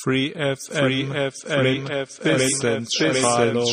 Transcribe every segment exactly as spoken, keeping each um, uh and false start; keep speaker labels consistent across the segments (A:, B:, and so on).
A: Free F M, Free F M, Wissensfalo,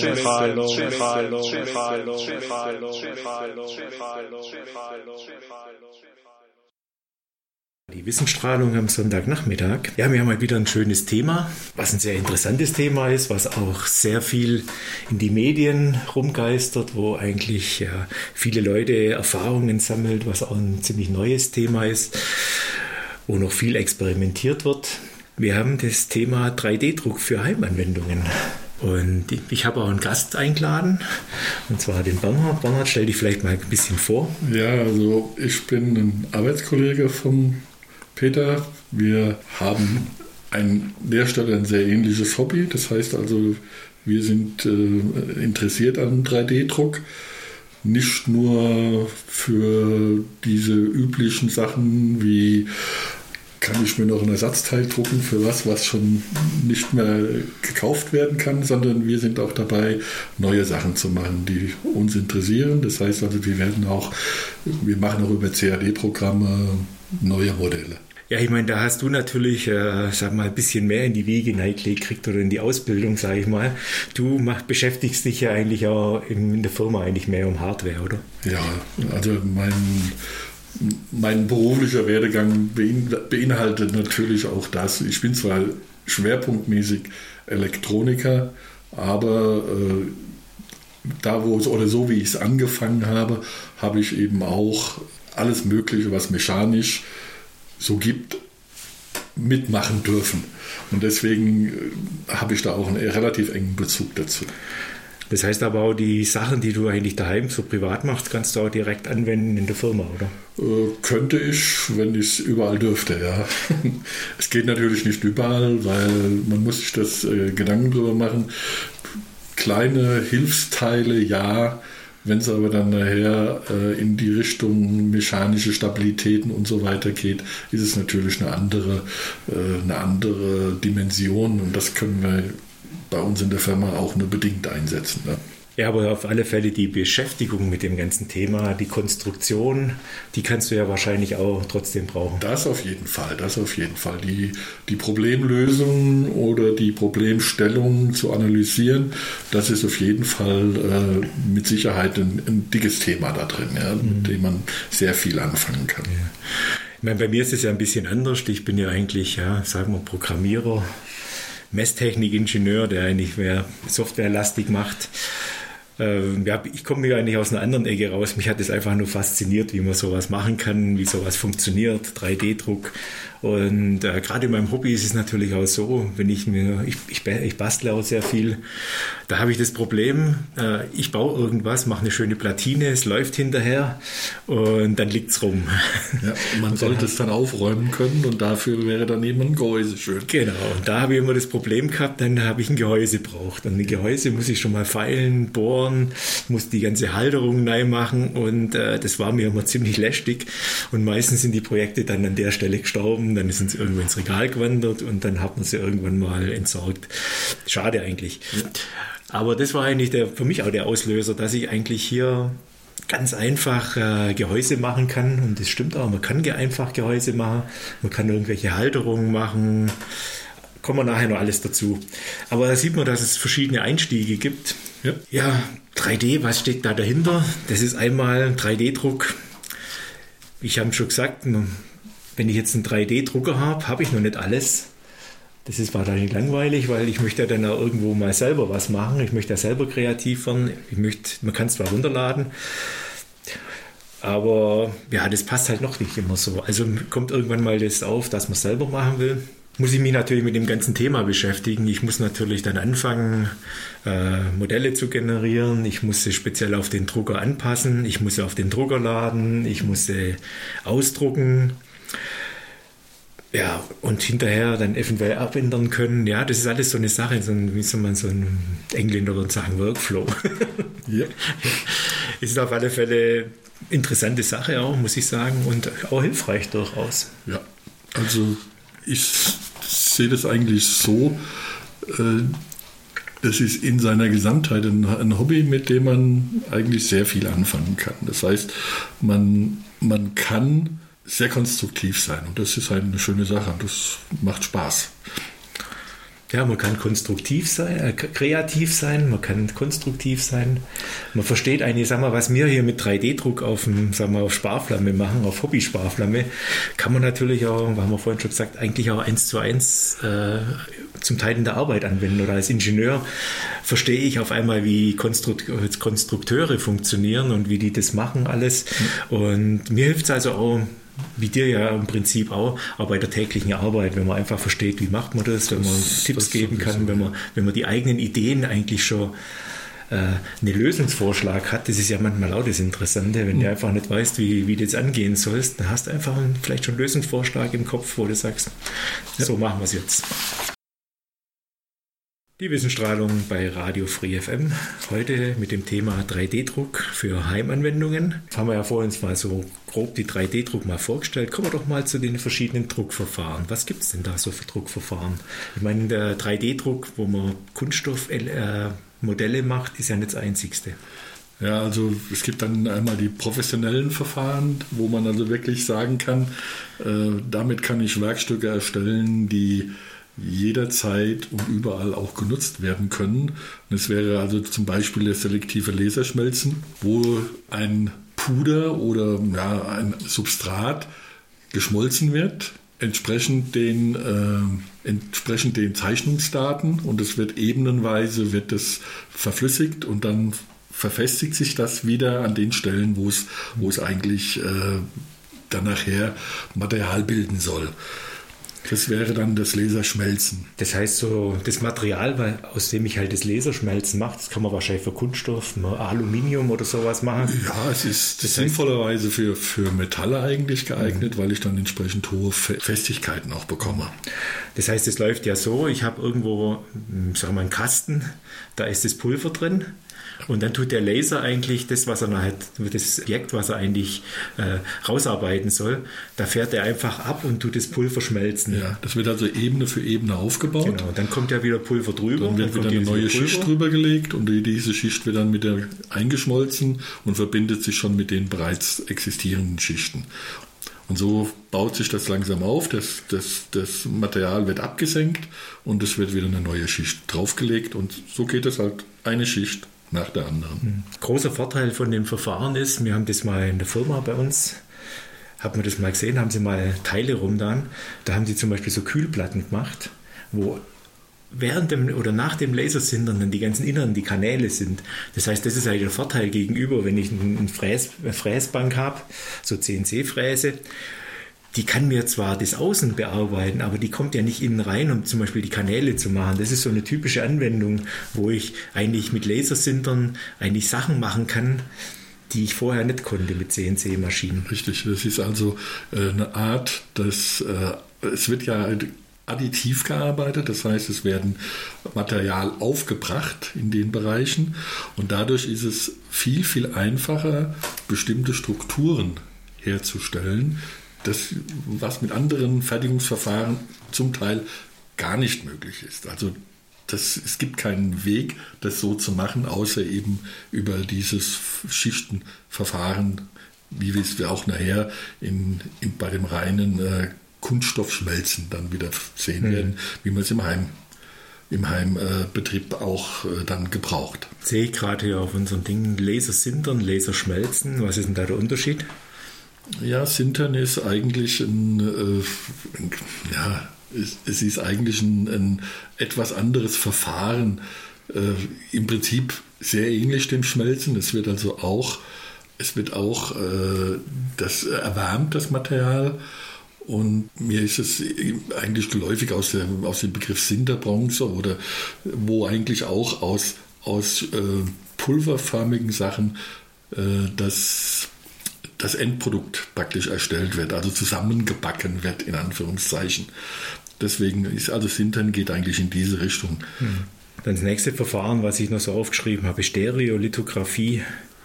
B: Die Wissensstrahlung am Sonntagnachmittag. Ja, wir haben mal wieder ein schönes Thema, was ein sehr interessantes Thema ist, was auch sehr viel in die Medien rumgeistert, wo eigentlich ja, viele Leute Erfahrungen sammelt, was auch ein ziemlich neues Thema ist, wo noch viel experimentiert wird. Wir haben das Thema drei D Druck für Heimanwendungen. Und ich habe auch einen Gast eingeladen, und zwar den Bernhard. Bernhard, stell dich vielleicht mal ein bisschen vor.
C: Ja, also ich bin ein Arbeitskollege von Peter. Wir haben an der Stelle ein sehr ähnliches Hobby. Das heißt also, wir sind äh, interessiert an drei D Druck. Nicht nur für diese üblichen Sachen wie kann ich mir noch ein Ersatzteil drucken für was, was schon nicht mehr gekauft werden kann, sondern wir sind auch dabei, neue Sachen zu machen, die uns interessieren. Das heißt also, wir werden auch, wir machen auch über C A D-Programme neue Modelle.
B: Ja, ich meine, da hast du natürlich, äh, sag mal, ein bisschen mehr in die Wiege hineingelegt gekriegt oder in die Ausbildung, sage ich mal. Du mach, beschäftigst dich ja eigentlich auch in, in der Firma eigentlich mehr um Hardware, oder?
C: Ja, also mein Mein beruflicher Werdegang beinhaltet natürlich auch das. Ich bin zwar schwerpunktmäßig Elektroniker, aber äh, da wo es oder so wie ich es angefangen habe, habe ich eben auch alles Mögliche, was mechanisch so gibt, mitmachen dürfen. Und deswegen äh, habe ich da auch einen relativ engen Bezug dazu.
B: Das heißt aber auch, die Sachen, die du eigentlich daheim so privat machst, kannst du auch direkt anwenden in der Firma, oder?
C: Äh, könnte ich, wenn ich es überall dürfte, ja. Es geht natürlich nicht überall, weil man muss sich das äh, Gedanken drüber machen. Kleine Hilfsteile, ja. Wenn es aber dann nachher äh, in die Richtung mechanische Stabilitäten und so weiter geht, ist es natürlich eine andere, äh, eine andere Dimension und das können wir bei uns in der Firma auch nur bedingt einsetzen. Ne?
B: Ja, aber auf alle Fälle die Beschäftigung mit dem ganzen Thema, die Konstruktion, die kannst du ja wahrscheinlich auch trotzdem brauchen.
C: Das auf jeden Fall, das auf jeden Fall. Die, die Problemlösung oder die Problemstellung zu analysieren, das ist auf jeden Fall äh, mit Sicherheit ein, ein dickes Thema da drin, ja, mhm. mit dem man sehr viel anfangen kann.
B: Ja. Ich meine, bei mir ist es ja ein bisschen anders. Ich bin ja eigentlich, ja, sagen wir, Programmierer, Messtechnikingenieur, der eigentlich mehr softwarelastig macht. Ähm, ja, ich komme ja eigentlich aus einer anderen Ecke raus. Mich hat es einfach nur fasziniert, wie man sowas machen kann, wie sowas funktioniert, drei D Druck. Und äh, gerade in meinem Hobby ist es natürlich auch so, wenn ich mir, ich, ich, ich bastle auch sehr viel, da habe ich das Problem, äh, ich baue irgendwas, mache eine schöne Platine, es läuft hinterher und dann liegt es rum.
C: Ja, man sollte es dann aufräumen können und dafür wäre dann eben ein Gehäuse schön.
B: Genau, und da habe ich immer das Problem gehabt, dann habe ich ein Gehäuse gebraucht. Und ein Gehäuse muss ich schon mal feilen, bohren, muss die ganze Halterung neu machen und äh, das war mir immer ziemlich lästig und meistens sind die Projekte dann an der Stelle gestorben. Dann sind sie irgendwo ins Regal gewandert und dann hat man sie irgendwann mal entsorgt. Schade eigentlich. Ja. Aber das war eigentlich der, für mich auch der Auslöser, dass ich eigentlich hier ganz einfach äh, Gehäuse machen kann. Und das stimmt auch, man kann einfach Gehäuse machen. Man kann irgendwelche Halterungen machen. Kommen wir nachher noch alles dazu. Aber da sieht man, dass es verschiedene Einstiege gibt. Ja, ja, drei D, was steckt da dahinter? Das ist einmal drei D Druck. Ich habe schon gesagt, wenn ich jetzt einen drei D Drucker habe, habe ich noch nicht alles. Das ist wahrscheinlich langweilig, weil ich möchte ja dann auch irgendwo mal selber was machen. Ich möchte ja selber kreativ werden. Ich möchte, man kann es zwar runterladen, aber ja, das passt halt noch nicht immer so. Also kommt irgendwann mal das auf, dass man es selber machen will. Muss ich mich natürlich mit dem ganzen Thema beschäftigen. Ich muss natürlich dann anfangen, äh, Modelle zu generieren. Ich muss sie speziell auf den Drucker anpassen. Ich muss sie auf den Drucker laden. Ich muss sie ausdrucken. Ja, und hinterher dann eventuell abändern können. Ja, das ist alles so eine Sache, so ein, wie soll man so ein Engländer würde sagen, Workflow. Ja. Ist auf alle Fälle interessante Sache auch, muss ich sagen, und auch hilfreich durchaus.
C: Ja, also ich sehe das eigentlich so, es ist in seiner Gesamtheit ein, ein Hobby, mit dem man eigentlich sehr viel anfangen kann. Das heißt, man, man kann sehr konstruktiv sein und das ist eine schöne Sache und das macht Spaß.
B: Ja, man kann konstruktiv sein, äh, kreativ sein, man kann konstruktiv sein. Man versteht eigentlich, sag mal, was wir hier mit drei D Druck auf, dem, sag mal, auf Sparflamme machen, auf Hobby-Sparflamme, kann man natürlich auch, haben wir vorhin schon gesagt, eigentlich auch eins zu eins äh, zum Teil in der Arbeit anwenden. Oder als Ingenieur verstehe ich auf einmal, wie Konstru- Konstrukteure funktionieren und wie die das machen alles. Mhm. Und mir hilft es also auch, wie dir ja im Prinzip auch, auch bei der täglichen Arbeit, wenn man einfach versteht, wie macht man das, wenn man das, Tipps das geben kann, so, wenn man, wenn man die eigenen Ideen eigentlich schon äh, einen Lösungsvorschlag hat. Das ist ja manchmal auch das Interessante, wenn mhm. du einfach nicht weißt, wie, wie du das angehen sollst, dann hast du einfach einen, vielleicht schon einen Lösungsvorschlag im Kopf, wo du sagst, ja. so machen wir es jetzt. Die Wissensstrahlung bei Radio Free F M. Heute mit dem Thema drei D Druck für Heimanwendungen. Jetzt haben wir ja vorhin mal so grob die drei D Druck mal vorgestellt. Kommen wir doch mal zu den verschiedenen Druckverfahren. Was gibt es denn da so für Druckverfahren? Ich meine, der drei D Druck, wo man Kunststoffmodelle macht, ist ja nicht das einzigste.
C: Ja, also es gibt dann einmal die professionellen Verfahren, wo man also wirklich sagen kann, äh, damit kann ich Werkstücke erstellen, die jederzeit und überall auch genutzt werden können. Und es wäre also zum Beispiel das selektive Laserschmelzen, wo ein Puder oder ja, ein Substrat geschmolzen wird, entsprechend den, äh, entsprechend den Zeichnungsdaten, und es wird ebenenweise wird das verflüssigt und dann verfestigt sich das wieder an den Stellen, wo es, wo es eigentlich äh, dann nachher Material bilden soll. Das wäre dann das Laserschmelzen.
B: Das heißt, so das Material, aus dem ich halt das Laserschmelzen mache, das kann man wahrscheinlich für Kunststoff, Aluminium oder sowas machen.
C: Ja, es ist das sinnvollerweise für, für Metalle eigentlich geeignet, mhm. weil ich dann entsprechend hohe Festigkeiten auch bekomme.
B: Das heißt, es läuft ja so, ich habe irgendwo, sagen wir mal, einen Kasten, da ist das Pulver drin. Und dann tut der Laser eigentlich das, was er halt, das Objekt, was er eigentlich äh, rausarbeiten soll, da fährt er einfach ab und tut das Pulver schmelzen.
C: Ja, das wird also Ebene für Ebene aufgebaut.
B: Genau, und dann kommt ja wieder Pulver drüber.
C: Dann wird
B: dann
C: wieder eine neue Schicht drüber gelegt und diese Schicht wird dann mit der eingeschmolzen und verbindet sich schon mit den bereits existierenden Schichten. Und so baut sich das langsam auf, das, das, das Material wird abgesenkt und es wird wieder eine neue Schicht draufgelegt und so geht es halt eine Schicht nach der anderen.
B: Großer Vorteil von dem Verfahren ist, wir haben das mal in der Firma bei uns, hat man das mal gesehen, haben sie mal Teile rumgetan, da haben sie zum Beispiel so Kühlplatten gemacht, wo während dem oder nach dem Lasersintern dann die ganzen Inneren, die Kanäle sind. Das heißt, das ist eigentlich der Vorteil gegenüber, wenn ich eine, Fräs, eine Fräsbank habe, so C N C-Fräse, die kann mir zwar das Außen bearbeiten, aber die kommt ja nicht innen rein, um zum Beispiel die Kanäle zu machen. Das ist so eine typische Anwendung, wo ich eigentlich mit Lasersintern eigentlich Sachen machen kann, die ich vorher nicht konnte mit C N C-Maschinen.
C: Richtig, das ist also äh, eine Art, dass äh, es wird ja additiv gearbeitet, das heißt, es werden Material aufgebracht in den Bereichen und dadurch ist es viel, viel einfacher, bestimmte Strukturen herzustellen, das, was mit anderen Fertigungsverfahren zum Teil gar nicht möglich ist. Also das, es gibt keinen Weg, das so zu machen, außer eben über dieses Schichtenverfahren, wie wir es auch nachher in, in, bei dem reinen äh, Kunststoffschmelzen dann wieder sehen mhm. werden, wie man es im Heim im Heimbetrieb äh, auch äh, dann gebraucht.
B: Sehe ich gerade hier auf unserem Ding Lasersintern, Laserschmelzen. Was ist denn da der Unterschied?
C: Ja, Sintern ist eigentlich ein, äh, ein ja, es, es ist eigentlich ein, ein etwas anderes Verfahren. Äh, Im Prinzip sehr ähnlich dem Schmelzen. Es wird also auch, es wird auch äh, das erwärmt, das Material. Und mir ist es eigentlich geläufig aus, der, aus dem Begriff Sinterbronze oder wo eigentlich auch aus, aus äh, pulverförmigen Sachen äh, das das Endprodukt praktisch erstellt wird, also zusammengebacken wird, in Anführungszeichen. Deswegen ist also Sintern geht eigentlich in diese Richtung.
B: Dann das nächste Verfahren, was ich noch so aufgeschrieben habe, Stereolithografie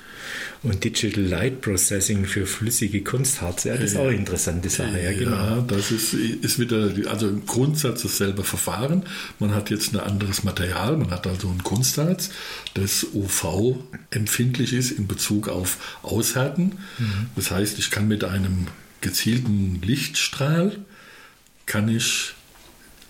B: und Digital Light Processing für flüssige Kunstharze. Ja, das ist auch eine interessante Sache. Ja, genau.
C: Ja, das ist, ist wieder, also im Grundsatz dasselbe Verfahren. Man hat jetzt ein anderes Material, man hat also ein Kunstharz, das U V-empfindlich ist in Bezug auf Aushärten. Mhm. Das heißt, ich kann mit einem gezielten Lichtstrahl, kann ich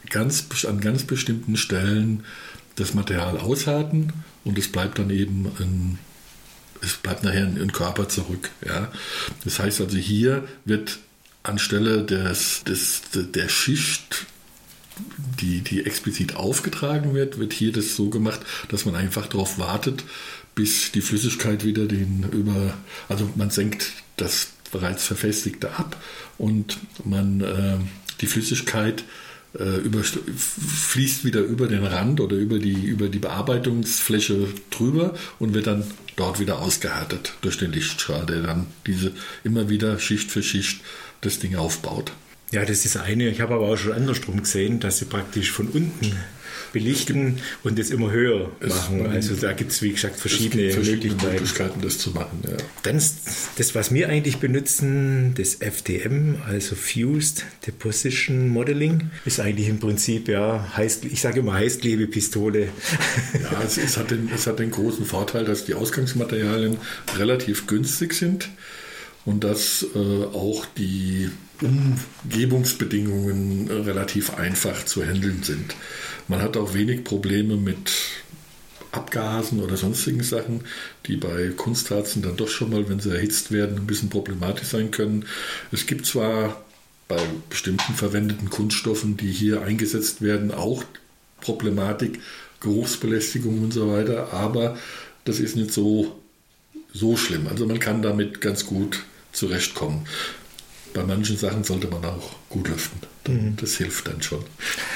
C: ganz, an ganz bestimmten Stellen das Material aushärten und es bleibt dann eben ein, es bleibt nachher ein, ein Körper zurück. Ja. Das heißt also, hier wird anstelle des, des, der Schicht, die, die explizit aufgetragen wird, wird hier das so gemacht, dass man einfach darauf wartet, bis die Flüssigkeit wieder den über, also man senkt das bereits Verfestigte ab und man äh, die Flüssigkeit äh, über, fließt wieder über den Rand oder über die, über die Bearbeitungsfläche drüber und wird dann dort wieder ausgehärtet durch den Lichtstrahl, der dann diese immer wieder Schicht für Schicht das Ding aufbaut.
B: Ja, das ist eine. Ich habe aber auch schon andersrum gesehen, dass sie praktisch von unten belichten und das immer höher machen. Es, also da gibt es, wie gesagt, verschiedene,
C: verschiedene
B: Möglichkeiten.
C: Möglichkeiten, das zu machen. Ja.
B: Dann das, was wir eigentlich benutzen, das F D M, also Fused Deposition Modeling, ist eigentlich im Prinzip, ja, heiß, ich sage immer Heißklebepistole.
C: Ja, es, es, hat den, es hat den großen Vorteil, dass die Ausgangsmaterialien relativ günstig sind und dass äh, auch die Umgebungsbedingungen relativ einfach zu handeln sind. Man hat auch wenig Probleme mit Abgasen oder sonstigen Sachen, die bei Kunstharzen dann doch schon mal, wenn sie erhitzt werden, ein bisschen problematisch sein können. Es gibt zwar bei bestimmten verwendeten Kunststoffen, die hier eingesetzt werden, auch Problematik, Geruchsbelästigung und so weiter, aber das ist nicht so, so schlimm. Also man kann damit ganz gut zurechtkommen. Bei manchen Sachen sollte man auch gut lüften. Mhm. Das hilft dann schon.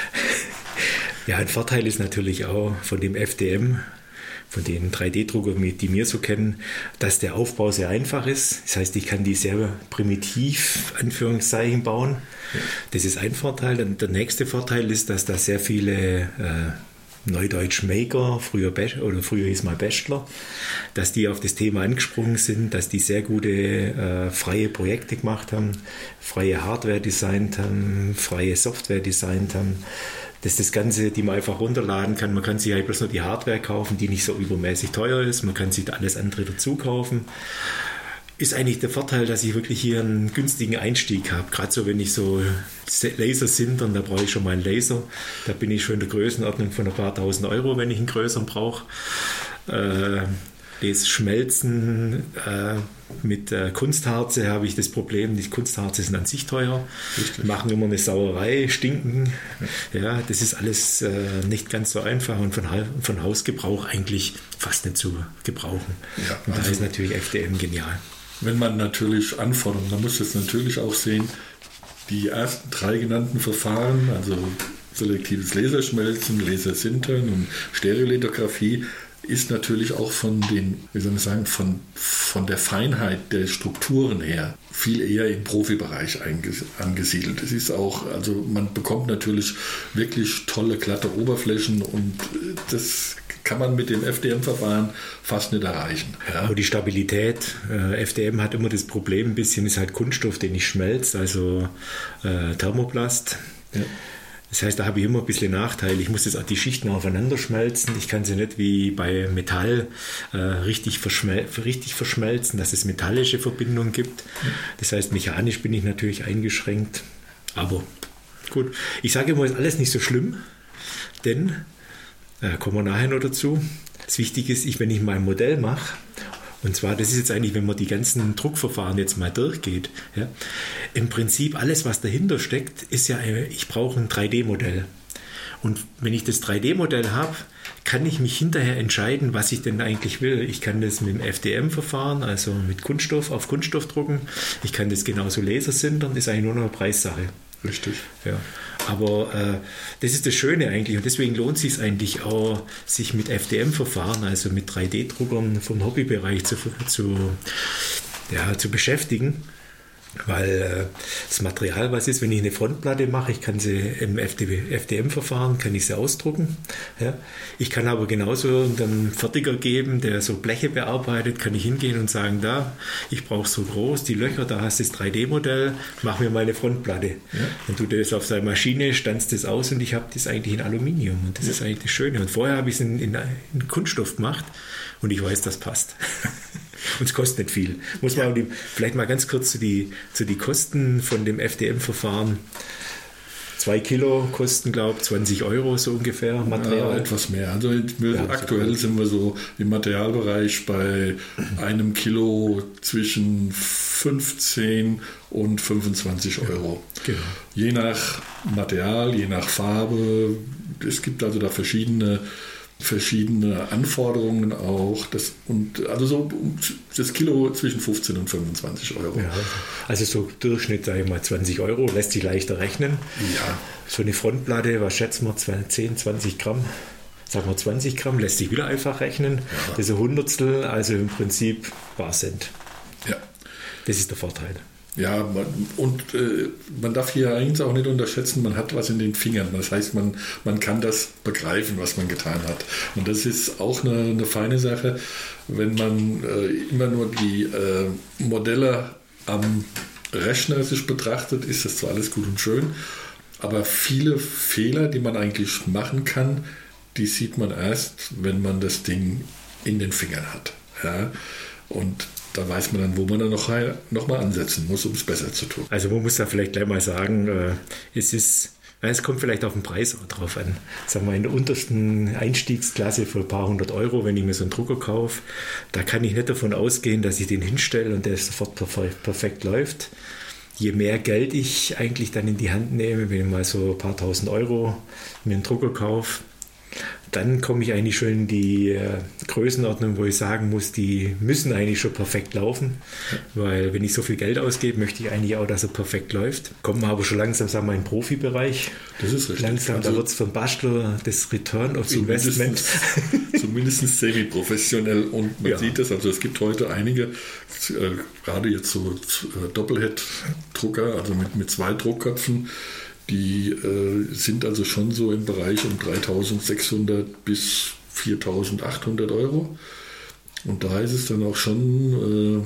B: Ja, ein Vorteil ist natürlich auch von dem F D M, von den drei D-Druckern, die wir so kennen, dass der Aufbau sehr einfach ist. Das heißt, ich kann die sehr primitiv, Anführungszeichen, bauen. Ja. Das ist ein Vorteil. Und der nächste Vorteil ist, dass da sehr viele äh, Neudeutsch Maker, früher Be- oder früher hieß mal Bachelor, dass die auf das Thema angesprungen sind, dass die sehr gute äh, freie Projekte gemacht haben, freie Hardware designt haben, freie Software designt haben. Das ist das Ganze, die man einfach runterladen kann. Man kann sich halt bloß nur die Hardware kaufen, die nicht so übermäßig teuer ist. Man kann sich alles andere dazu kaufen. Ist eigentlich der Vorteil, dass ich wirklich hier einen günstigen Einstieg habe. Gerade so, wenn ich so Laser sintern, da brauche ich schon mal einen Laser. Da bin ich schon in der Größenordnung von ein paar tausend Euro, wenn ich einen größeren brauche. Äh, das Schmelzen äh, mit äh, Kunstharze habe ich das Problem, die Kunstharze sind an sich teuer, Richtig. machen immer eine Sauerei, stinken. Ja, ja das ist alles äh, nicht ganz so einfach und von, von Hausgebrauch eigentlich fast nicht zu gebrauchen. Ja, und also, da ist natürlich F D M genial.
C: Wenn man natürlich Anforderungen, man muss es natürlich auch sehen, die ersten drei genannten Verfahren, also selektives Laserschmelzen, Lasersintern und Stereolithografie, ist natürlich auch von den, wie soll man sagen, von, von der Feinheit der Strukturen her viel eher im Profibereich einges- angesiedelt. Es ist auch, also man bekommt natürlich wirklich tolle, glatte Oberflächen und das kann man mit dem F D M-Verfahren fast nicht erreichen.
B: Ja. Aber die Stabilität, äh, F D M hat immer das Problem, ein bisschen ist halt Kunststoff, den nicht schmelzt, also äh, Thermoplast. Ja. Das heißt, da habe ich immer ein bisschen Nachteil. Ich muss jetzt auch die Schichten aufeinander schmelzen. Ich kann sie nicht wie bei Metall äh, richtig, verschmel- richtig verschmelzen, dass es metallische Verbindungen gibt. Das heißt, mechanisch bin ich natürlich eingeschränkt. Aber gut, ich sage immer, ist alles nicht so schlimm, denn, äh, kommen wir nachher noch dazu, das Wichtige ist, ich, wenn ich mein Modell mache, und zwar, das ist jetzt eigentlich, wenn man die ganzen Druckverfahren jetzt mal durchgeht, ja, im Prinzip alles, was dahinter steckt, ist ja, ich brauche ein drei D-Modell. Und wenn ich das drei D-Modell habe, kann ich mich hinterher entscheiden, was ich denn eigentlich will. Ich kann das mit dem F D M-Verfahren, also mit Kunststoff auf Kunststoff drucken. Ich kann das genauso lasersintern, ist eigentlich nur noch eine Preissache.
C: Richtig.
B: Ja. Aber äh, das ist das Schöne eigentlich und deswegen lohnt es sich eigentlich auch, sich mit F D M-Verfahren, also mit drei D-Druckern vom Hobbybereich zu, zu, ja, zu beschäftigen. Weil äh, das Material, was ist, wenn ich eine Frontplatte mache, ich kann sie im F D M-Verfahren, kann ich sie ausdrucken. Ja. Ich kann aber genauso einen Fertiger geben, der so Bleche bearbeitet, kann ich hingehen und sagen, da, ich brauche so groß, die Löcher, da hast du das drei D-Modell, mach mir mal eine Frontplatte. Ja. Dann tut er das auf seine Maschine, stanzt das aus und ich habe das eigentlich in Aluminium. Und das ja. ist eigentlich das Schöne. Und vorher habe ich es in, in, in Kunststoff gemacht und ich weiß, das passt. Und es kostet nicht viel. Muss man die, vielleicht mal ganz kurz zu die, zu die Kosten von dem F D M-Verfahren. Zwei Kilo kosten, glaube ich, zwanzig Euro so ungefähr Material.
C: Ja, etwas mehr. Also wir, ja, aktuell sind wir so im Materialbereich bei einem Kilo zwischen fünfzehn und fünfundzwanzig Euro. Genau. Je nach Material, je nach Farbe. Es gibt also da verschiedene verschiedene Anforderungen auch. Das, und also so das Kilo zwischen fünfzehn und fünfundzwanzig Euro.
B: Ja, also so Durchschnitt, sage ich mal, zwanzig Euro, lässt sich leichter rechnen.
C: Ja.
B: So eine Frontplatte, was schätzen wir, zehn, zwanzig Gramm? Sagen wir zwanzig Gramm, lässt sich wieder einfach rechnen. Ja. Das ist ein Hundertstel, also im Prinzip Bar Cent.
C: Ja.
B: Das ist der Vorteil.
C: Ja, man, und äh, man darf hier eigentlich auch nicht unterschätzen, man hat was in den Fingern. Das heißt, man, man kann das begreifen, was man getan hat. Und das ist auch eine, eine feine Sache, wenn man äh, immer nur die äh, Modelle am Rechner sich betrachtet, ist das zwar alles gut und schön, aber viele Fehler, die man eigentlich machen kann, die sieht man erst, wenn man das Ding in den Fingern hat. Ja? Und da weiß man dann, wo man dann noch, noch mal ansetzen muss, um es besser zu tun.
B: Also man muss da vielleicht gleich mal sagen, äh, es ist, es kommt vielleicht auf den Preis auch drauf an. Sagen wir, in der untersten Einstiegsklasse für ein paar hundert Euro, wenn ich mir so einen Drucker kaufe, da kann ich nicht davon ausgehen, dass ich den hinstelle und der sofort perfekt, perfekt läuft. Je mehr Geld ich eigentlich dann in die Hand nehme, wenn ich mal so ein paar tausend Euro mir einen Drucker kaufe, dann komme ich eigentlich schon in die äh, Größenordnung, wo ich sagen muss, die müssen eigentlich schon perfekt laufen, weil wenn ich so viel Geld ausgebe, möchte ich eigentlich auch, dass er perfekt läuft. Kommen wir aber schon langsam, sagen wir, in den Profibereich.
C: Das ist richtig.
B: Langsam, also, da wird es vom Bastler das Return of Investment.
C: Zumindest semi-professionell und man
B: ja.
C: sieht das, also es gibt heute einige, äh, gerade jetzt so äh, Doppelhead-Drucker, also mit, mit zwei Druckköpfen, die äh, sind also schon so im Bereich um dreitausendsechshundert bis viertausendachthundert Euro. Und da ist es dann auch schon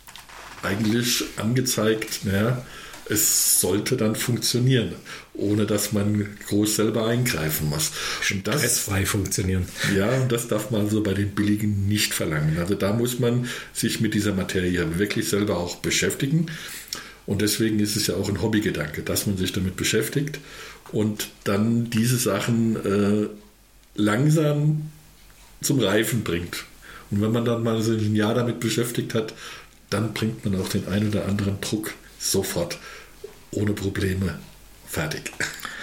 C: äh, eigentlich angezeigt, naja, es sollte dann funktionieren, ohne dass man groß selber eingreifen muss.
B: Und das stressfrei funktionieren.
C: Ja, und das darf man so bei den billigen nicht verlangen. Also da muss man sich mit dieser Materie wirklich selber auch beschäftigen. Und deswegen ist es ja auch ein Hobbygedanke, dass man sich damit beschäftigt und dann diese Sachen äh, langsam zum Reifen bringt. Und wenn man dann mal so ein Jahr damit beschäftigt hat, dann bringt man auch den einen oder anderen Druck sofort ohne Probleme fertig.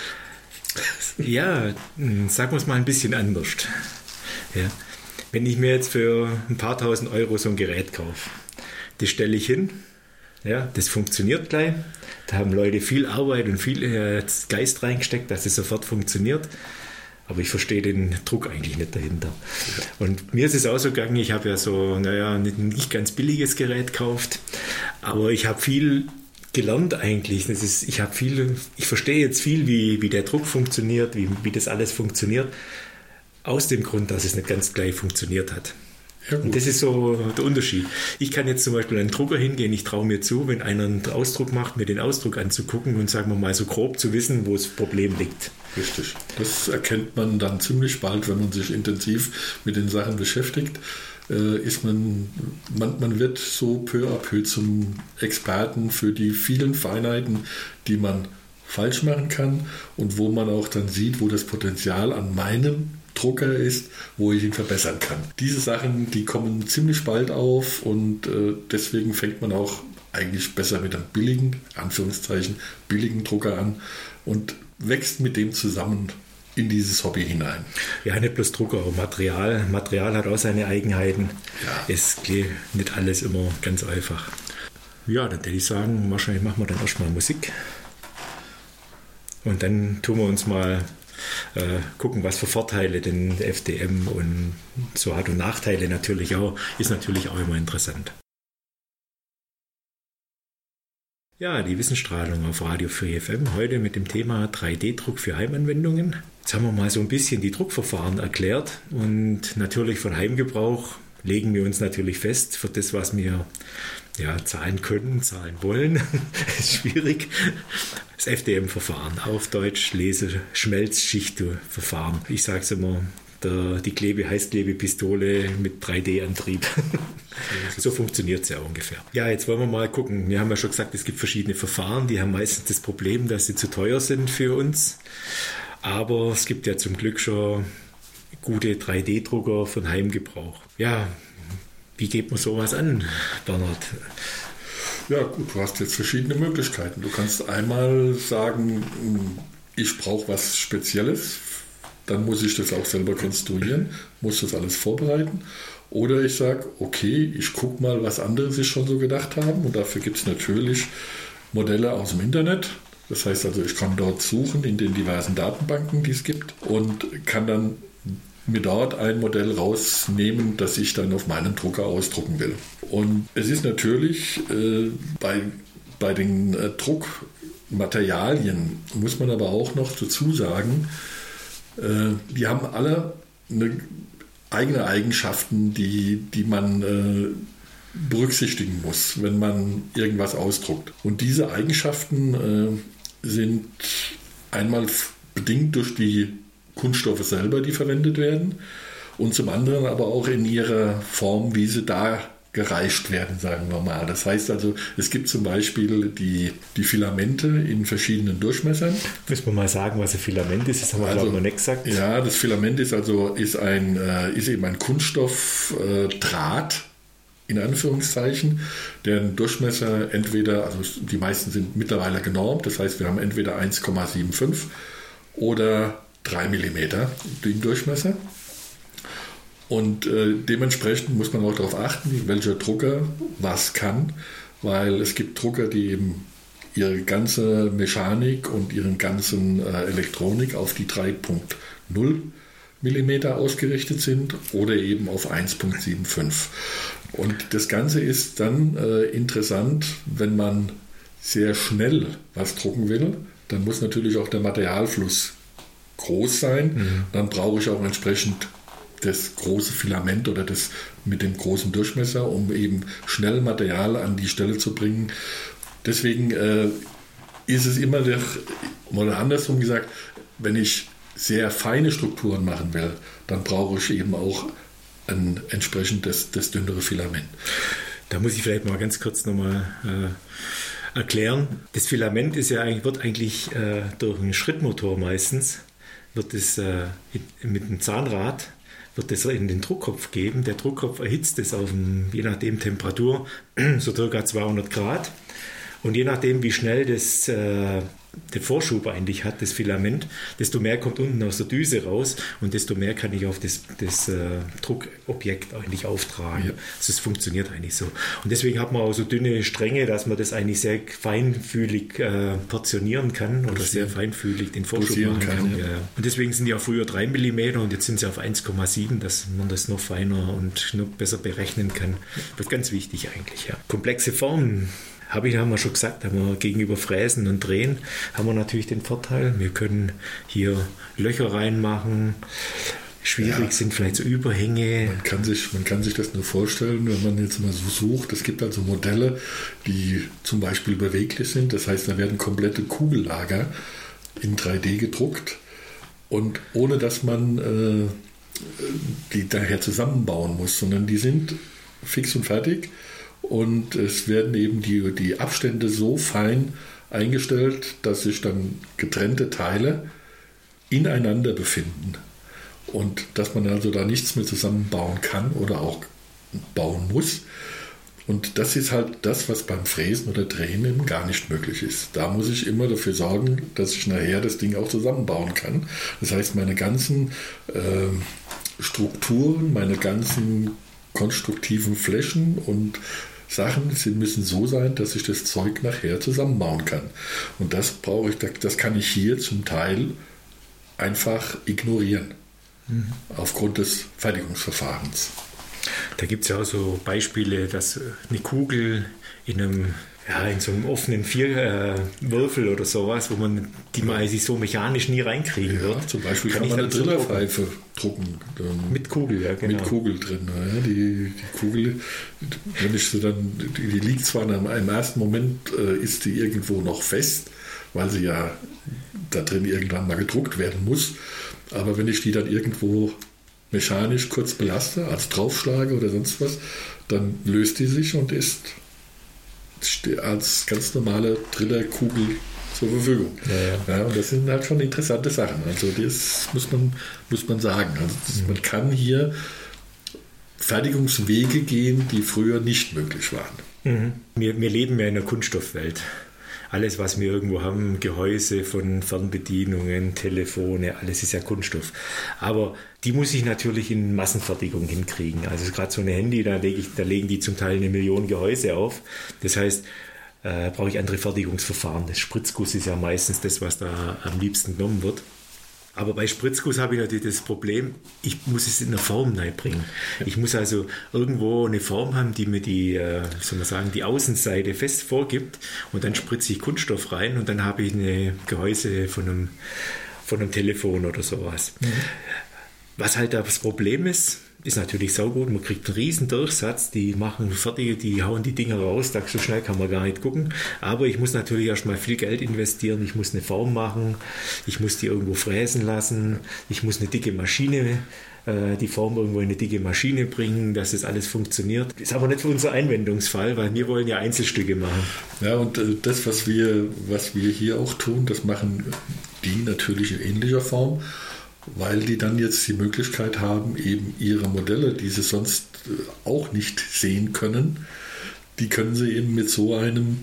B: Ja, sagen wir es mal ein bisschen anders. Ja. Wenn ich mir jetzt für ein paar tausend Euro so ein Gerät kaufe, das stelle ich hin. Ja, das funktioniert gleich. Da haben Leute viel Arbeit und viel äh, Geist reingesteckt, dass es sofort funktioniert. Aber ich verstehe den Druck eigentlich nicht dahinter. Und mir ist es auch so gegangen, ich habe ja so, naja, nicht, nicht ganz billiges Gerät gekauft, aber ich habe viel gelernt eigentlich. Das ist, ich habe viel, ich verstehe jetzt viel, wie, wie der Druck funktioniert, wie, wie das alles funktioniert, aus dem Grund, dass es nicht ganz gleich funktioniert hat. Ja, und das ist so der Unterschied. Ich kann jetzt zum Beispiel an einen Drucker hingehen, ich traue mir zu, wenn einer einen Ausdruck macht, mir den Ausdruck anzugucken und sagen wir mal so grob zu wissen, wo das Problem liegt.
C: Richtig. Das erkennt man dann ziemlich bald, wenn man sich intensiv mit den Sachen beschäftigt. Äh, ist man, man, man wird so peu à peu zum Experten für die vielen Feinheiten, die man falsch machen kann und wo man auch dann sieht, wo das Potenzial an meinem Drucker ist, wo ich ihn verbessern kann. Diese Sachen, die kommen ziemlich bald auf und äh, deswegen fängt man auch eigentlich besser mit einem billigen, Anführungszeichen, billigen Drucker an und wächst mit dem zusammen in dieses Hobby hinein.
B: Ja, nicht bloß Drucker, auch Material. Material hat auch seine Eigenheiten. Ja. Es geht nicht alles immer ganz einfach. Ja, dann würde ich sagen, wahrscheinlich machen wir dann erstmal Musik. Und dann tun wir uns mal Äh, gucken, was für Vorteile denn F D M und so hat und Nachteile natürlich auch, ist natürlich auch immer interessant. Ja, die Wissensstrahlung auf Radio Free F M, heute mit dem Thema drei D Druck für Heimanwendungen. Jetzt haben wir mal so ein bisschen die Druckverfahren erklärt und natürlich von Heimgebrauch legen wir uns natürlich fest für das, was wir ja, zahlen können, zahlen wollen. Ist schwierig. Das F D M-Verfahren, auf Deutsch Lese-Schmelzschichtverfahren. Ich sage es immer, der, die Klebe, Heißklebepistole mit drei D-Antrieb. So funktioniert es ja ungefähr. Ja, jetzt wollen wir mal gucken. Wir haben ja schon gesagt, es gibt verschiedene Verfahren, die haben meistens das Problem, dass sie zu teuer sind für uns. Aber es gibt ja zum Glück schon gute drei D-Drucker von Heimgebrauch. Ja, wie geht man sowas an, Bernhard?
C: Ja gut, du hast jetzt verschiedene Möglichkeiten. Du kannst einmal sagen, ich brauche was Spezielles, dann muss ich das auch selber konstruieren, muss das alles vorbereiten. Oder ich sage, okay, ich gucke mal, was andere sich schon so gedacht haben, und dafür gibt es natürlich Modelle aus dem Internet. Das heißt also, ich kann dort suchen in den diversen Datenbanken, die es gibt, und kann dann mir dort ein Modell rausnehmen, das ich dann auf meinem Drucker ausdrucken will. Und es ist natürlich äh, bei, bei den äh, Druckmaterialien, muss man aber auch noch dazu sagen, äh, die haben alle eine eigene Eigenschaften, die, die man äh, berücksichtigen muss, wenn man irgendwas ausdruckt. Und diese Eigenschaften äh, sind einmal bedingt durch die Kunststoffe selber, die verwendet werden, und zum anderen aber auch in ihrer Form, wie sie da gereicht werden, sagen wir mal. Das heißt also, es gibt zum Beispiel die, die Filamente in verschiedenen Durchmessern.
B: Müssen wir mal sagen, was ein Filament ist, das haben wir also, glaube ich noch nicht gesagt.
C: Ja, das Filament ist also ist ein, ist eben ein Kunststoffdraht, in Anführungszeichen, deren Durchmesser entweder, also die meisten sind mittlerweile genormt, das heißt, wir haben entweder eins Komma fünfundsiebzig oder drei Millimeter im Durchmesser. Und äh, dementsprechend muss man auch darauf achten, welcher Drucker was kann, weil es gibt Drucker, die eben ihre ganze Mechanik und ihren ganzen äh, Elektronik auf die drei Komma null Millimeter ausgerichtet sind oder eben auf eins Komma fünfundsiebzig. Und das Ganze ist dann äh, interessant, wenn man sehr schnell was drucken will, dann muss natürlich auch der Materialfluss groß sein. Mhm. Dann brauche ich auch entsprechend das große Filament oder das mit dem großen Durchmesser, um eben schnell Material an die Stelle zu bringen. Deswegen äh, ist es immer der, oder andersrum gesagt, wenn ich sehr feine Strukturen machen will, dann brauche ich eben auch ein entsprechend das, das dünnere Filament.
B: Da muss ich vielleicht mal ganz kurz nochmal äh, erklären. Das Filament ist ja eigentlich, wird eigentlich äh, durch einen Schrittmotor meistens, wird es äh, mit einem Zahnrad wird es in den Druckkopf geben. Der Druckkopf erhitzt es auf dem, je nachdem Temperatur, so circa zweihundert Grad. Und je nachdem, wie schnell das, äh, der Vorschub eigentlich hat, das Filament, desto mehr kommt unten aus der Düse raus und desto mehr kann ich auf das, das äh, Druckobjekt eigentlich auftragen. Ja. Also es funktioniert eigentlich so. Und deswegen hat man auch so dünne Stränge, dass man das eigentlich sehr feinfühlig äh, portionieren kann oder Dosieren. sehr feinfühlig den Vorschub machen kann. kann. Ja. Ja. Und deswegen sind die auch früher drei Millimeter und jetzt sind sie auf eins Komma sieben, dass man das noch feiner und noch besser berechnen kann. Das ist ganz wichtig eigentlich. Ja. Komplexe Formen. Habe ich, haben wir schon gesagt, haben wir gegenüber Fräsen und Drehen, haben wir natürlich den Vorteil, wir können hier Löcher reinmachen, schwierig ja, sind vielleicht so Überhänge.
C: Man kann, sich, man kann sich das nur vorstellen, wenn man jetzt mal so sucht, es gibt also Modelle, die zum Beispiel beweglich sind, das heißt, da werden komplette Kugellager in drei D gedruckt und ohne dass man äh, die daher zusammenbauen muss, sondern die sind fix und fertig. Und es werden eben die, die Abstände so fein eingestellt, dass sich dann getrennte Teile ineinander befinden. Und dass man also da nichts mehr zusammenbauen kann oder auch bauen muss. Und das ist halt das, was beim Fräsen oder Drehen eben gar nicht möglich ist. Da muss ich immer dafür sorgen, dass ich nachher das Ding auch zusammenbauen kann. Das heißt, meine ganzen äh, Strukturen, meine ganzen konstruktiven Flächen und Sachen, sie müssen so sein, dass ich das Zeug nachher zusammenbauen kann. Und das brauche ich, das kann ich hier zum Teil einfach ignorieren, mhm. aufgrund des Fertigungsverfahrens.
B: Da gibt es ja auch so Beispiele, dass eine Kugel in einem ja, in so einem offenen Vierwürfel äh, oder sowas, wo man die mal sich so mechanisch nie reinkriegen ja, wird.
C: Zum Beispiel kann, kann man eine Drillerpfeife drucken.
B: Dann mit Kugel, ja, genau.
C: Mit Kugel drin. Ja, die, die Kugel, wenn ich sie dann, die, die liegt zwar im, im ersten Moment, äh, ist die irgendwo noch fest, weil sie ja da drin irgendwann mal gedruckt werden muss, aber wenn ich die dann irgendwo mechanisch kurz belaste, als draufschlage oder sonst was, dann löst die sich und ist als ganz normale Drillerkugel zur Verfügung. Ja, ja. Ja, und das sind halt schon interessante Sachen. Also das muss man, muss man sagen. Also das, mhm. man kann hier Fertigungswege gehen, die früher nicht möglich waren.
B: Mhm. Wir, wir leben ja in einer Kunststoffwelt. Alles, was wir irgendwo haben, Gehäuse von Fernbedienungen, Telefone, alles ist ja Kunststoff. Aber die muss ich natürlich in Massenfertigung hinkriegen. Also gerade so ein Handy, da, lege ich, da legen die zum Teil eine Million Gehäuse auf. Das heißt, äh, brauche ich andere Fertigungsverfahren. Das Spritzguss ist ja meistens das, was da am liebsten genommen wird. Aber bei Spritzguss habe ich natürlich das Problem, ich muss es in eine Form reinbringen. Ich muss also irgendwo eine Form haben, die mir die, äh, soll man sagen, die Außenseite fest vorgibt und dann spritze ich Kunststoff rein und dann habe ich eine Gehäuse von einem, von einem Telefon oder sowas. Mhm. Was halt das Problem ist, ist natürlich saugut, man kriegt einen riesen Durchsatz, die machen fertige, die hauen die Dinger raus, da so schnell kann man gar nicht gucken, aber ich muss natürlich erstmal viel Geld investieren, ich muss eine Form machen, ich muss die irgendwo fräsen lassen, ich muss eine dicke Maschine, äh, die Form irgendwo in eine dicke Maschine bringen, dass das alles funktioniert. Ist aber nicht für unser Einwendungsfall, weil wir wollen ja Einzelstücke machen.
C: Ja, und äh, das, was wir, was wir hier auch tun, das machen die natürlich in ähnlicher Form, weil die dann jetzt die Möglichkeit haben, eben ihre Modelle, die sie sonst auch nicht sehen können, die können sie eben mit so einem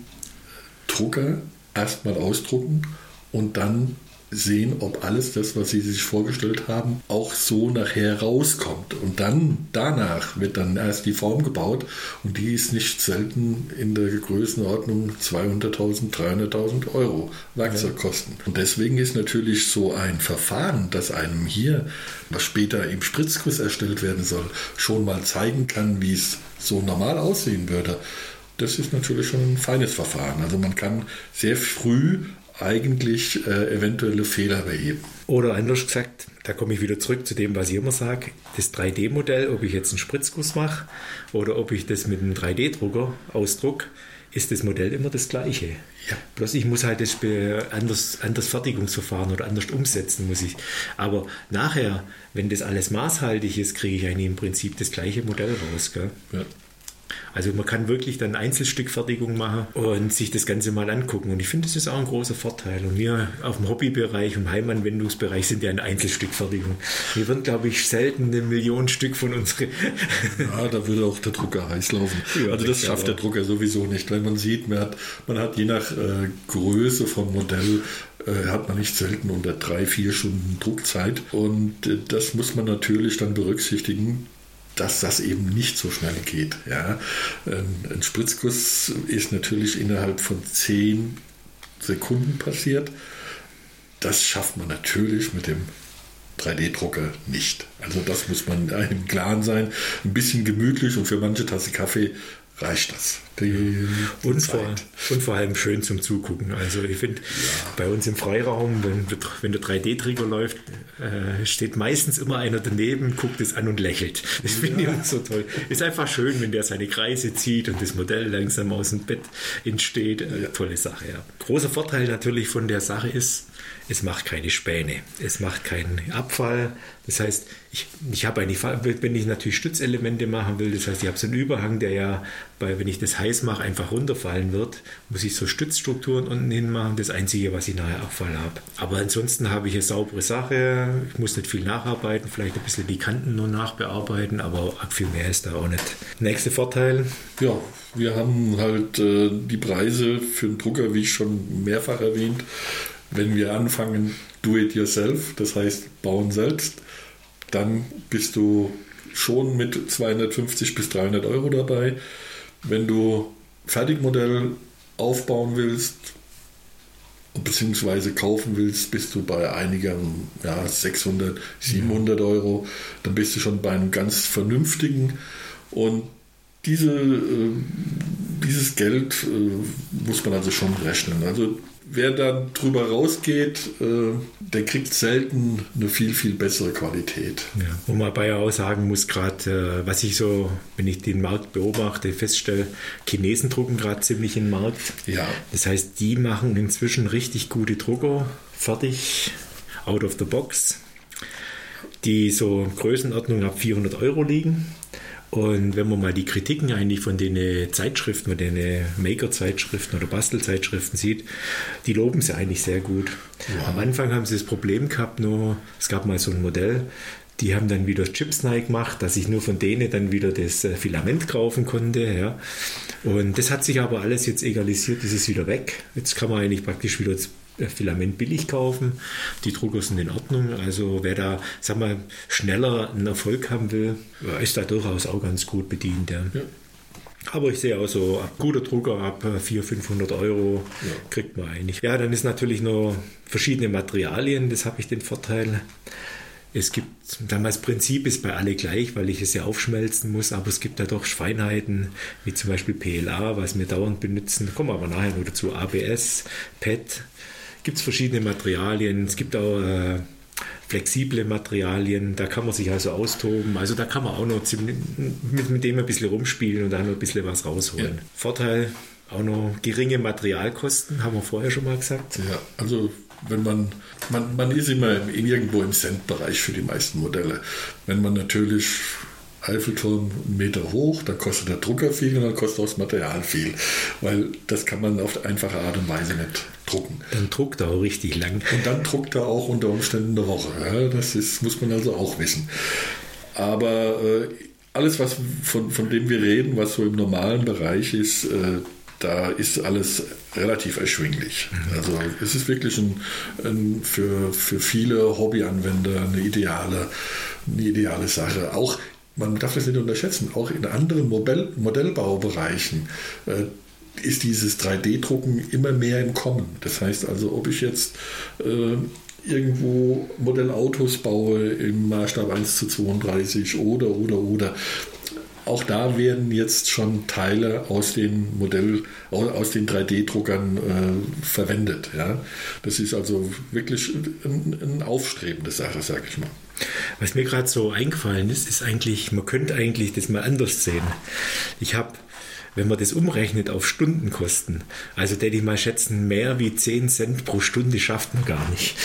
C: Drucker erstmal ausdrucken und dann sehen, ob alles das, was sie sich vorgestellt haben, auch so nachher rauskommt. Und dann, danach wird dann erst die Form gebaut und die ist nicht selten in der Größenordnung zweihunderttausend, dreihunderttausend Euro Werkzeugkosten. Ja. Und deswegen ist natürlich so ein Verfahren, das einem hier, was später im Spritzguss erstellt werden soll, schon mal zeigen kann, wie es so normal aussehen würde. Das ist natürlich schon ein feines Verfahren. Also man kann sehr früh eigentlich äh, eventuelle Fehler beheben.
B: Oder anders gesagt, da komme ich wieder zurück zu dem, was ich immer sage, das drei D Modell, ob ich jetzt einen Spritzguss mache oder ob ich das mit einem drei D Drucker ausdrucke, ist das Modell immer das gleiche. Ja. Bloß ich muss halt das anders, anders Fertigungsverfahren oder anders umsetzen muss ich. Aber nachher, wenn das alles maßhaltig ist, kriege ich eigentlich im Prinzip das gleiche Modell raus. Gell? Ja. Also man kann wirklich dann Einzelstückfertigung machen und sich das Ganze mal angucken. Und ich finde, das ist auch ein großer Vorteil. Und wir auf dem Hobbybereich, im Heimanwendungsbereich sind ja in Einzelstückfertigung. Wir werden, glaube ich, selten eine Million Stück von unseren...
C: Ja, da würde auch der Drucker heiß laufen. Ja, also das schafft der Drucker sowieso nicht. Wenn man sieht, man hat, man hat je nach äh, Größe vom Modell äh, hat man nicht selten unter drei, vier Stunden Druckzeit. Und äh, das muss man natürlich dann berücksichtigen, dass das eben nicht so schnell geht. Ja. Ein Spritzguss ist natürlich innerhalb von zehn Sekunden passiert. Das schafft man natürlich mit dem drei D Drucker nicht. Also das muss man im Klaren sein. Ein bisschen gemütlich und für manche Tasse Kaffee reicht das. Die, die
B: und, vor, und vor allem schön zum Zugucken. Also ich finde, ja. bei uns im Freiraum, wenn, wenn der drei D Trigger läuft, äh, steht meistens immer einer daneben, guckt es an und lächelt. Das finde ja. ich immer so toll. Ist einfach schön, wenn der seine Kreise zieht und das Modell langsam aus dem Bett entsteht. Äh, ja. Tolle Sache, ja. Großer Vorteil natürlich von der Sache ist, es macht keine Späne, es macht keinen Abfall. Das heißt, ich, ich habe eigentlich, wenn ich natürlich Stützelemente machen will, das heißt, ich habe so einen Überhang, der ja, bei, wenn ich das heiß mache, einfach runterfallen wird, muss ich so Stützstrukturen unten hin machen. Das Einzige, was ich nachher Abfall habe. Aber ansonsten habe ich eine saubere Sache. Ich muss nicht viel nacharbeiten, vielleicht ein bisschen die Kanten nur nachbearbeiten, aber viel mehr ist da auch nicht. Nächster Vorteil.
C: Ja, wir haben halt äh, die Preise für den Drucker, wie ich schon mehrfach erwähnt, wenn wir anfangen, do it yourself, das heißt bauen selbst, dann bist du schon mit zweihundertfünfzig bis dreihundert Euro dabei. Wenn du Fertigmodell aufbauen willst, beziehungsweise kaufen willst, bist du bei einigen ja, sechshundert, siebenhundert Euro. Dann bist du schon bei einem ganz vernünftigen. Und diese, äh, dieses Geld äh, muss man also schon rechnen. Also wer dann drüber rausgeht, äh, der kriegt selten eine viel, viel bessere Qualität.
B: Ja. Wo man dabei auch sagen muss, gerade äh, was ich so, wenn ich den Markt beobachte, feststelle, Chinesen drucken gerade ziemlich im Markt.
C: Ja.
B: Das heißt, die machen inzwischen richtig gute Drucker, fertig, out of the box. die so Größenordnung ab vierhundert Euro liegen. Und wenn man mal die Kritiken eigentlich von den Zeitschriften, von den Maker-Zeitschriften oder Bastelzeitschriften sieht, die loben sie eigentlich sehr gut. Ja. Am Anfang haben sie das Problem gehabt, nur es gab mal so ein Modell, die haben dann wieder Chips neu gemacht, dass ich nur von denen dann wieder das Filament kaufen konnte. Ja. Und das hat sich aber alles jetzt egalisiert, das ist wieder weg. Jetzt kann man eigentlich praktisch wieder das Filament billig kaufen. Die Drucker sind in Ordnung. Also wer da, sag mal, schneller einen Erfolg haben will, ist da durchaus auch ganz gut bedient. Ja. Ja. Aber ich sehe auch so, ab guter Drucker ab vierhundert, fünfhundert Euro ja. kriegt man eigentlich. Ja, dann ist natürlich noch verschiedene Materialien, das habe ich den Vorteil. Es gibt, das Prinzip ist bei alle gleich, weil ich es ja aufschmelzen muss, aber es gibt da doch Feinheiten, wie zum Beispiel P L A, was wir dauernd benutzen. Kommen wir aber nachher noch dazu. A B S, P E T. Gibt es verschiedene Materialien. Es gibt auch äh, flexible Materialien. Da kann man sich also austoben. Also da kann man auch noch ziemlich, mit, mit dem ein bisschen rumspielen und da noch ein bisschen was rausholen. Ja. Vorteil, auch noch geringe Materialkosten, haben wir vorher schon mal gesagt.
C: Ja, also wenn man, man, man ist immer irgendwo im Cent-Bereich für die meisten Modelle. Wenn man natürlich Eiffelturm einen Meter hoch, dann kostet der Drucker viel und dann kostet auch das Material viel, weil das kann man auf einfache Art und Weise nicht drucken.
B: Dann druckt er auch richtig lang.
C: Und dann druckt er auch unter Umständen eine Woche. Ja, das ist, muss man also auch wissen. Aber äh, alles, was von, von dem wir reden, was so im normalen Bereich ist, äh, da ist alles relativ erschwinglich. Also es ist wirklich ein, ein für, für viele Hobbyanwender eine ideale, eine ideale Sache. Auch, man darf das nicht unterschätzen, auch in anderen Modell, Modellbaubereichen äh, ist dieses drei D Drucken immer mehr im Kommen. Das heißt also, ob ich jetzt äh, irgendwo Modellautos baue im Maßstab eins zu zweiunddreißig oder, oder, oder, auch da werden jetzt schon Teile aus den Modell, aus den drei D Druckern äh, verwendet. Ja? Das ist also wirklich ein, ein aufstrebende Sache, sage ich mal.
B: Was mir gerade so eingefallen ist, ist eigentlich, man könnte eigentlich das mal anders sehen. Ich habe, wenn man das umrechnet auf Stundenkosten, also hätte ich mal schätzen, mehr wie zehn Cent pro Stunde schafft man gar nicht.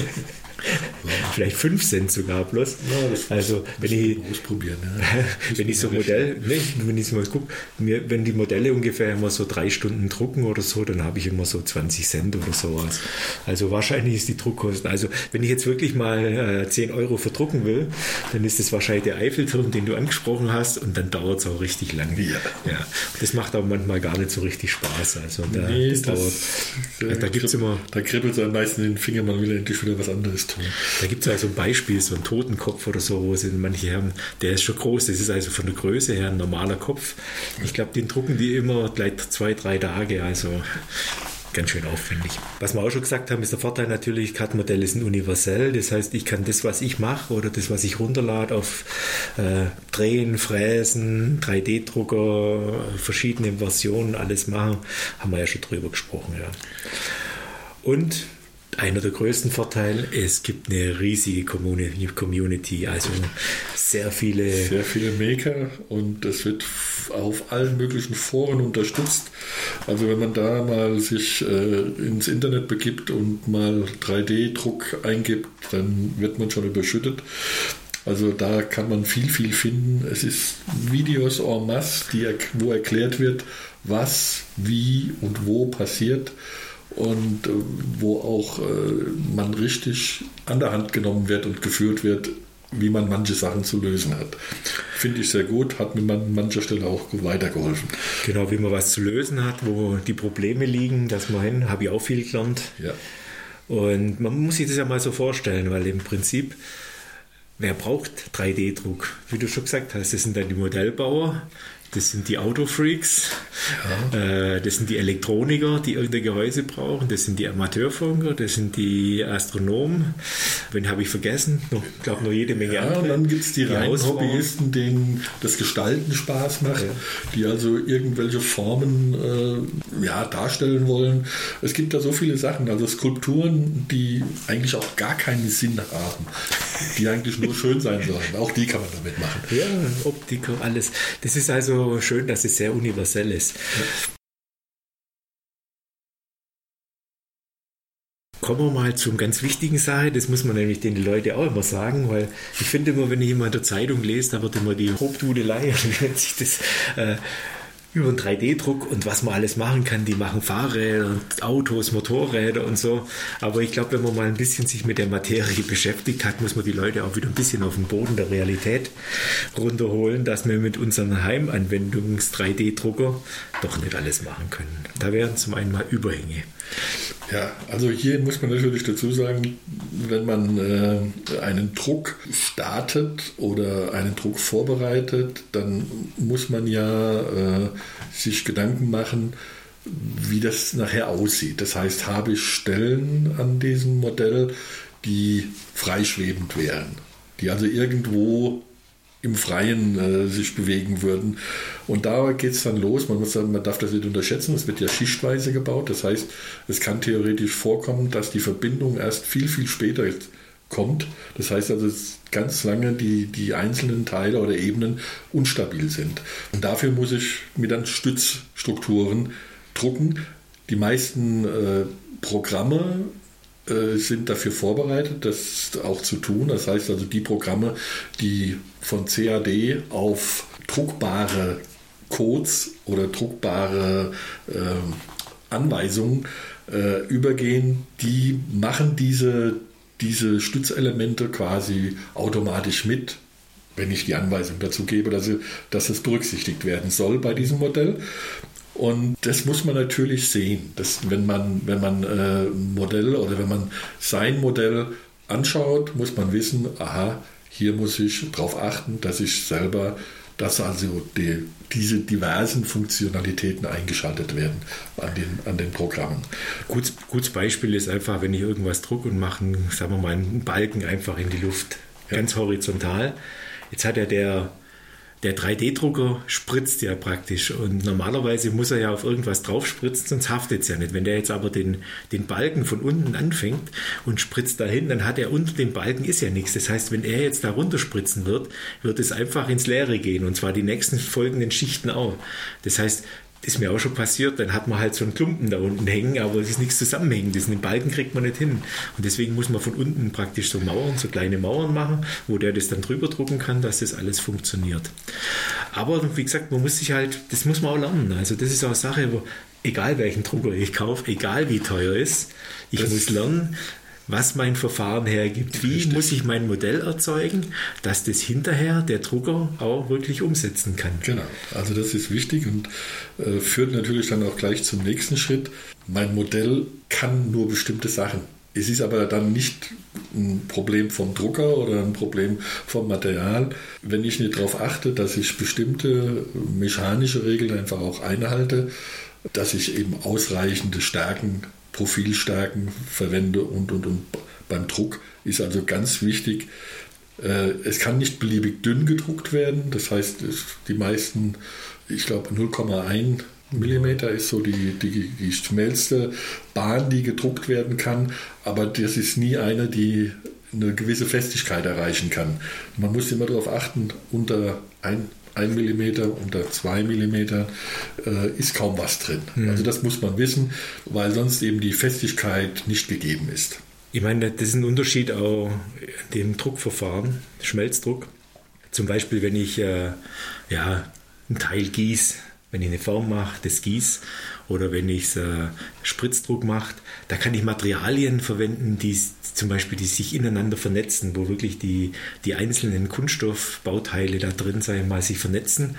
B: Vielleicht fünf Cent sogar bloß.
C: Ja, das
B: also wenn ich
C: ausprobieren. Ja.
B: wenn ich so Modell, ne, wenn ich mal gucke, mir, wenn die Modelle ungefähr immer so drei Stunden drucken oder so, dann habe ich immer so zwanzig Cent oder sowas. Also wahrscheinlich ist die Druckkosten. Also wenn ich jetzt wirklich mal äh, zehn Euro verdrucken will, dann ist das wahrscheinlich der Eiffelturm, den du angesprochen hast, und dann dauert es auch richtig lang.
C: Ja.
B: Ja. Das macht auch manchmal gar nicht so richtig Spaß. Also da,
C: nee,
B: das
C: das,
B: dauert. Da, da gibt's immer.
C: Da kribbelt es am meisten in den Finger, man will endlich wieder was anderes tun.
B: Da gibt es also ein Beispiel, so ein Totenkopf oder so, wo sie manche haben, der ist schon groß, das ist also von der Größe her ein normaler Kopf. Ich glaube, den drucken die immer gleich zwei, drei Tage, also ganz schön aufwendig. Was wir auch schon gesagt haben, ist der Vorteil natürlich, C A D-Modelle sind universell, das heißt, ich kann das, was ich mache oder das, was ich runterlade, auf äh, Drehen, Fräsen, drei D Drucker, verschiedene Versionen, alles machen, haben wir ja schon drüber gesprochen. Ja. Und einer der größten Vorteile, es gibt eine riesige Community, also sehr viele...
C: Sehr viele Maker, und das wird auf allen möglichen Foren unterstützt. Also wenn man da mal sich äh, ins Internet begibt und mal drei D Druck eingibt, dann wird man schon überschüttet. Also da kann man viel, viel finden. Es ist Videos en masse, die, wo erklärt wird, was, wie und wo passiert. Und äh, wo auch äh, man richtig an der Hand genommen wird und geführt wird, wie man manche Sachen zu lösen hat. Finde ich sehr gut, hat mir an mancher Stelle auch weitergeholfen.
B: Genau, wie man was zu lösen hat, wo die Probleme liegen, dass man hin, habe ich auch viel gelernt.
C: Ja.
B: Und man muss sich das ja mal so vorstellen, weil im Prinzip, wer braucht drei D Druck? Wie du schon gesagt hast, das sind dann die Modellbauer, das sind die Autofreaks, ja. äh, das sind die Elektroniker, die irgendein Gehäuse brauchen, das sind die Amateurfunker, das sind die Astronomen. Wen habe ich vergessen? Ich glaube, noch jede Menge
C: ja,
B: andere.
C: Und dann gibt es die, die reinen Hobbyisten, denen das Gestalten Spaß macht, ja. die also irgendwelche Formen äh, ja, darstellen wollen. Es gibt da so viele Sachen, also Skulpturen, die eigentlich auch gar keinen Sinn haben, die eigentlich nur schön sein sollen. Auch die kann man damit machen.
B: Ja, Optik und alles. Das ist also schön, dass es sehr universell ist. Kommen wir mal zum ganz wichtigen Sache, das muss man nämlich den Leuten auch immer sagen, weil ich finde immer, wenn ich immer in der Zeitung lese, da wird immer die Hobdudelei, wie nennt sich das, äh, über einen drei D Druck und was man alles machen kann. Die machen Fahrräder, Autos, Motorräder und so. Aber ich glaube, wenn man mal ein bisschen sich mit der Materie beschäftigt hat, muss man die Leute auch wieder ein bisschen auf den Boden der Realität runterholen, dass wir mit unseren Heimanwendungs-drei D Drucker doch nicht alles machen können. Da wären zum einen mal Überhänge.
C: Ja, also hier muss man natürlich dazu sagen, wenn man äh, einen Druck startet oder einen Druck vorbereitet, dann muss man ja äh, sich Gedanken machen, wie das nachher aussieht. Das heißt, habe ich Stellen an diesem Modell, die freischwebend wären, die also irgendwo im Freien äh, sich bewegen würden. Und da geht es dann los. Man muss sagen, man darf das nicht unterschätzen. Es wird ja schichtweise gebaut. Das heißt, es kann theoretisch vorkommen, dass die Verbindung erst viel, viel später kommt. Das heißt also, dass ganz lange die, die einzelnen Teile oder Ebenen unstabil sind. Und dafür muss ich mir dann Stützstrukturen drucken. Die meisten äh, Programme sind dafür vorbereitet, das auch zu tun. Das heißt also, die Programme, die von C A D auf druckbare Codes oder druckbare äh, Anweisungen äh, übergehen, die machen diese, diese Stützelemente quasi automatisch mit, wenn ich die Anweisung dazu gebe, dass, sie, dass es berücksichtigt werden soll bei diesem Modell. Und das muss man natürlich sehen, dass wenn man, wenn man äh, Modell oder wenn man sein Modell anschaut, muss man wissen, aha, hier muss ich darauf achten, dass ich selber, dass also die, diese diversen Funktionalitäten eingeschaltet werden an den, an den Programmen.
B: Gutes, gutes Beispiel ist einfach, wenn ich irgendwas drucke und mache, einen, sagen wir mal, einen Balken einfach in die Luft, ja. Ganz horizontal. Jetzt hat ja der Der drei D Drucker spritzt ja praktisch und normalerweise muss er ja auf irgendwas drauf spritzen, sonst haftet es ja nicht. Wenn der jetzt aber den, den Balken von unten anfängt und spritzt dahin, dann hat er unter dem Balken ist ja nichts. Das heißt, wenn er jetzt da runterspritzen wird, wird es einfach ins Leere gehen und zwar die nächsten folgenden Schichten auch. Das heißt, ist mir auch schon passiert, dann hat man halt so einen Klumpen da unten hängen, aber es ist nichts Zusammenhängendes. Den Balken kriegt man nicht hin. Und deswegen muss man von unten praktisch so Mauern, so kleine Mauern machen, wo der das dann drüber drucken kann, dass das alles funktioniert. Aber wie gesagt, man muss sich halt, das muss man auch lernen. Also das ist auch eine Sache, wo, egal welchen Drucker ich kaufe, egal wie teuer ist, ich das muss lernen, was mein Verfahren hergibt. Wie Richtig. Muss ich mein Modell erzeugen, dass das hinterher der Drucker auch wirklich umsetzen kann.
C: Genau, also das ist wichtig und äh, führt natürlich dann auch gleich zum nächsten Schritt. Mein Modell kann nur bestimmte Sachen. Es ist aber dann nicht ein Problem vom Drucker oder ein Problem vom Material, wenn ich nicht darauf achte, dass ich bestimmte mechanische Regeln einfach auch einhalte, dass ich eben ausreichende Stärken Profilstärken verwende und, und, und beim Druck ist also ganz wichtig, äh, es kann nicht beliebig dünn gedruckt werden, das heißt, es, die meisten, ich glaube null Komma eins Millimeter ist so die, die, die schnellste Bahn, die gedruckt werden kann, aber das ist nie eine, die eine gewisse Festigkeit erreichen kann. Man muss immer darauf achten, unter ein ein Millimeter, unter zwei Millimeter äh, ist kaum was drin. Mhm. Also das muss man wissen, weil sonst eben die Festigkeit nicht gegeben ist.
B: Ich meine, das ist ein Unterschied auch in dem Druckverfahren, Schmelzdruck. Zum Beispiel, wenn ich äh, ja, ein Teil gieße, wenn ich eine Form mache, das gieße, oder wenn ich äh, Spritzdruck mache, da kann ich Materialien verwenden, die zum Beispiel die sich ineinander vernetzen, wo wirklich die, die einzelnen Kunststoffbauteile da drin, sagen wir mal, sich vernetzen.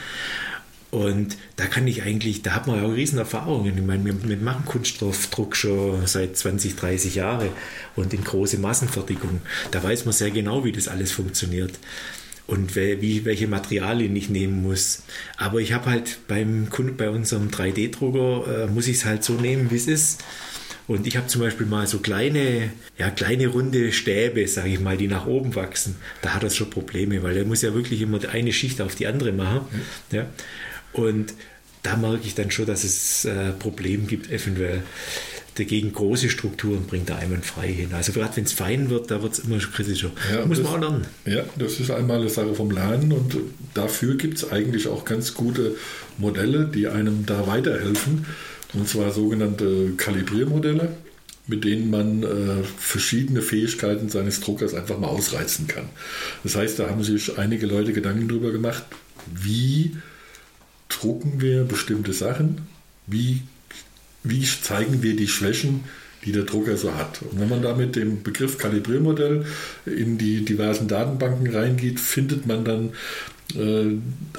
B: Und da kann ich eigentlich, da hat man ja auch riesen Erfahrungen. Ich meine, wir, wir machen Kunststoffdruck schon seit zwanzig, dreißig Jahren und in große Massenfertigung. Da weiß man sehr genau, wie das alles funktioniert und wie, welche Materialien ich nehmen muss. Aber ich habe halt beim Kunden, bei unserem drei D Drucker, äh, muss ich es halt so nehmen, wie es ist. Und ich habe zum Beispiel mal so kleine, ja, kleine runde Stäbe, sage ich mal, die nach oben wachsen. Da hat das schon Probleme, weil er muss ja wirklich immer eine Schicht auf die andere machen. Mhm. Ja. Und da merke ich dann schon, dass es äh, Probleme gibt, eventuell. Dagegen große Strukturen bringt er einwandfrei hin. Also gerade wenn es fein wird, da wird es immer kritischer. Ja, muss
C: das,
B: man auch lernen.
C: Ja, das ist einmal eine Sache vom Lernen und dafür gibt es eigentlich auch ganz gute Modelle, die einem da weiterhelfen. Und zwar sogenannte Kalibriermodelle. mit denen man äh, verschiedene Fähigkeiten seines Druckers einfach mal ausreizen kann. Das heißt, da haben sich einige Leute Gedanken darüber gemacht, wie drucken wir bestimmte Sachen, wie, wie zeigen wir die Schwächen, die der Drucker so hat. Und wenn man da mit dem Begriff Kalibriermodell in die diversen Datenbanken reingeht, findet man dann äh,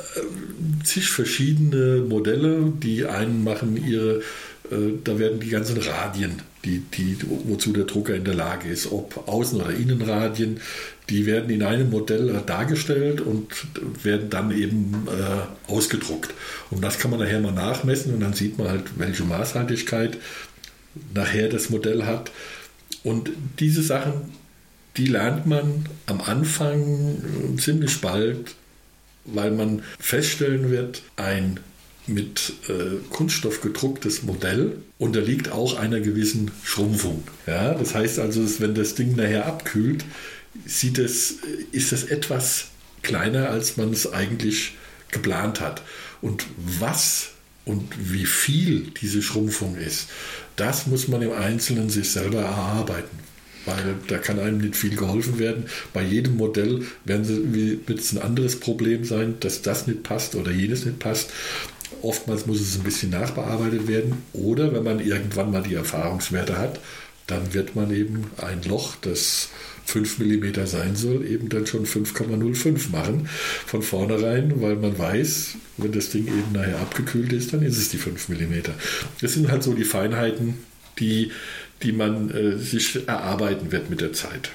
C: zig verschiedene Modelle, die einen machen ihre, äh, da werden die ganzen Radien, die, die, wozu der Drucker in der Lage ist, ob Außen- oder Innenradien, die werden in einem Modell dargestellt und werden dann eben äh, ausgedruckt. Und das kann man nachher mal nachmessen und dann sieht man halt, welche Maßhaltigkeit nachher das Modell hat. Und diese Sachen, die lernt man am Anfang ziemlich bald, weil man feststellen wird, ein mit äh, Kunststoff gedrucktes Modell unterliegt auch einer gewissen Schrumpfung. Ja, das heißt also, wenn das Ding nachher abkühlt, sieht es, ist es etwas kleiner, als man es eigentlich geplant hat. Und was und wie viel diese Schrumpfung ist, das muss man im Einzelnen sich selber erarbeiten. Weil da kann einem nicht viel geholfen werden. Bei jedem Modell werden sie, wird es ein anderes Problem sein, dass das nicht passt oder jenes nicht passt. Oftmals muss es ein bisschen nachbearbeitet werden. Oder wenn man irgendwann mal die Erfahrungswerte hat, dann wird man eben ein Loch, das fünf Millimeter sein soll, eben dann schon fünf Komma null fünf machen von vornherein, weil man weiß, wenn das Ding eben nachher abgekühlt ist, dann ist es die fünf Millimeter. Das sind halt so die Feinheiten, die, die man äh, sich erarbeiten wird mit der Zeit.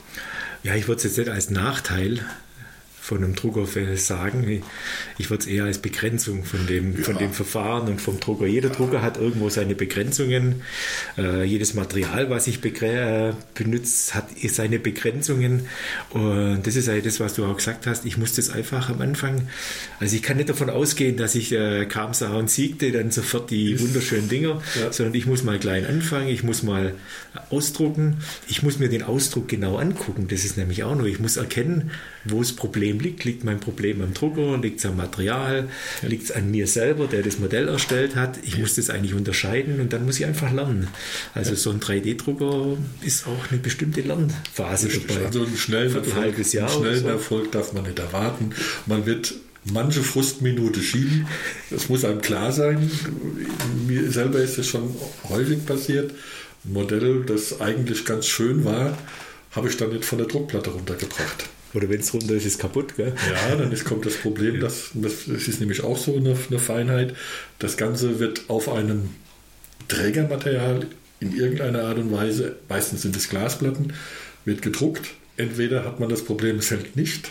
B: Ja, ich würde es jetzt nicht als Nachteil von einem Drucker sagen. Ich würde es eher als Begrenzung von dem, ja. von dem Verfahren und vom Drucker. Jeder ja. Drucker hat irgendwo seine Begrenzungen. Äh, jedes Material, was ich begre- äh, benutze, hat seine Begrenzungen. Und das ist halt das, was du auch gesagt hast. Ich muss das einfach am Anfang, also ich kann nicht davon ausgehen, dass ich äh, kam, sah und siegte, dann sofort die ist, wunderschönen Dinger, ja. sondern ich muss mal klein anfangen, ich muss mal ausdrucken, ich muss mir den Ausdruck genau angucken. Das ist nämlich auch noch, ich muss erkennen, wo das Problem liegt. Liegt mein Problem am Drucker? Liegt es am Material? Ja. Liegt es an mir selber, der das Modell erstellt hat? Ich ja. muss das eigentlich unterscheiden und dann muss ich einfach lernen. Also ja. so ein drei D-Drucker ist auch eine bestimmte Lernphase dabei.
C: Also einen schnellen,
B: ein
C: Erfolg,
B: halbes Jahr
C: einen schnellen
B: so.
C: Erfolg darf man nicht erwarten. Man wird manche Frustminute schieben. Das muss einem klar sein. Mir selber ist das schon häufig passiert. Ein Modell, das eigentlich ganz schön war, habe ich dann nicht von der Druckplatte runtergebracht.
B: Oder wenn es runter ist, ist es kaputt, gell?
C: Ja, dann ist, kommt das Problem, ja. dass, das ist nämlich auch so eine, eine Feinheit. Das Ganze wird auf einem Trägermaterial in irgendeiner Art und Weise, meistens sind es Glasplatten, wird gedruckt. Entweder hat man das Problem, es hält nicht,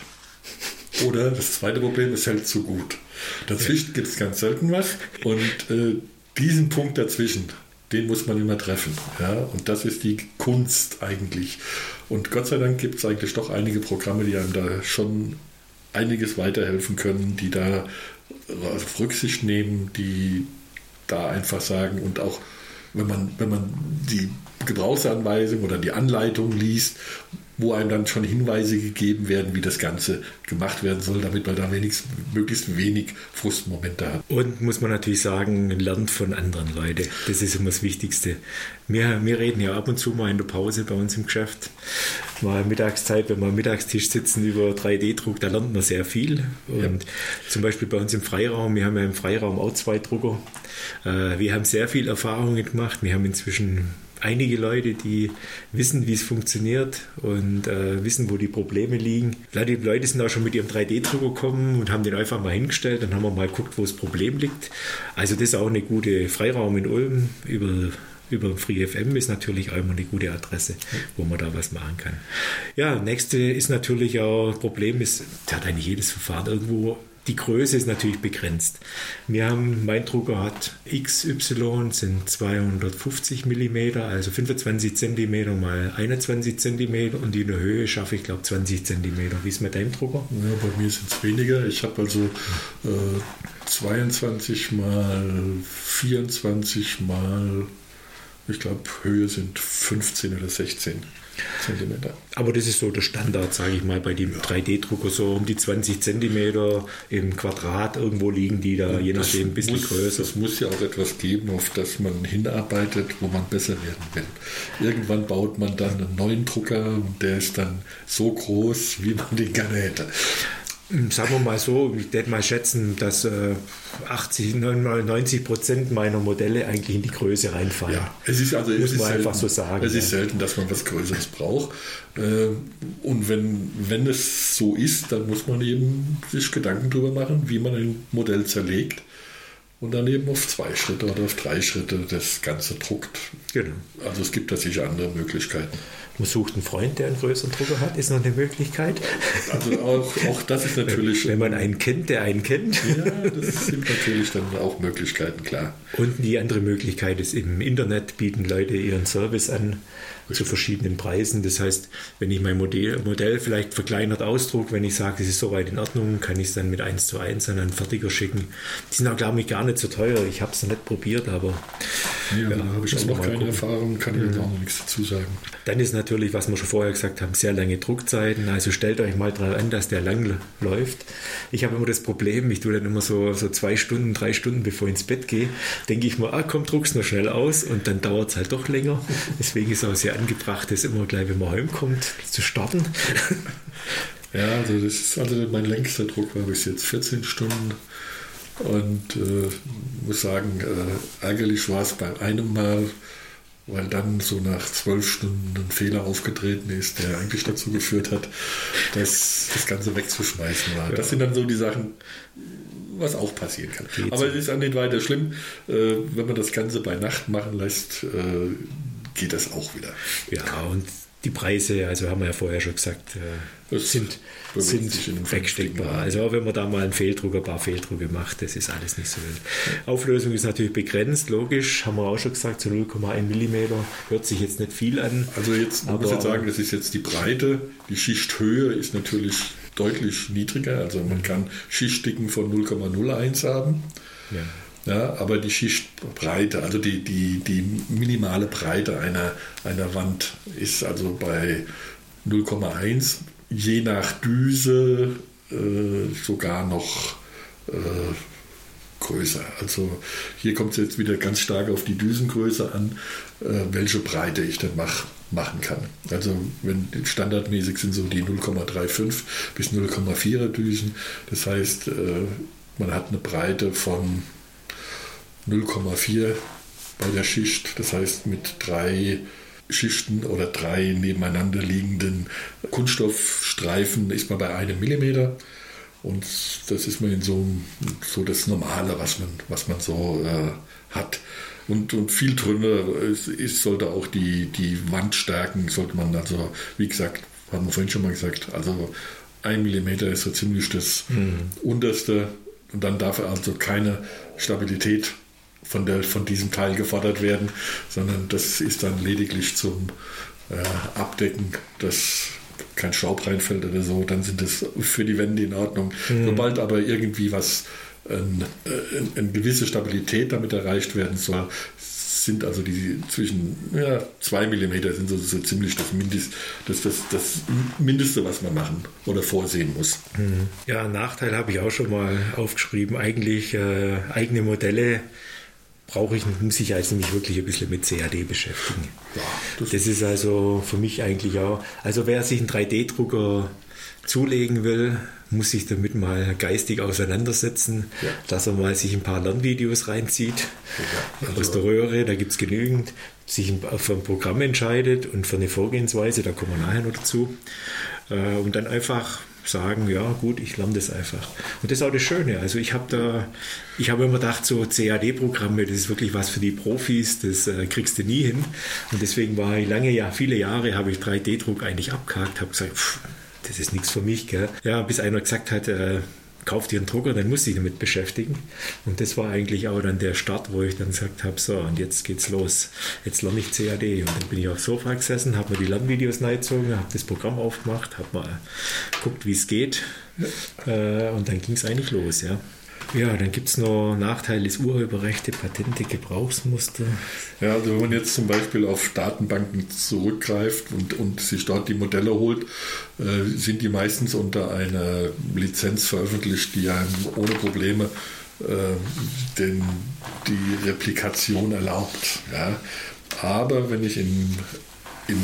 C: oder das zweite Problem, es hält zu gut. Dazwischen gibt es ganz selten was und äh, diesen Punkt dazwischen, den muss man immer treffen. Ja? Und das ist die Kunst eigentlich. Und Gott sei Dank gibt es eigentlich doch einige Programme, die einem da schon einiges weiterhelfen können, die da Rücksicht nehmen, die da einfach sagen und auch, wenn man, wenn man die Gebrauchsanweisung oder die Anleitung liest, wo einem dann schon Hinweise gegeben werden, wie das Ganze gemacht werden soll, damit man da wenigstens, möglichst wenig Frustmomente hat.
B: Und muss man natürlich sagen, lernt von anderen Leuten. Das ist immer das Wichtigste. Wir, wir reden ja ab und zu mal in der Pause bei uns im Geschäft, mal Mittagszeit, wenn wir am Mittagstisch sitzen über drei D-Druck, da lernt man sehr viel. Und ja. zum Beispiel bei uns im Freiraum, wir haben ja im Freiraum auch zwei Drucker. Wir haben sehr viel Erfahrungen gemacht. Wir haben inzwischen einige Leute, die wissen, wie es funktioniert und äh, wissen, wo die Probleme liegen. Die Leute sind auch schon mit ihrem drei D-Drucker gekommen und haben den einfach mal hingestellt. Dann haben wir mal geguckt, wo das Problem liegt. Also das ist auch eine gute Freiraum in Ulm. Über, über FreeFM ist natürlich auch immer eine gute Adresse, wo man da was machen kann. Ja, nächste ist natürlich auch, Problem ist, da hat eigentlich jedes Verfahren irgendwo. Die Größe ist natürlich begrenzt. Wir haben, mein Drucker hat X Y, sind zweihundertfünfzig Millimeter, also fünfundzwanzig Zentimeter mal einundzwanzig Zentimeter und in der Höhe schaffe ich, glaube zwanzig Zentimeter. Wie ist mit deinem Drucker?
C: Ja, bei mir sind es weniger. Ich habe also äh, zweiundzwanzig mal vierundzwanzig mal, ich glaube, Höhe sind fünfzehn oder sechzehn. Zentimeter.
B: Aber das ist so der Standard, sage ich mal, bei dem ja. drei D-Drucker, so um die zwanzig Zentimeter im Quadrat irgendwo liegen die da, und je nachdem ein bisschen
C: muss,
B: größer.
C: Es muss ja auch etwas geben, auf das man hinarbeitet, wo man besser werden will. Irgendwann baut man dann einen neuen Drucker und der ist dann so groß, wie man den gerne hätte.
B: Sagen wir mal so, ich würde mal schätzen, dass äh, achtzig, neunzig Prozent meiner Modelle eigentlich in die Größe reinfallen.
C: Ja, es ist also
B: muss
C: es ist
B: man
C: selten,
B: einfach so sagen.
C: Es ist
B: ja.
C: selten, dass man was Größeres braucht. Äh, und wenn, wenn es so ist, dann muss man eben sich Gedanken darüber machen, wie man ein Modell zerlegt und dann eben auf zwei Schritte oder auf drei Schritte das Ganze druckt.
B: Genau.
C: Also es gibt da sicher andere Möglichkeiten.
B: Man sucht einen Freund, der einen größeren Drucker hat, ist noch eine Möglichkeit.
C: Also auch, auch das ist natürlich...
B: Wenn man einen kennt, der einen kennt.
C: Ja, das sind natürlich dann auch Möglichkeiten, klar.
B: Und die andere Möglichkeit ist, im Internet bieten Leute ihren Service an zu verschiedenen Preisen. Das heißt, wenn ich mein Modell, Modell vielleicht verkleinert ausdrucke, wenn ich sage, es ist soweit in Ordnung, kann ich es dann mit eins zu eins an einen Fertiger schicken. Die sind auch, glaube ich, gar nicht so teuer. Ich habe es noch nicht probiert, aber...
C: Ja, ja, da habe ich auch noch keine gucken. Erfahrung, kann ich jetzt mhm. auch noch nichts dazu sagen.
B: Dann ist natürlich, was wir schon vorher gesagt haben, sehr lange Druckzeiten. Also stellt euch mal dran an, dass der lang läuft. Ich habe immer das Problem, ich tue dann immer so, so zwei Stunden, drei Stunden, bevor ich ins Bett gehe, denke ich mir, ah komm, druck's noch schnell aus und dann dauert es halt doch länger. Deswegen ist auch sehr angebracht, das immer gleich, wenn man heimkommt, zu starten.
C: Ja, also, das ist, also mein längster Druck war bis jetzt vierzehn Stunden. Und äh, muss sagen, äh, ärgerlich war es bei einem Mal, weil dann so nach zwölf Stunden ein Fehler aufgetreten ist, der eigentlich dazu geführt hat, dass das Ganze wegzuschmeißen war. Ja. Das sind dann so die Sachen, was auch passieren kann. Geht Aber so. Es ist an den weiter schlimm. Äh, wenn man das Ganze bei Nacht machen lässt, äh, geht das auch wieder.
B: Ja, und die Preise, also haben wir ja vorher schon gesagt, äh, sind, sind wegsteckbar. Also auch wenn man da mal einen Fehldrucker, ein paar Fehldrucke macht, das ist alles nicht so wild. Auflösung ist natürlich begrenzt, logisch, haben wir auch schon gesagt, so null Komma eins Millimeter, hört sich jetzt nicht viel an.
C: Also jetzt, man muss jetzt sagen, das ist jetzt die Breite, die Schichthöhe ist natürlich deutlich niedriger, also man kann Schichtdicken von null Komma null eins haben. Ja. Ja, aber die Schichtbreite, also die, die, die minimale Breite einer, einer Wand ist also bei null Komma eins, je nach Düse äh, sogar noch äh, größer. Also hier kommt es jetzt wieder ganz stark auf die Düsengröße an, äh, welche Breite ich dann mach, machen kann. Also wenn standardmäßig sind so die null Komma fünfunddreißig bis null Komma vierer Düsen. Das heißt, äh, man hat eine Breite von null Komma vier bei der Schicht, das heißt mit drei Schichten oder drei nebeneinander liegenden Kunststoffstreifen ist man bei einem Millimeter und das ist man in so, so das Normale, was man, was man so äh, hat. Und, und viel drunter ist, ist, sollte auch die, die Wandstärken, sollte man also, wie gesagt, haben wir vorhin schon mal gesagt, also ein Millimeter ist so ziemlich das mhm. unterste und dann darf also keine Stabilität von, der, von diesem Teil gefordert werden, sondern das ist dann lediglich zum äh, Abdecken, dass kein Staub reinfällt oder so, dann sind das für die Wände in Ordnung. Mhm. Sobald aber irgendwie was, eine, eine gewisse Stabilität damit erreicht werden soll, sind also die zwischen ja, zwei Millimeter sind so, so ziemlich das, Mindest, das, das, das Mindeste, was man machen oder vorsehen muss.
B: Ja, einen Nachteil habe ich auch schon mal aufgeschrieben. Eigentlich äh, eigene Modelle brauche ich, muss ich also mich wirklich ein bisschen mit C A D beschäftigen. Ja, das, das ist also für mich eigentlich auch, also wer sich einen drei D Drucker zulegen will, muss sich damit mal geistig auseinandersetzen, ja. dass er mal sich ein paar Lernvideos reinzieht ja, also aus der Röhre, da gibt es genügend, sich für ein Programm entscheidet und für eine Vorgehensweise, da kommen wir nachher noch dazu, und dann einfach sagen, ja gut, ich lerne das einfach. Und das ist auch das Schöne. Also ich habe da, ich habe immer gedacht, so C A D-Programme, das ist wirklich was für die Profis, das äh, kriegst du nie hin. Und deswegen war ich lange, ja, viele Jahre habe ich drei D Druck eigentlich abgehakt, habe gesagt, pff, das ist nichts für mich, gell? Ja, bis einer gesagt hat, äh, kauf dir einen Drucker, dann musst du dich damit beschäftigen. Und das war eigentlich auch dann der Start, wo ich dann gesagt habe, so, und jetzt geht's los. Jetzt lerne ich C A D. Und dann bin ich aufs Sofa gesessen, habe mir die Lernvideos reingezogen, habe das Programm aufgemacht, habe mal geguckt, wie es geht. Ja. Äh, und dann ging es eigentlich los, ja. Ja, dann gibt es noch Nachteile des Urheberrechte, Patente, Gebrauchsmuster.
C: Ja, also wenn man jetzt zum Beispiel auf Datenbanken zurückgreift und, und sich dort die Modelle holt, äh, sind die meistens unter einer Lizenz veröffentlicht, die einem ohne Probleme äh, den, die Replikation erlaubt. Ja. Aber wenn ich in im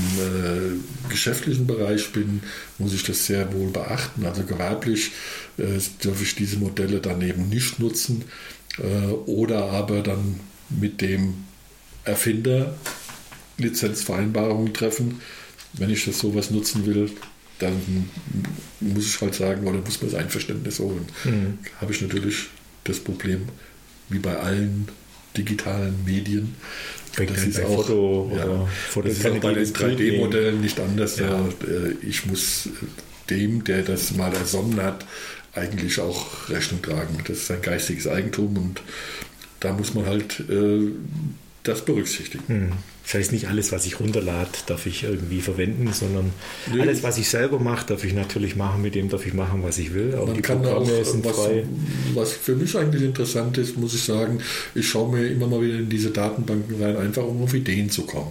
C: äh, geschäftlichen Bereich bin, muss ich das sehr wohl beachten. Also gewerblich äh, darf ich diese Modelle dann eben nicht nutzen äh, oder aber dann mit dem Erfinder Lizenzvereinbarungen treffen. Wenn ich das sowas nutzen will, dann muss ich halt sagen, oder muss man das Einverständnis holen. Mhm. Habe ich natürlich das Problem, wie bei allen digitalen Medien. Das ist auch, Foto, ja, oder Foto das ist auch bei den drei D-Modellen nicht anders. Ja. Ich muss dem, der das mal ersonnen hat, eigentlich auch Rechnung tragen. Das ist sein geistiges Eigentum und da muss man halt äh, das berücksichtigen.
B: Hm. Das heißt, nicht alles, was ich runterlade, darf ich irgendwie verwenden, sondern nee. alles, was ich selber mache, darf ich natürlich machen, mit dem darf ich machen, was ich will. Auch
C: Man
B: die
C: kann
B: Programme
C: auch,
B: sind
C: was,
B: frei.
C: Was für mich eigentlich interessant ist, muss ich sagen, ich schaue mir immer mal wieder in diese Datenbanken rein, einfach um auf Ideen zu kommen.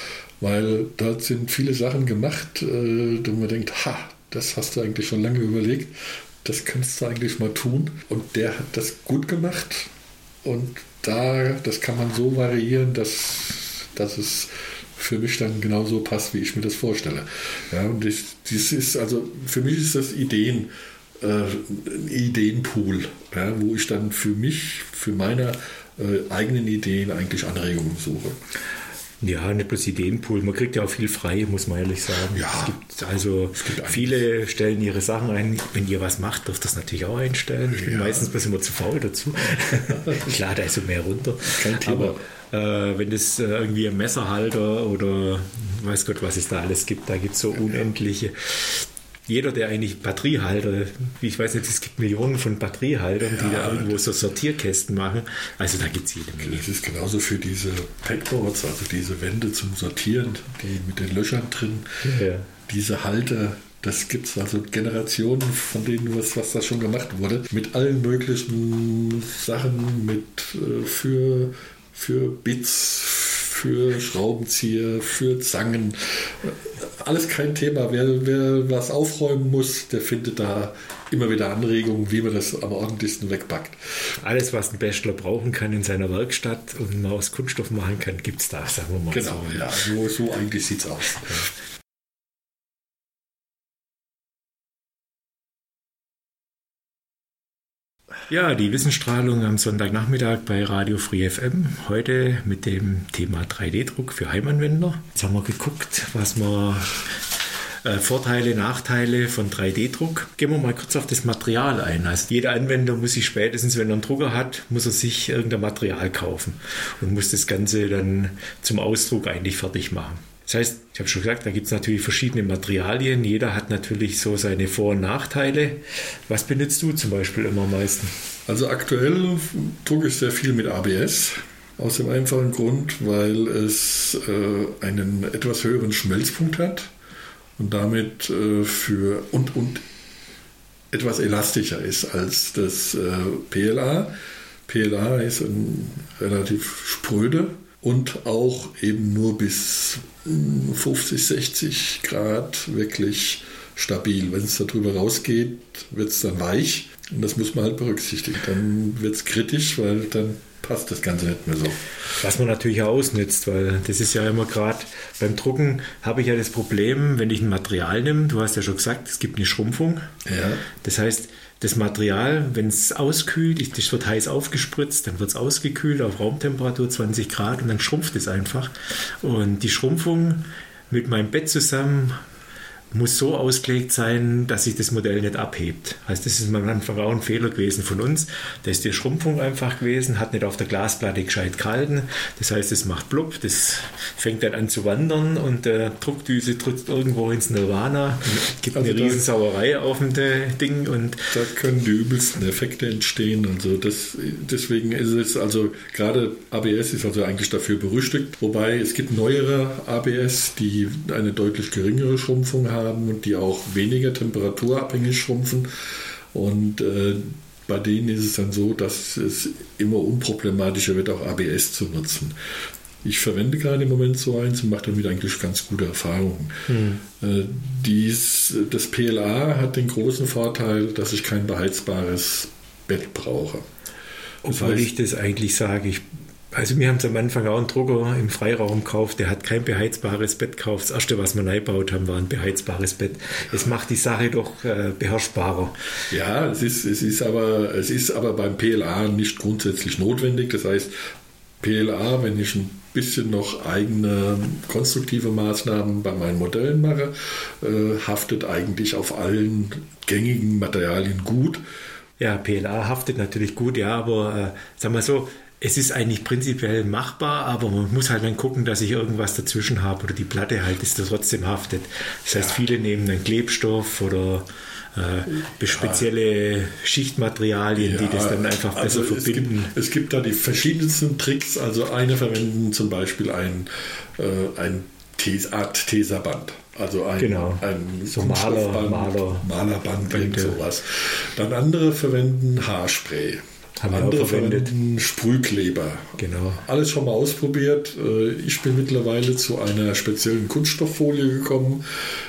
C: Weil da sind viele Sachen gemacht, äh, wo man denkt, ha, das hast du eigentlich schon lange überlegt, das kannst du eigentlich mal tun. Und der hat das gut gemacht und da, das kann man so variieren, dass dass es für mich dann genauso passt, wie ich mir das vorstelle. Ja, und das, das ist also, für mich ist das Ideen, äh, ein Ideenpool, ja, wo ich dann für mich, für meine äh, eigenen Ideen eigentlich Anregungen suche.
B: Ja, nicht bloß Ideenpool. Man kriegt ja auch viel frei, muss man ehrlich sagen.
C: Ja,
B: es gibt also
C: es gibt
B: viele stellen ihre Sachen ein. Wenn ihr was macht, dürft ihr das natürlich auch einstellen. Ich bin ja. meistens bloß immer zu faul dazu. Klar, da ist so mehr runter.
C: Kein Thema.
B: Aber äh, wenn das äh, irgendwie ein Messerhalter oder weiß Gott, was es da alles gibt, da gibt es so unendliche. Jeder, der eigentlich Batteriehalter, ich weiß nicht, es gibt Millionen von Batteriehaltern, ja, die da irgendwo so Sortierkästen machen. Also da gibt es jede Menge.
C: Das ist genauso für diese Packboards, also diese Wände zum Sortieren, die mit den Löchern drin, ja. diese Halter. Das gibt es also Generationen, von denen was, was da schon gemacht wurde, mit allen möglichen Sachen, mit äh, für, für Bits, für Schraubenzieher, für Zangen. Alles kein Thema. Wer, wer was aufräumen muss, der findet da immer wieder Anregungen, wie man das am ordentlichsten wegpackt.
B: Alles, was ein Bachelor brauchen kann in seiner Werkstatt und man aus Kunststoff machen kann, gibt es da, sagen wir mal.
C: Genau, so. Ja, so, so eigentlich sieht es aus. Ja.
B: Ja, die Wissensstrahlung am Sonntagnachmittag bei Radio Free F M. Heute mit dem Thema drei D-Druck für Heimanwender. Jetzt haben wir geguckt, was wir äh, Vorteile, Nachteile von drei D-Druck. Gehen wir mal kurz auf das Material ein. Also jeder Anwender muss sich spätestens, wenn er einen Drucker hat, muss er sich irgendein Material kaufen und muss das Ganze dann zum Ausdruck eigentlich fertig machen. Das heißt, ich habe schon gesagt, da gibt es natürlich verschiedene Materialien. Jeder hat natürlich so seine Vor- und Nachteile. Was benutzt du zum Beispiel immer am meisten?
C: Also aktuell drucke ich sehr viel mit A B S. Aus dem einfachen Grund, weil es äh, einen etwas höheren Schmelzpunkt hat und damit äh, für und, und etwas elastischer ist als das äh, P L A. P L A ist ein relativ spröde und auch eben nur bis fünfzig, sechzig Grad wirklich stabil. Wenn es darüber rausgeht, wird es dann weich und das muss man halt berücksichtigen. Dann wird es kritisch, weil dann passt das Ganze nicht mehr so.
B: Was man natürlich auch ausnützt, weil das ist ja immer gerade beim Drucken habe ich ja das Problem, wenn ich ein Material nehme, du hast ja schon gesagt, es gibt eine Schrumpfung.
C: Ja.
B: Das heißt, das Material, wenn es auskühlt, das wird heiß aufgespritzt, dann wird es ausgekühlt auf Raumtemperatur zwanzig Grad und dann schrumpft es einfach. Und die Schrumpfung mit meinem Bett zusammen muss so ausgelegt sein, dass sich das Modell nicht abhebt. Also das ist am Anfang auch ein Fehler gewesen von uns. Da ist die Schrumpfung einfach gewesen, hat nicht auf der Glasplatte gescheit gehalten. Das heißt, es macht blub, das fängt dann an zu wandern und der Druckdüse drückt irgendwo ins Nirvana. Gibt also eine Riesensauerei auf dem Ding. Und
C: da können die übelsten Effekte entstehen. Also das, deswegen ist es, also gerade A B S ist also eigentlich dafür berüchtigt. Wobei es gibt neuere A B S, die eine deutlich geringere Schrumpfung haben und die auch weniger temperaturabhängig schrumpfen. Und äh, bei denen ist es dann so, dass es immer unproblematischer wird, auch A B S zu nutzen. Ich verwende gerade im Moment so eins und mache damit eigentlich ganz gute Erfahrungen. Hm. Dies, das P L A hat den großen Vorteil, dass ich kein beheizbares Bett brauche.
B: Das Obwohl heißt, ich das eigentlich sage, ich Also wir haben am Anfang auch einen Drucker im Freiraum gekauft, der hat kein beheizbares Bett gekauft. Das erste, was wir neu gebaut haben, war ein beheizbares Bett. Es macht die Sache doch äh, beherrschbarer.
C: Ja, es ist, es, ist aber, es ist aber beim P L A nicht grundsätzlich notwendig. Das heißt, P L A, wenn ich ein bisschen noch eigene konstruktive Maßnahmen bei meinen Modellen mache, äh, haftet eigentlich auf allen gängigen Materialien gut.
B: Ja, P L A haftet natürlich gut, ja, aber äh, sagen wir so, es ist eigentlich prinzipiell machbar, aber man muss halt dann gucken, dass ich irgendwas dazwischen habe oder die Platte halt, dass das trotzdem haftet. Das heißt, ja. viele nehmen dann Klebstoff oder äh, spezielle ja. Schichtmaterialien, ja, die das dann einfach besser
C: also
B: verbinden.
C: Es gibt, es gibt da die verschiedensten Tricks. Also eine verwenden zum Beispiel ein, äh, ein Art Teserband. Also ein,
B: genau.
C: ein
B: so Maler, Maler,
C: Malerband, irgend sowas. Dann andere verwenden Haarspray.
B: Haben
C: andere verwenden Sprühkleber.
B: Genau.
C: Alles schon mal ausprobiert. Ich bin mittlerweile zu einer speziellen Kunststofffolie gekommen,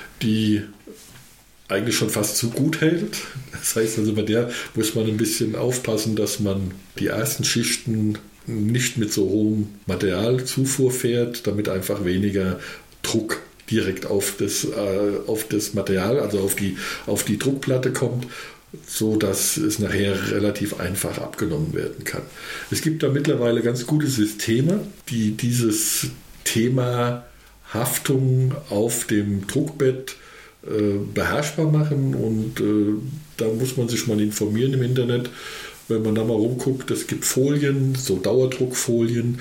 C: die eigentlich schon fast zu gut hält. Das heißt also, bei der muss man ein bisschen aufpassen, dass man die ersten Schichten nicht mit so hohem Materialzufuhr fährt, damit einfach weniger Druck direkt auf das, äh, auf das Material, also auf die, auf die Druckplatte kommt, so dass es nachher relativ einfach abgenommen werden kann. Es gibt da mittlerweile ganz gute Systeme, die dieses Thema Haftung auf dem Druckbett äh, beherrschbar machen, und äh, da muss man sich mal informieren im Internet, wenn man da mal rumguckt. Es gibt Folien, so Dauerdruckfolien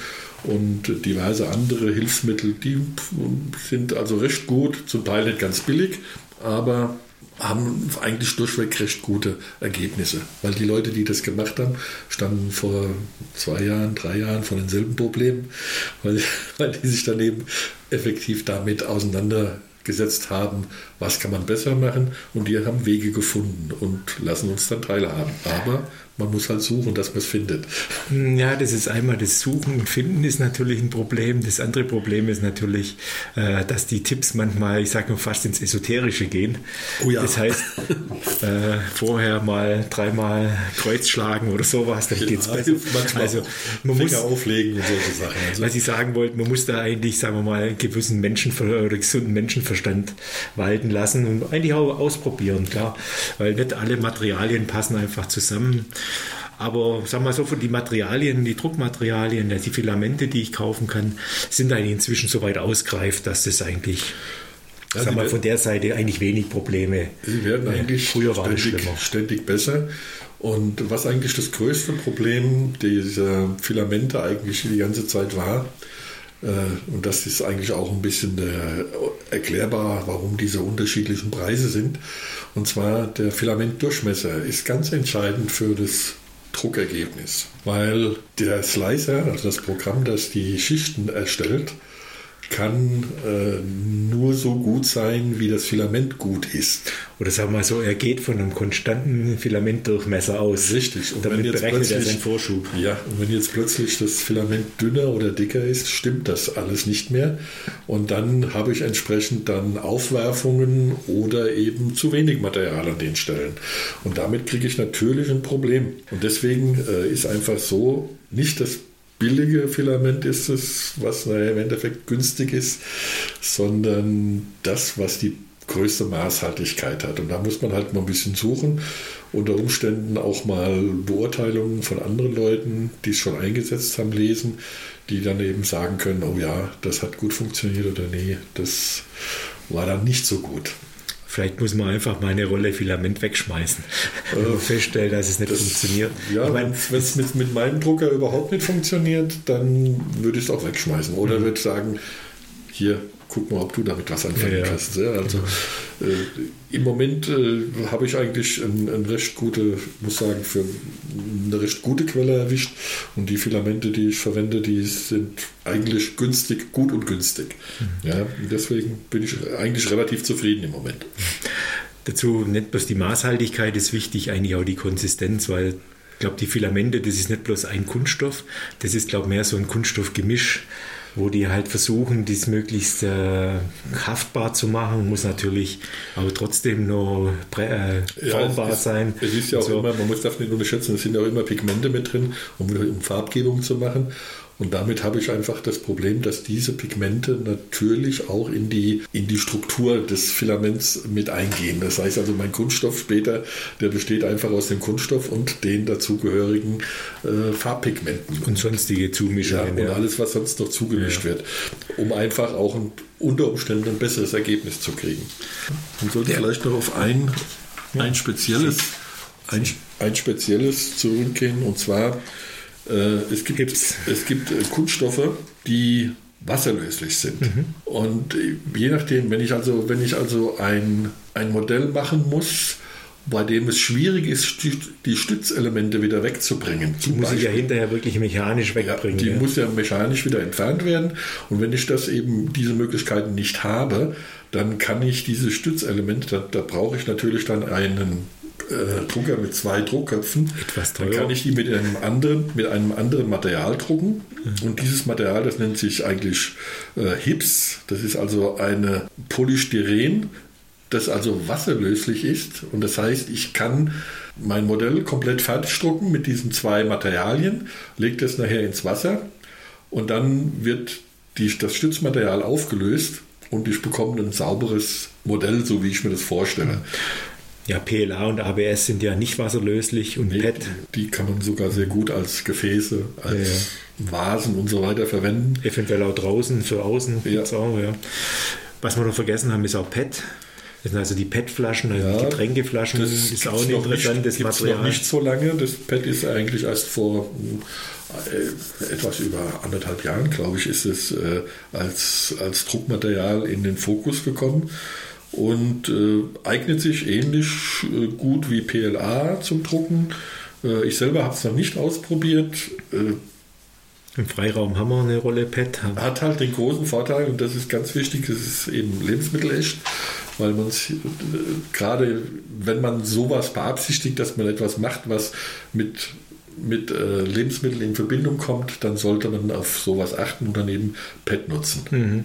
C: und diverse andere Hilfsmittel, die sind also recht gut, zum Teil nicht ganz billig, aber haben eigentlich durchweg recht gute Ergebnisse. Weil die Leute, die das gemacht haben, standen vor zwei Jahren, drei Jahren vor denselben Problemen, weil, weil die sich dann eben effektiv damit auseinandergesetzt haben, was kann man besser machen, und die haben Wege gefunden und lassen uns dann teilhaben. Aber man muss halt suchen, dass man es findet.
B: Ja, das ist einmal das Suchen und Finden ist natürlich ein Problem. Das andere Problem ist natürlich, äh, dass die Tipps manchmal, ich sage mal, fast ins Esoterische gehen.
C: Oh ja.
B: Das heißt, äh, vorher mal dreimal Kreuz schlagen oder sowas, dann ja, geht es besser.
C: Also man muss auflegen und solche Sachen. Also.
B: Was ich sagen wollte, man muss da eigentlich, sagen wir mal, einen gewissen Menschenver- oder gesunden Menschenverstand walten lassen und eigentlich auch ausprobieren, klar. Weil nicht alle Materialien passen einfach zusammen. Aber sagen wir so, für die Materialien, die Druckmaterialien, die Filamente, die ich kaufen kann, sind eigentlich inzwischen so weit ausgereift, dass das eigentlich, ja, sagen wir, von der Seite eigentlich wenig Probleme.
C: Sie werden eigentlich
B: früher war
C: ständig, ständig besser. Und was eigentlich das größte Problem dieser Filamente eigentlich die ganze Zeit war, und das ist eigentlich auch ein bisschen erklärbar, warum diese unterschiedlichen Preise sind. Und zwar der Filamentdurchmesser ist ganz entscheidend für das Druckergebnis, weil der Slicer, also das Programm, das die Schichten erstellt, kann äh, nur so gut sein, wie das Filament gut ist.
B: Oder sagen wir mal so, er geht von einem konstanten Filamentdurchmesser aus.
C: Richtig.
B: Und damit berechnet er seinen Vorschub.
C: Ja, und wenn jetzt plötzlich das Filament dünner oder dicker ist, stimmt das alles nicht mehr. Und dann habe ich entsprechend dann Aufwerfungen oder eben zu wenig Material an den Stellen. Und damit kriege ich natürlich ein Problem. Und deswegen äh, ist einfach so, nicht das billige Filament ist es, was naja, im Endeffekt günstig ist, sondern das, was die größte Maßhaltigkeit hat. Und da muss man halt mal ein bisschen suchen, unter Umständen auch mal Beurteilungen von anderen Leuten, die es schon eingesetzt haben, lesen, die dann eben sagen können, oh ja, das hat gut funktioniert oder nee, das war dann nicht so gut.
B: Vielleicht muss man einfach mal eine Rolle Filament wegschmeißen, wenn man feststellt, dass es nicht das, funktioniert.
C: Ja, wenn es mit, mit meinem Drucker überhaupt nicht funktioniert, dann würde ich es auch wegschmeißen. Oder mhm. würde sagen, hier, guck mal, ob du damit was anfangen ja, kannst. Ja, also äh, im Moment äh, habe ich eigentlich ein, ein recht gute, muss sagen, für eine recht gute Quelle erwischt. Und die Filamente, die ich verwende, die sind eigentlich günstig, gut und günstig. Mhm. Ja, deswegen bin ich eigentlich relativ zufrieden im Moment.
B: Dazu nicht bloß die Maßhaltigkeit ist wichtig, eigentlich auch die Konsistenz, weil ich glaube, die Filamente, das ist nicht bloß ein Kunststoff, das ist, glaube ich, mehr so ein Kunststoffgemisch, wo die halt versuchen, dies möglichst äh, haftbar zu machen, muss natürlich aber trotzdem noch äh, formbar
C: ja, es ist,
B: sein.
C: Es ist ja auch
B: so.
C: immer, man muss das nicht unterschätzen, es sind ja auch immer Pigmente mit drin, um, um Farbgebung zu machen. Und damit habe ich einfach das Problem, dass diese Pigmente natürlich auch in die, in die Struktur des Filaments mit eingehen. Das heißt also, mein Kunststoff später, der besteht einfach aus dem Kunststoff und den dazugehörigen äh, Farbpigmenten.
B: Und sonstige Zumischungen.
C: Ja, und ja. alles, was sonst noch zugemischt ja. wird, um einfach auch ein, unter Umständen ein besseres Ergebnis zu kriegen. Man sollte ja. vielleicht noch auf ein, ein, spezielles, ein, ein spezielles zurückgehen, und zwar Es gibt, es gibt Kunststoffe, die wasserlöslich sind. Mhm. Und je nachdem, wenn ich also, wenn ich also ein, ein Modell machen muss, bei dem es schwierig ist, die Stützelemente wieder wegzubringen.
B: Die muss ich ja hinterher wirklich mechanisch wegbringen.
C: Ja, die
B: ja.
C: muss ja mechanisch wieder entfernt werden. Und wenn ich das eben, diese Möglichkeiten nicht habe, dann kann ich diese Stützelemente, da, da brauche ich natürlich dann einen Äh, Drucker mit zwei Druckköpfen,
B: etwas teuer.
C: Dann kann ich die mit einem anderen, mit einem anderen Material drucken. Mhm. Und dieses Material, das nennt sich eigentlich äh, Hips. Das ist also eine Polystyren, das also wasserlöslich ist. Und das heißt, ich kann mein Modell komplett fertig drucken mit diesen zwei Materialien, lege das nachher ins Wasser und dann wird die, das Stützmaterial aufgelöst und ich bekomme ein sauberes Modell, so wie ich mir das vorstelle. Mhm.
B: Ja, P L A und A B S sind ja nicht wasserlöslich und
C: nee,
B: P E T.
C: Die kann man sogar sehr gut als Gefäße, als ja, ja. Vasen und so weiter verwenden.
B: Eventuell auch draußen, für außen.
C: Ja.
B: Auch, ja. Was wir noch vergessen haben, ist auch P E T. Das sind also die P E T-Flaschen, also ja, Getränkeflaschen, das ist auch ein interessantes
C: nicht,
B: Material.
C: Noch nicht so lange. Das P E T ist eigentlich erst vor äh, etwas über anderthalb Jahren, glaube ich, ist es äh, als, als Druckmaterial in den Fokus gekommen. Und äh, eignet sich ähnlich äh, gut wie P L A zum Drucken. Äh, ich selber habe es noch nicht ausprobiert. Äh,
B: Im Freiraum haben wir eine Rolle P E T.
C: Hat halt den großen Vorteil, und das ist ganz wichtig, es ist eben lebensmittelecht, weil man es äh, gerade, wenn man sowas beabsichtigt, dass man etwas macht, was mit mit äh, Lebensmitteln in Verbindung kommt, dann sollte man auf sowas achten und dann eben P E T nutzen.
B: Mhm.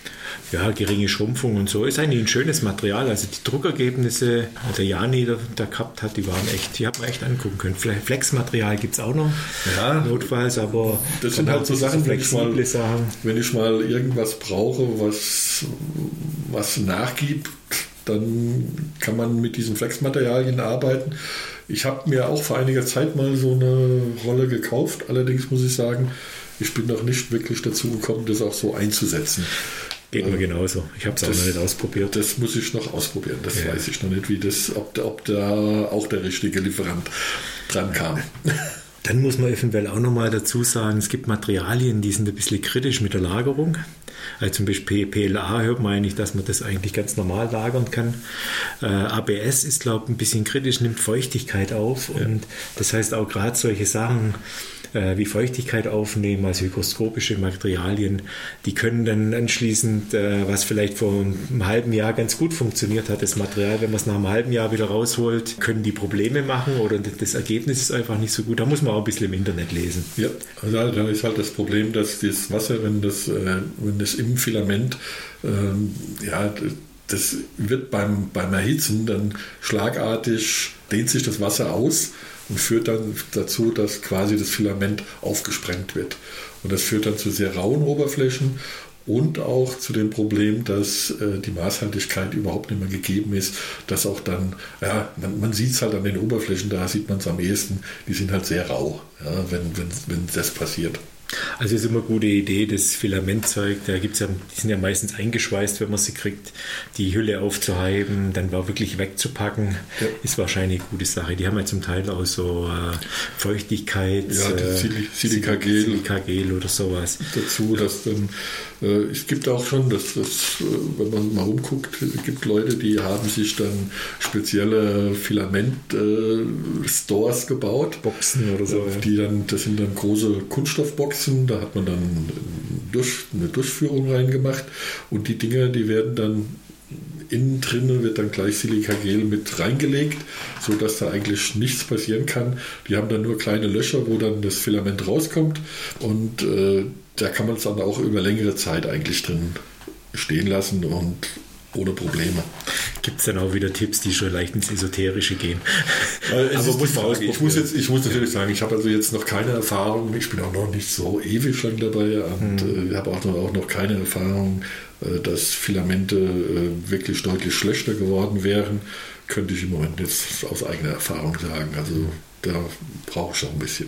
B: Ja, geringe Schrumpfung und so. Ist eigentlich ein schönes Material. Also die Druckergebnisse, der Jani da, da gehabt hat, die waren echt, die hat man echt angucken können. Flexmaterial gibt es auch noch,
C: ja,
B: notfalls, aber
C: das sind halt so Sachen, wenn ich, mal,
B: Sachen.
C: wenn ich mal irgendwas brauche, was, was nachgibt, dann kann man mit diesen Flexmaterialien arbeiten. Ich habe mir auch vor einiger Zeit mal so eine Rolle gekauft. Allerdings muss ich sagen, ich bin noch nicht wirklich dazu gekommen, das auch so einzusetzen.
B: Geht mir genauso. Ich habe es auch noch nicht ausprobiert.
C: Das muss ich noch ausprobieren. Das
B: ja.
C: weiß ich noch nicht, wie das, ob, ob da auch der richtige Lieferant dran kam.
B: Dann muss man eventuell auch noch mal dazu sagen, es gibt Materialien, die sind ein bisschen kritisch mit der Lagerung. Also zum Beispiel P L A hört man eigentlich, dass man das eigentlich ganz normal lagern kann. Äh, A B S ist, glaube ich, ein bisschen kritisch, nimmt Feuchtigkeit auf. Ja. Und das heißt auch gerade solche Sachen äh, wie Feuchtigkeit aufnehmen, also hygroskopische Materialien, die können dann anschließend, äh, was vielleicht vor einem halben Jahr ganz gut funktioniert hat, das Material, wenn man es nach einem halben Jahr wieder rausholt, können die Probleme machen oder das Ergebnis ist einfach nicht so gut. Da muss man auch ein bisschen im Internet lesen.
C: Ja, also da ist halt das Problem, dass das Wasser, wenn das, äh, wenn das im Filament, ähm, ja, das wird beim, beim Erhitzen dann schlagartig, dehnt sich das Wasser aus und führt dann dazu, dass quasi das Filament aufgesprengt wird. Und das führt dann zu sehr rauen Oberflächen und auch zu dem Problem, dass äh, die Maßhaltigkeit überhaupt nicht mehr gegeben ist, dass auch dann, ja, man, man sieht es halt an den Oberflächen, da sieht man es am ehesten, die sind halt sehr rau, ja, wenn, wenn, wenn das passiert.
B: Also ist immer eine gute Idee, das Filamentzeug, da gibt's ja, die sind ja meistens eingeschweißt, wenn man sie kriegt, die Hülle aufzuheiben, dann war wirklich wegzupacken, ja. Ist wahrscheinlich eine gute Sache. Die haben ja zum Teil auch so äh, Feuchtigkeit,
C: ja,
B: äh,
C: Silikagel,
B: Silikagel oder sowas.
C: Dazu, dass dann, äh, es gibt auch schon, dass das, äh, wenn man mal rumguckt, es gibt Leute, die haben sich dann spezielle Filament-Stores äh, gebaut.
B: Boxen oder so.
C: Die dann, das sind dann große Kunststoffboxen. Da hat man dann durch, eine Durchführung reingemacht und die Dinger, die werden dann innen drin wird dann gleich Silikagel mit reingelegt, sodass da eigentlich nichts passieren kann. Die haben dann nur kleine Löcher, wo dann das Filament rauskommt und äh, da kann man es dann auch über längere Zeit eigentlich drin stehen lassen und ohne Probleme.
B: Gibt es dann auch wieder Tipps, die schon leicht ins Esoterische gehen?
C: Aber muss man ich, muss jetzt, ich muss natürlich sagen, ich habe also jetzt noch keine Erfahrung, ich bin auch noch nicht so ewig lang dabei und hm. äh, habe auch noch, auch noch keine Erfahrung, äh, dass Filamente äh, wirklich deutlich schlechter geworden wären, könnte ich im Moment jetzt aus eigener Erfahrung sagen. Also da brauche ich auch ein bisschen.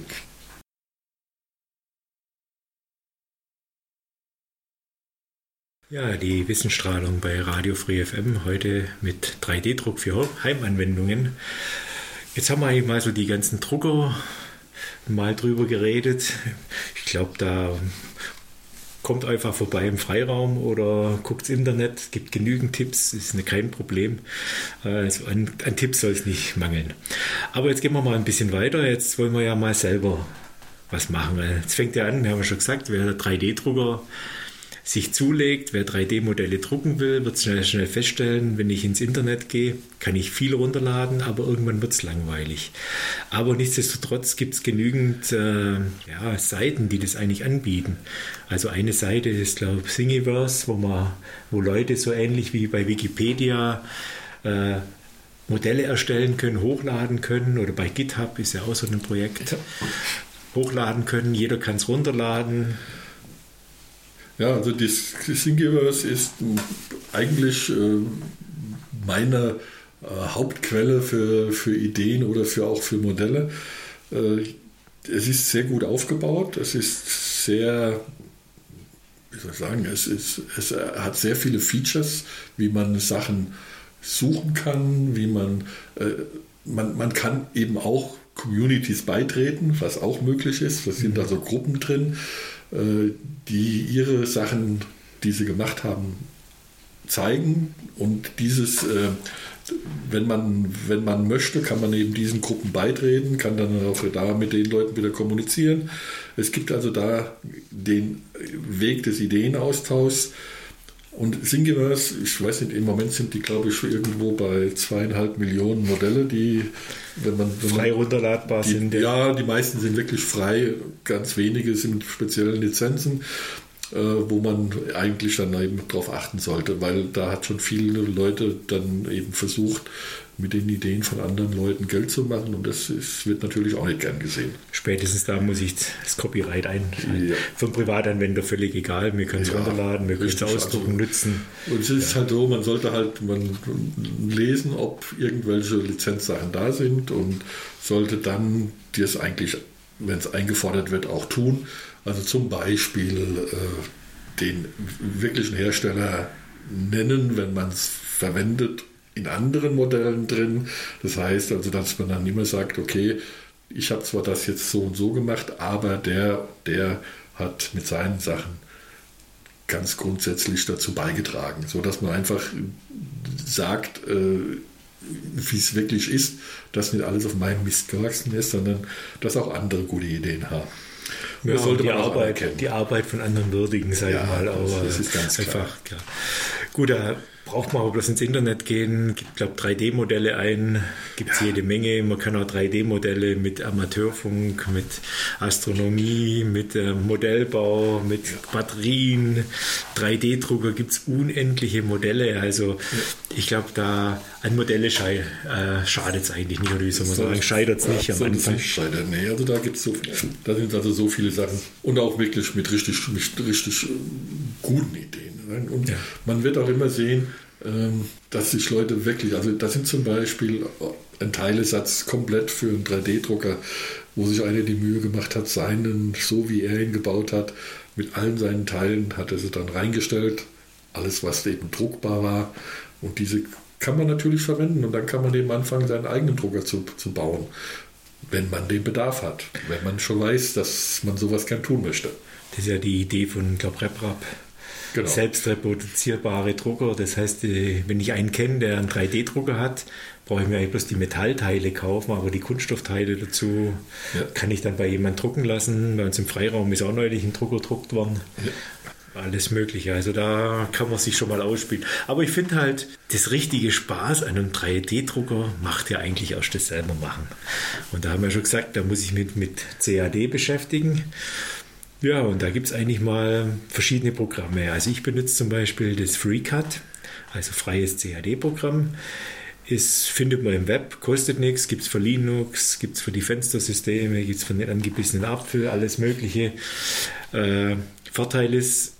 B: Ja, die Wissensstrahlung bei Radio Free F M heute mit drei D Druck für Heimanwendungen. Jetzt haben wir eigentlich mal so die ganzen Drucker mal drüber geredet. Ich glaube, da kommt einfach vorbei im Freiraum oder guckt ins Internet. Es gibt genügend Tipps, ist kein Problem. Also an, an Tipps soll es nicht mangeln. Aber jetzt gehen wir mal ein bisschen weiter. Jetzt wollen wir ja mal selber was machen. Jetzt fängt ja an, wir haben ja schon gesagt, wer der drei D Drucker sich zulegt, wer drei D Modelle drucken will, wird schnell, schnell feststellen, wenn ich ins Internet gehe, kann ich viel runterladen, aber irgendwann wird es langweilig. Aber nichtsdestotrotz gibt es genügend äh, ja, Seiten, die das eigentlich anbieten. Also eine Seite ist, glaube ich, Thingiverse, wo, man, wo Leute so ähnlich wie bei Wikipedia äh, Modelle erstellen können, hochladen können, oder bei GitHub ist ja auch so ein Projekt, hochladen können, jeder kann es runterladen.
C: Ja, also das Thingiverse ist eigentlich äh, meine äh, Hauptquelle für, für Ideen oder für, auch für Modelle. Äh, es ist sehr gut aufgebaut, es ist sehr, wie soll ich sagen, es, ist, es hat sehr viele Features, wie man Sachen suchen kann, wie man, äh, man, man kann eben auch Communities beitreten, was auch möglich ist. Da sind also Gruppen drin, die ihre Sachen, die sie gemacht haben, zeigen. Und dieses, wenn man, wenn man möchte, kann man eben diesen Gruppen beitreten, kann dann auch da mit den Leuten wieder kommunizieren. Es gibt also da den Weg des Ideenaustauschs. Und Thingiverse, ich weiß nicht, im Moment sind die, glaube ich, irgendwo bei zweieinhalb Millionen Modelle, die, wenn man, wenn
B: frei
C: man,
B: runterladbar
C: die,
B: sind.
C: Ja, die meisten sind wirklich frei, ganz wenige sind mit speziellen Lizenzen, äh, wo man eigentlich dann eben drauf achten sollte, weil da hat schon viele Leute dann eben versucht, mit den Ideen von anderen Leuten Geld zu machen und das ist, wird natürlich auch nicht gern gesehen.
B: Spätestens da muss ich das Copyright ein.
C: Ja.
B: Für einen Privatanwender völlig egal, wir können es ja runterladen, wir können es ausdrucken, also, nutzen.
C: Und es ist
B: ja.
C: halt so, man sollte halt man lesen, ob irgendwelche Lizenzsachen da sind und sollte dann das eigentlich, wenn es eingefordert wird, auch tun. Also zum Beispiel äh, den wirklichen Hersteller nennen, wenn man es verwendet, in anderen Modellen drin. Das heißt also, dass man dann immer sagt, okay, ich habe zwar das jetzt so und so gemacht, aber der, der hat mit seinen Sachen ganz grundsätzlich dazu beigetragen, sodass man einfach sagt, äh, wie es wirklich ist, dass nicht alles auf meinem Mist gewachsen ist, sondern dass auch andere gute Ideen haben.
B: Ja, sollte die, man Arbeit, die Arbeit von anderen würdigen, sage
C: ja,
B: ich mal. Aber
C: das ist ganz
B: einfach,
C: klar.
B: Klar. Gut, da braucht man aber bloß ins Internet gehen, gibt, glaube drei D Modelle ein, gibt es ja. jede Menge. Man kann auch drei D Modelle mit Amateurfunk, mit Astronomie, mit äh, Modellbau, mit ja. Batterien, drei D Drucker gibt es unendliche Modelle. Also ja. ich glaube, da an Modelle schei äh, schadet es eigentlich nicht, oder wie soll man sagen, scheitert es nicht
C: ja,
B: am Anfang.
C: Nicht scheitern. Nee, also da gibt's so, da sind also so viele Sachen und auch wirklich mit richtig, mit richtig guten Ideen. Und ja. man wird auch immer sehen, dass sich Leute wirklich, also das sind zum Beispiel ein Teilesatz komplett für einen drei D Drucker, wo sich einer die Mühe gemacht hat, seinen, so wie er ihn gebaut hat, mit allen seinen Teilen hat er sie dann reingestellt, alles was eben druckbar war und diese kann man natürlich verwenden und dann kann man eben anfangen, seinen eigenen Drucker zu, zu bauen, wenn man den Bedarf hat, wenn man schon weiß, dass man sowas gern tun möchte.
B: Das ist ja die Idee von, glaube RepRap. Genau. Selbst reproduzierbare Drucker. Das heißt, wenn ich einen kenne, der einen drei D Drucker hat, brauche ich mir bloß die Metallteile kaufen, aber die Kunststoffteile dazu ja. kann ich dann bei jemandem drucken lassen. Bei uns im Freiraum ist auch neulich ein Drucker gedruckt worden. Ja. Alles Mögliche. Also da kann man sich schon mal ausspielen. Aber ich finde halt, das richtige Spaß an einem drei D-Drucker macht ja eigentlich erst das selber machen. Und da haben wir schon gesagt, da muss ich mich mit C A D beschäftigen. Ja, und da gibt es eigentlich mal verschiedene Programme. Also ich benutze zum Beispiel das FreeCAD, also freies C A D-Programm. Ist, findet man im Web, kostet nichts, gibt es für Linux, gibt es für die Fenstersysteme, gibt es für den angebissenen Apfel, alles Mögliche. Äh, Vorteil ist,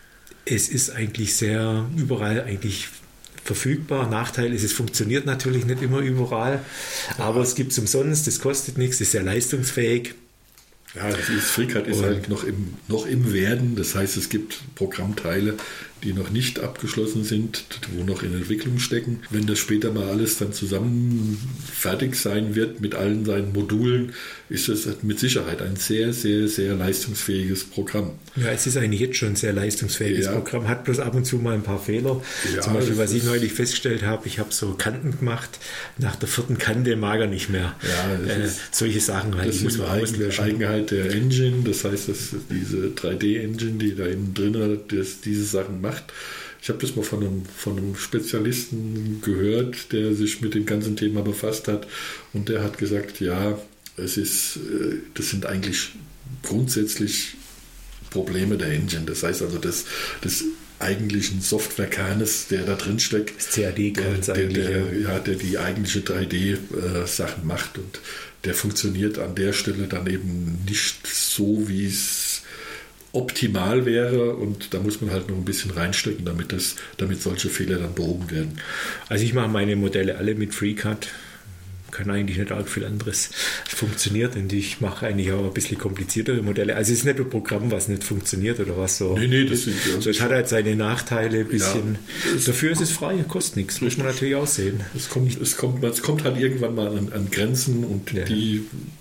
B: es ist eigentlich sehr überall eigentlich verfügbar. Nachteil ist, es funktioniert natürlich nicht immer überall, aber es gibt es umsonst, es kostet nichts, ist sehr leistungsfähig.
C: Ja, das ist, FreeCAD ist halt noch im, noch im Werden, das heißt, es gibt Programmteile, die noch nicht abgeschlossen sind, wo noch in Entwicklung stecken. Wenn das später mal alles dann zusammen fertig sein wird mit allen seinen Modulen, ist das mit Sicherheit ein sehr, sehr, sehr leistungsfähiges Programm.
B: Ja, es ist eigentlich jetzt schon ein sehr leistungsfähiges ja. Programm, hat bloß ab und zu mal ein paar Fehler. Ja, zum Beispiel, was ich neulich festgestellt habe, ich habe so Kanten gemacht, nach der vierten Kante mag er nicht mehr.
C: Ja, das
B: äh,
C: ist,
B: solche Sachen halt,
C: das
B: die muss man auslöschen.
C: Eigenheit der Engine, das heißt, dass diese drei D-Engine, die da innen drin das, diese Sachen macht. Ich habe das mal von einem, von einem Spezialisten gehört, der sich mit dem ganzen Thema befasst hat, und der hat gesagt, ja, es ist, das sind eigentlich grundsätzlich Probleme der Engine. Das heißt also, des, des eigentlichen Softwarekernes, der da drin steckt,
B: das C A D-Kern,
C: der, der, der, ja, der die eigentliche drei D-Sachen macht, und der funktioniert an der Stelle dann eben nicht so, wie es optimal wäre, und da muss man halt noch ein bisschen reinstecken, damit, das, damit solche Fehler dann behoben werden.
B: Also ich mache meine Modelle alle mit FreeCAD, kann eigentlich nicht arg viel anderes. Es funktioniert, und ich mache eigentlich auch ein bisschen kompliziertere Modelle. Also es ist nicht ein Programm, was nicht funktioniert oder was so.
C: Nee, nee, das sind, ja.
B: So, es hat halt seine Nachteile ein bisschen. Ja, dafür ist es frei, kostet nichts, muss man natürlich auch sehen.
C: Es kommt, es kommt, es kommt halt irgendwann mal an, an Grenzen, und ja. die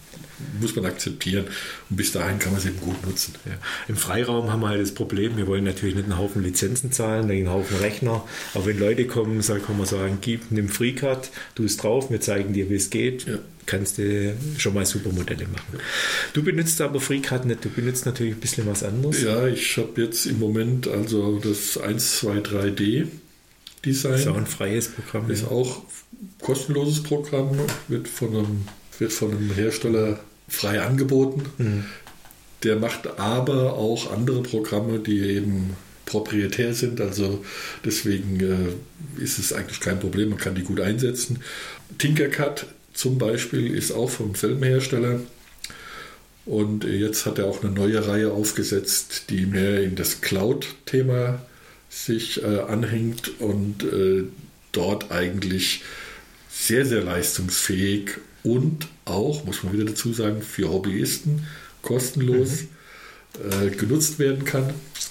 C: muss man akzeptieren, und bis dahin kann man es eben gut nutzen.
B: Ja. Im Freiraum haben wir halt das Problem, wir wollen natürlich nicht einen Haufen Lizenzen zahlen, einen Haufen Rechner, aber wenn Leute kommen, kann man sagen, gib, nimm FreeCAD, tu es drauf, wir zeigen dir, wie es geht, ja. kannst du schon mal super Modelle machen. Ja. Du benutzt aber FreeCAD nicht, du benutzt natürlich ein bisschen was anderes.
C: Ja, ich habe jetzt im Moment also das eins zwei drei D Design. Das
B: ist auch ein freies Programm.
C: Ist ja. auch kostenloses Programm, wird von einem wird von einem Hersteller frei angeboten. Mhm. Der macht aber auch andere Programme, die eben proprietär sind. Also deswegen äh, ist es eigentlich kein Problem, man kann die gut einsetzen. Tinkercad zum Beispiel ist auch vom selben Hersteller. Und jetzt hat er auch eine neue Reihe aufgesetzt, die mehr in das Cloud-Thema sich äh, anhängt und äh, dort eigentlich sehr, sehr leistungsfähig und auch, muss man wieder dazu sagen, für Hobbyisten kostenlos mhm. äh, genutzt werden kann,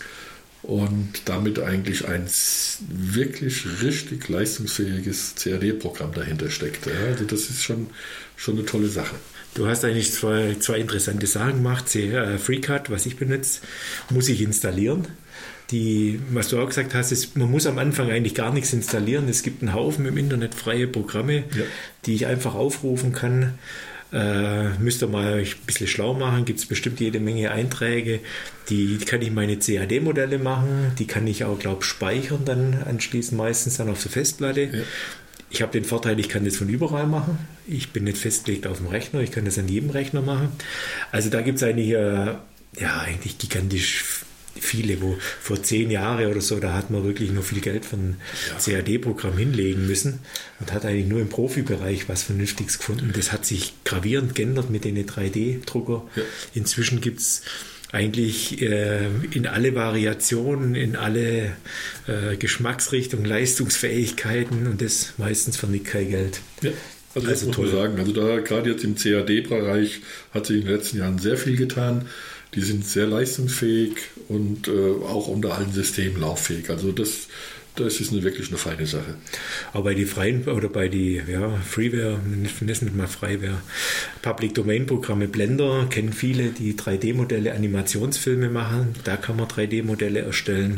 C: und damit eigentlich ein wirklich richtig leistungsfähiges C A D-Programm dahinter steckt. Ja, also das ist schon, schon eine tolle Sache.
B: Du hast eigentlich zwei, zwei interessante Sachen gemacht. FreeCAD, was ich benutze, muss ich installieren. Die, was du auch gesagt hast, ist, man muss am Anfang eigentlich gar nichts installieren. Es gibt einen Haufen im Internet freie Programme, ja. die ich einfach aufrufen kann. Äh, müsst ihr mal ein bisschen schlau machen, gibt es bestimmt jede Menge Einträge. Die, die kann ich meine C A D-Modelle machen, die kann ich auch, glaube ich, speichern dann anschließend meistens dann auf der Festplatte. Ja. Ich habe den Vorteil, ich kann das von überall machen. Ich bin nicht festgelegt auf dem Rechner, ich kann das an jedem Rechner machen. Also da gibt es eigentlich, äh, ja, eigentlich gigantisch viele, wo vor zehn Jahren oder so, da hat man wirklich nur viel Geld für ein ja. C A D-Programm hinlegen müssen und hat eigentlich nur im Profibereich was Vernünftiges gefunden. Das hat sich gravierend geändert mit den drei D-Drucker. Ja. Inzwischen gibt es eigentlich äh, in alle Variationen, in alle äh, Geschmacksrichtungen, Leistungsfähigkeiten, und das meistens für nicht kein Geld.
C: Ja. Also, also das muss man sagen. Also da gerade jetzt im C A D-Bereich hat sich in den letzten Jahren sehr viel getan. Die sind sehr leistungsfähig und äh, auch unter allen Systemen lauffähig. Also das, das ist eine, wirklich eine feine Sache.
B: Aber bei die freien oder bei die ja, Freeware, das nicht mal Freeware, Public Domain Programme, Blender, kennen viele, die drei D-Modelle, Animationsfilme machen. Da kann man drei D-Modelle erstellen.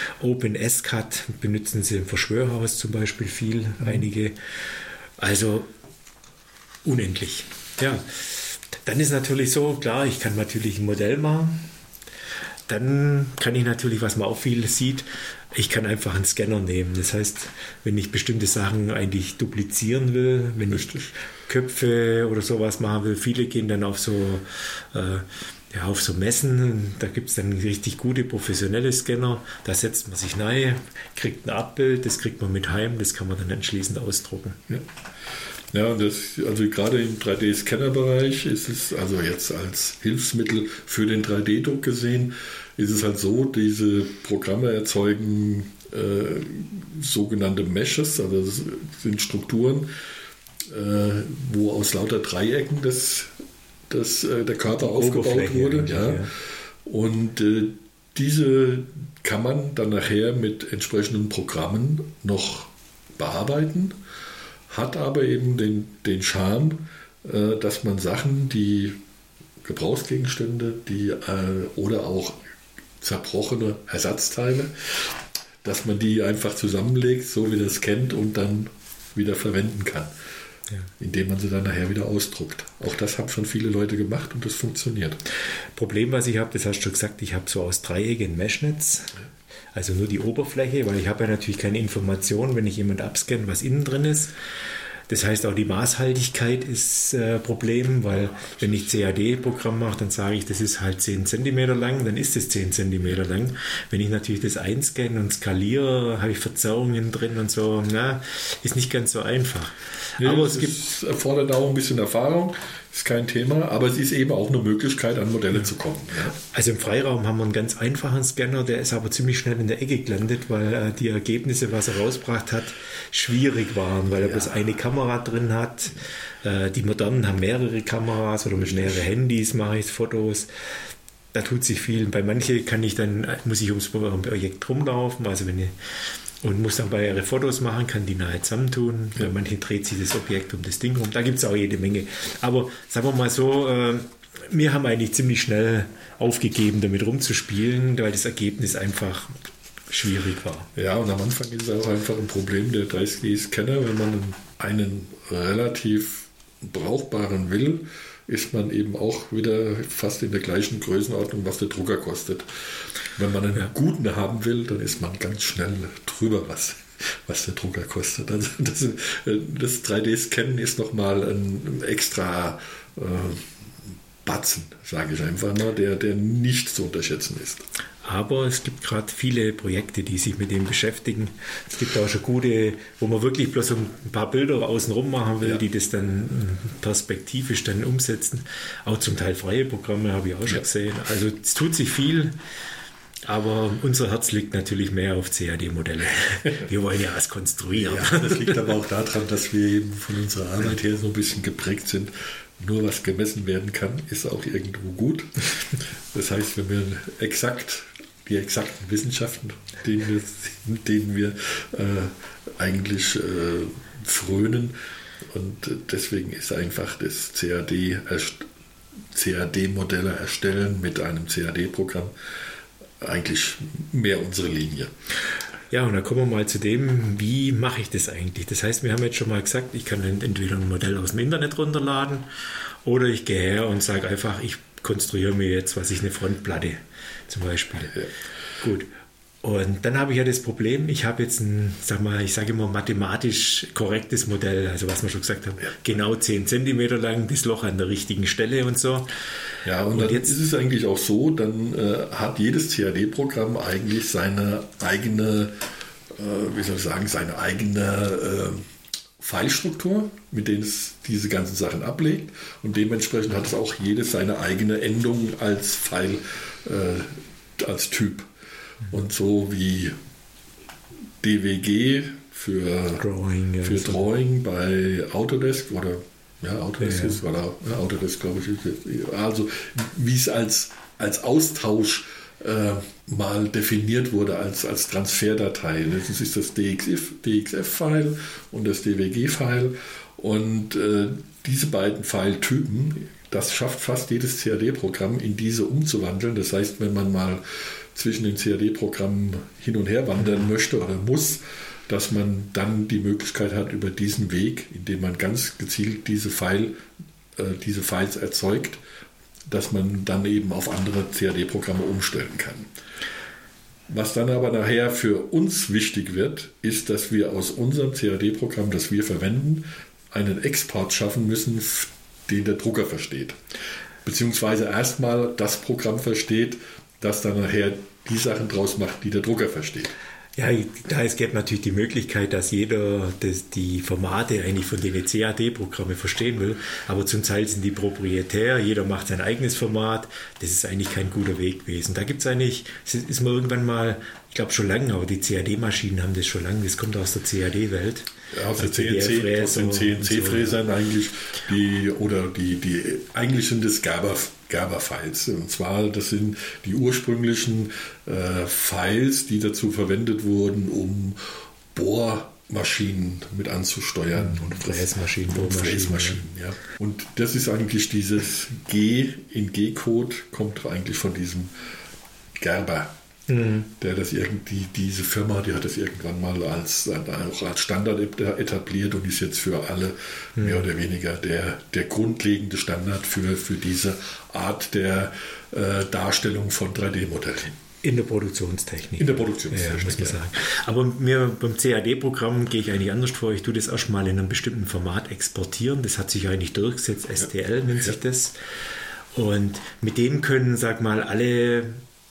B: OpenSCAD benutzen sie im Verschwörhaus zum Beispiel viel, mhm. einige. Also unendlich. Ja. Dann ist natürlich so, klar, ich kann natürlich ein Modell machen. dann kann ich natürlich, was man auch viel sieht, ich kann einfach einen Scanner nehmen. Das heißt, wenn ich bestimmte Sachen eigentlich duplizieren will, wenn Richtig. ich Köpfe oder sowas machen will, viele gehen dann auf so, äh, ja, auf so Messen, da gibt es dann richtig gute professionelle Scanner, da setzt man sich rein, kriegt ein Abbild, das kriegt man mit heim, das kann man dann anschließend ausdrucken.
C: Ja. Ja, das, also gerade im drei D-Scanner-Bereich ist es, also jetzt als Hilfsmittel für den drei D-Druck gesehen, ist es halt so, diese Programme erzeugen äh, sogenannte Meshes, also das sind Strukturen, äh, wo aus lauter Dreiecken das, das, äh, der Körper aufgebaut wurde. Ja. Ja. Und äh, diese kann man dann nachher mit entsprechenden Programmen noch bearbeiten. Hat aber eben den, den Charme, äh, dass man Sachen, die Gebrauchsgegenstände, die äh, oder auch zerbrochene Ersatzteile, dass man die einfach zusammenlegt, so wie das kennt, und dann wieder verwenden kann, ja. indem man sie dann nachher wieder ausdruckt. Auch das haben schon viele Leute gemacht und das funktioniert.
B: Problem, was ich habe, das hast du schon gesagt, ich habe so aus Dreiecken Meshnets. Ja. Also nur die Oberfläche, weil ich habe ja natürlich keine Information, wenn ich jemand abscanne, was innen drin ist. Das heißt, auch die Maßhaltigkeit ist ein äh, Problem, weil wenn ich C A D-Programm mache, dann sage ich, das ist halt zehn Zentimeter lang, dann ist es zehn Zentimeter lang. Wenn ich natürlich das einscanne und skaliere, habe ich Verzerrungen drin und so. Na, ist nicht ganz so einfach.
C: Nee, aber es gibt, erfordert auch ein bisschen Erfahrung. Ist kein Thema, aber es ist eben auch eine Möglichkeit, an Modelle ja. zu kommen. Ja.
B: Also im Freiraum haben wir einen ganz einfachen Scanner, der ist aber ziemlich schnell in der Ecke gelandet, weil äh, die Ergebnisse, was er rausgebracht hat, schwierig waren, weil er ja. bloß eine Kamera drin hat. Äh, die modernen haben mehrere Kameras oder mit mehreren Handys mache ich Fotos. Da tut sich viel. Bei manchen kann ich dann, muss ich ums Projekt rumlaufen, also wenn ich und muss dann bei ihre Fotos machen, kann die nahe zusammentun. Ja. Bei manchen dreht sich das Objekt um das Ding rum. Da gibt es auch jede Menge. Aber sagen wir mal so, äh, wir haben eigentlich ziemlich schnell aufgegeben, damit rumzuspielen, weil das Ergebnis einfach schwierig war.
C: Ja, und am Anfang ist es auch einfach ein Problem der drei D-Scanner. Wenn man einen relativ brauchbaren will, ist man eben auch wieder fast in der gleichen Größenordnung, was der Drucker kostet. Wenn man einen ja. guten haben will, dann ist man ganz schnell drüber, was, was der Drucker kostet. Also das, das drei D-Scannen ist nochmal ein extra äh, Batzen, sage ich einfach mal, der, der nicht zu unterschätzen ist.
B: Aber es gibt gerade viele Projekte, die sich mit dem beschäftigen. Es gibt auch schon gute, wo man wirklich bloß ein paar Bilder außenrum machen will, ja. die das dann perspektivisch dann umsetzen. Auch zum Teil freie Programme habe ich auch schon ja. gesehen. Also es tut sich viel, aber unser Herz liegt natürlich mehr auf C A D-Modelle. Wir wollen ja was konstruieren.
C: Ja, das liegt aber auch daran, dass wir eben von unserer Arbeit her so ein bisschen geprägt sind. Nur was gemessen werden kann, ist auch irgendwo gut. Das heißt, wenn wir exakt die exakten Wissenschaften, denen wir, denen wir äh, eigentlich äh, frönen, und deswegen ist einfach das C A D, C A D-Modelle erstellen mit einem C A D-Programm eigentlich mehr unsere Linie.
B: Ja, und dann kommen wir mal zu dem, wie mache ich das eigentlich? Das heißt, wir haben jetzt schon mal gesagt, ich kann entweder ein Modell aus dem Internet runterladen oder ich gehe her und sage einfach, ich konstruiere mir jetzt, was ich eine Frontplatte zum Beispiel. Ja. Gut. Und dann habe ich ja das Problem, ich habe jetzt ein, sag mal, ich sage immer mathematisch korrektes Modell, also was wir schon gesagt haben, ja. genau zehn Zentimeter lang, das Loch an der richtigen Stelle und so.
C: Ja, und, und dann jetzt ist es eigentlich auch so, dann äh, hat jedes C A D-Programm eigentlich seine eigene, äh, wie soll ich sagen, seine eigene äh, Pfeilstruktur, mit denen es diese ganzen Sachen ablegt, und dementsprechend hat es auch jedes seine eigene Endung als Pfeil, äh, als Typ. Und so wie D W G für Drawing, ja, für so. Drawing bei Autodesk oder ja, Autodesk ja, ja. ist, oder ja, Autodesk, glaube ich, also wie es als, als Austausch äh, mal definiert wurde, als, als Transferdatei. Das ist das D X F-File und das D W G-File, und äh, diese beiden File-Typen, das schafft fast jedes C A D-Programm in diese umzuwandeln. Das heißt, wenn man mal zwischen den C A D-Programmen hin und her wandern möchte oder muss, dass man dann die Möglichkeit hat, über diesen Weg, indem man ganz gezielt diese, File, äh, diese Files erzeugt, dass man dann eben auf andere C A D-Programme umstellen kann. Was dann aber nachher für uns wichtig wird, ist, dass wir aus unserem C A D-Programm, das wir verwenden, einen Export schaffen müssen, den der Drucker versteht. Beziehungsweise erstmal das Programm versteht, das dann nachher die Sachen draus macht, die der Drucker versteht.
B: Ja, da es gäbe natürlich die Möglichkeit, dass jeder das, die Formate eigentlich von den C A D-Programmen verstehen will, aber zum Teil sind die proprietär, jeder macht sein eigenes Format, das ist eigentlich kein guter Weg gewesen. Da gibt es eigentlich, es ist mir irgendwann mal, ich glaube schon lange, aber die C A D-Maschinen haben das schon lange, das kommt aus der C A D-Welt.
C: Ja, aus, also der C N C, aus den C N C-Fräsern so. eigentlich, die, oder die, die, eigentlich sind das Gerber, Gerber-Files. Und zwar, das sind die ursprünglichen äh, Files, die dazu verwendet wurden, um Bohrmaschinen mit anzusteuern.
B: Und Fräsmaschinen,
C: und Fräsmaschinen, ja. Und das ist eigentlich dieses G in G-Code, kommt eigentlich von diesem Gerber. Mhm. Der das irgendwie, diese Firma, die hat das irgendwann mal als, auch als Standard etabliert und ist jetzt für alle mhm. mehr oder weniger der, der grundlegende Standard für, für diese Art der äh, Darstellung von drei D-Modellen.
B: In der Produktionstechnik.
C: In der Produktionstechnik,
B: ja, muss man sagen. Aber mir beim C A D-Programm gehe ich eigentlich anders vor. Ich tue das erstmal in einem bestimmten Format exportieren. Das hat sich eigentlich durchgesetzt. S T L ja. nennt sich ja. das. Und mit dem können, sag mal, alle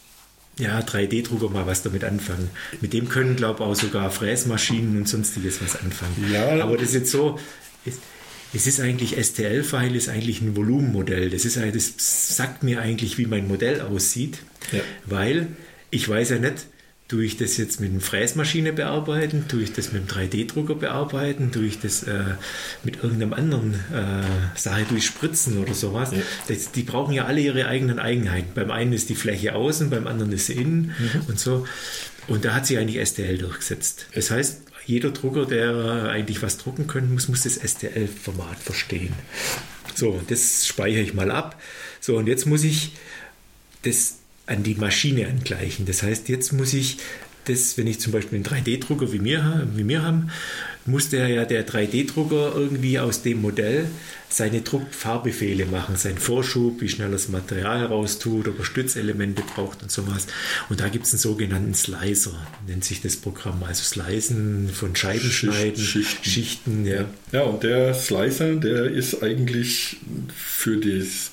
B: ja, drei D-Drucker mal was damit anfangen. Mit dem können, glaube ich, auch sogar Fräsmaschinen und sonstiges was anfangen. Ja. Aber das ist jetzt so, es, es ist eigentlich, S T L-File ist eigentlich ein Volumenmodell. Das, ist, das sagt mir eigentlich, wie mein Modell aussieht, ja. weil ich weiß ja nicht, tue ich das jetzt mit einer Fräsmaschine bearbeiten, tue ich das mit einem drei D-Drucker bearbeiten, tue ich das äh, mit irgendeinem anderen äh, Sache durchspritzen oder sowas. Ja. Das, die brauchen ja alle ihre eigenen Eigenheiten. Beim einen ist die Fläche außen, beim anderen ist sie innen mhm. und so. Und da hat sich eigentlich S T L durchgesetzt. Das heißt, jeder Drucker, der eigentlich was drucken können muss, muss das S T L-Format verstehen. So, das speichere ich mal ab. So, und jetzt muss ich das an die Maschine angleichen. Das heißt, jetzt muss ich das, wenn ich zum Beispiel einen drei D-Drucker wie wir, wie wir haben, muss der ja der drei D-Drucker irgendwie aus dem Modell seine Druckfahrbefehle machen, seinen Vorschub, wie schnell er das Material heraustut, ob er Stützelemente braucht und sowas. Und da gibt es einen sogenannten Slicer, nennt sich das Programm, also Slicen von Scheibenschneiden,
C: Schichten.
B: Schichten ja.
C: ja, und der Slicer, der ist eigentlich für das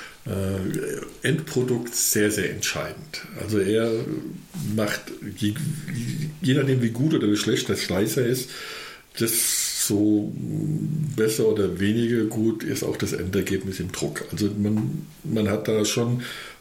C: Endprodukt sehr, sehr entscheidend. Also er macht, je, je nachdem wie gut oder wie schlecht der Slicer ist, desto besser oder weniger gut ist auch das Endergebnis im Druck. Also man, man hat da schon,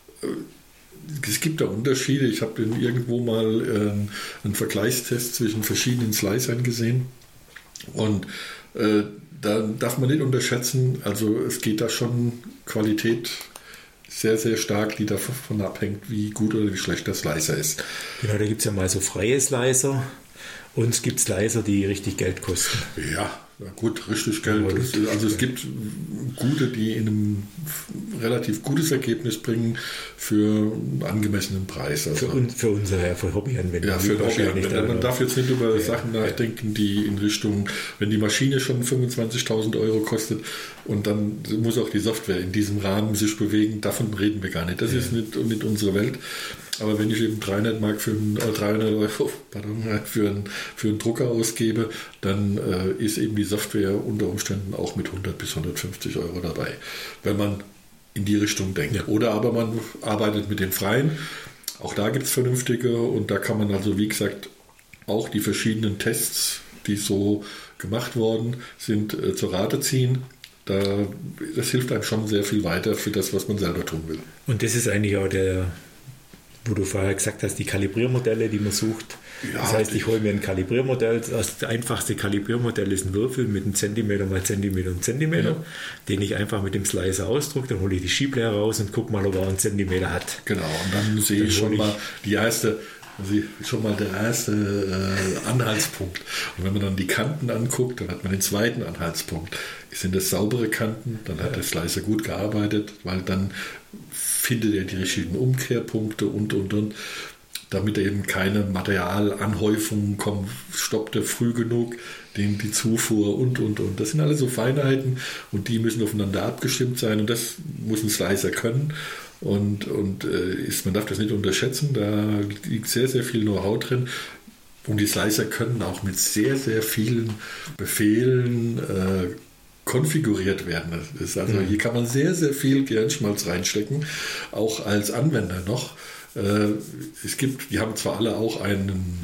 C: es gibt da Unterschiede. Ich habe irgendwo mal ähm, einen Vergleichstest zwischen verschiedenen Slicern gesehen und äh, da darf man nicht unterschätzen, also es geht da schon Qualität sehr, sehr stark, die davon abhängt, wie gut oder wie schlecht der Slicer ist.
B: Genau, da gibt es ja mal so freie Slicer und es gibt Slicer, die richtig Geld kosten.
C: Ja, gut, richtig Geld. Ja, also es gibt gute, die in einem relativ gutes Ergebnis bringen für einen angemessenen Preis. Also
B: für, un, für unser, ja, für Hobby-Anwender.
C: Ja, für Hobby-Anwender. Man darf jetzt nicht über ja, Sachen nachdenken, die in Richtung, wenn die Maschine schon fünfundzwanzigtausend Euro kostet und dann muss auch die Software in diesem Rahmen sich bewegen, davon reden wir gar nicht. Das ja. ist nicht, nicht unsere Welt. Aber wenn ich eben dreihundert Mark für einen, äh, dreihundert Euro pardon, für, einen, für einen Drucker ausgebe, dann äh, ist eben die Software unter Umständen auch mit hundert bis hundertfünfzig Euro dabei, wenn man in die Richtung denkt. Ja. Oder aber man arbeitet mit dem Freien. Auch da gibt es vernünftige und da kann man also, wie gesagt, auch die verschiedenen Tests, die so gemacht worden sind, äh, zur Rate ziehen. Da, das hilft einem schon sehr viel weiter für das, was man selber tun will.
B: Und das ist eigentlich auch der, wo du vorher gesagt hast, die Kalibriermodelle, die man sucht. Ja, das heißt, ich hole mir ein Kalibriermodell. Das einfachste Kalibriermodell ist ein Würfel mit einem Zentimeter mal Zentimeter und Zentimeter, ja. den ich einfach mit dem Slicer ausdrucke. Dann hole ich die Schieblehre raus und gucke mal, ob er einen Zentimeter hat.
C: Genau, und dann sehe dann ich schon ich mal die erste, also schon mal der erste äh, Anhaltspunkt. Und wenn man dann die Kanten anguckt, dann hat man den zweiten Anhaltspunkt. Sind das saubere Kanten, dann hat ja. der Slicer gut gearbeitet, weil dann findet er die richtigen Umkehrpunkte und, und, und. damit eben keine Materialanhäufungen kommen, stoppt er früh genug den, die Zufuhr und, und, und. Das sind alles so Feinheiten und die müssen aufeinander abgestimmt sein und das muss ein Slicer können. Und, und äh, ist, man darf das nicht unterschätzen, da liegt sehr, sehr viel Know-how drin. Und die Slicer können auch mit sehr, sehr vielen Befehlen äh, konfiguriert werden. Das ist also, mhm. Hier kann man sehr, sehr viel Gehirnschmalz reinstecken, auch als Anwender noch. Äh, es gibt, die haben zwar alle auch einen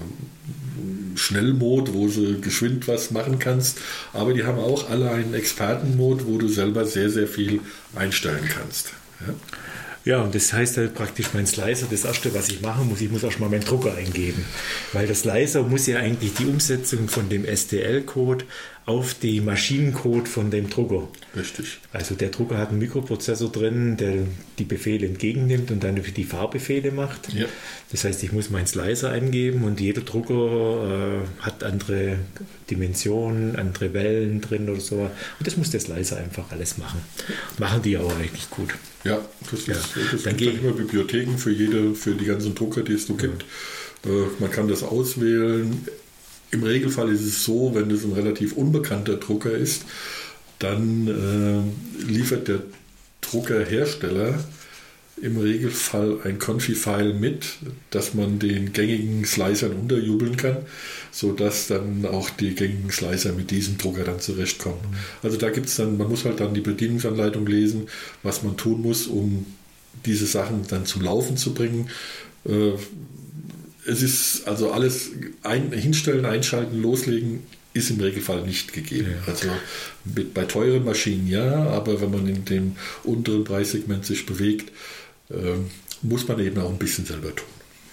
C: äh, Schnellmod, wo du geschwind was machen kannst, aber die haben auch alle einen Expertenmod, wo du selber sehr, sehr viel einstellen kannst. Ja.
B: Ja, und das heißt halt praktisch, mein Slicer, das erste, was ich machen muss, ich muss erstmal meinen Drucker eingeben. Weil der Slicer muss ja eigentlich die Umsetzung von dem S T L-Code auf den Maschinencode von dem Drucker.
C: Richtig.
B: Also der Drucker hat einen Mikroprozessor drin, der die Befehle entgegennimmt und dann die Fahrbefehle macht.
C: Ja.
B: Das heißt, ich muss meinen Slicer eingeben und jeder Drucker äh, hat andere Dimensionen, andere Wellen drin oder so. Und das muss der Slicer einfach alles machen. Machen die auch eigentlich gut.
C: Ja, das, ist,
B: ja.
C: das
B: Dann
C: gibt immer Bibliotheken für jede, für die ganzen Drucker, die es so gibt. Ja. Äh, man kann das auswählen. Im Regelfall ist es so, wenn es ein relativ unbekannter Drucker ist, dann äh, liefert der Druckerhersteller im Regelfall ein Confi-File mit, dass man den gängigen Slicern unterjubeln kann, sodass dann auch die gängigen Slicer mit diesem Drucker dann zurechtkommen. Also da gibt es dann, man muss halt dann die Bedienungsanleitung lesen, was man tun muss, um diese Sachen dann zum Laufen zu bringen. Äh, Es ist also alles ein, hinstellen, einschalten, loslegen, ist im Regelfall nicht gegeben. Ja. Also mit, bei teuren Maschinen ja, aber wenn man in dem unteren Preissegment sich bewegt, äh, muss man eben auch ein bisschen selber tun.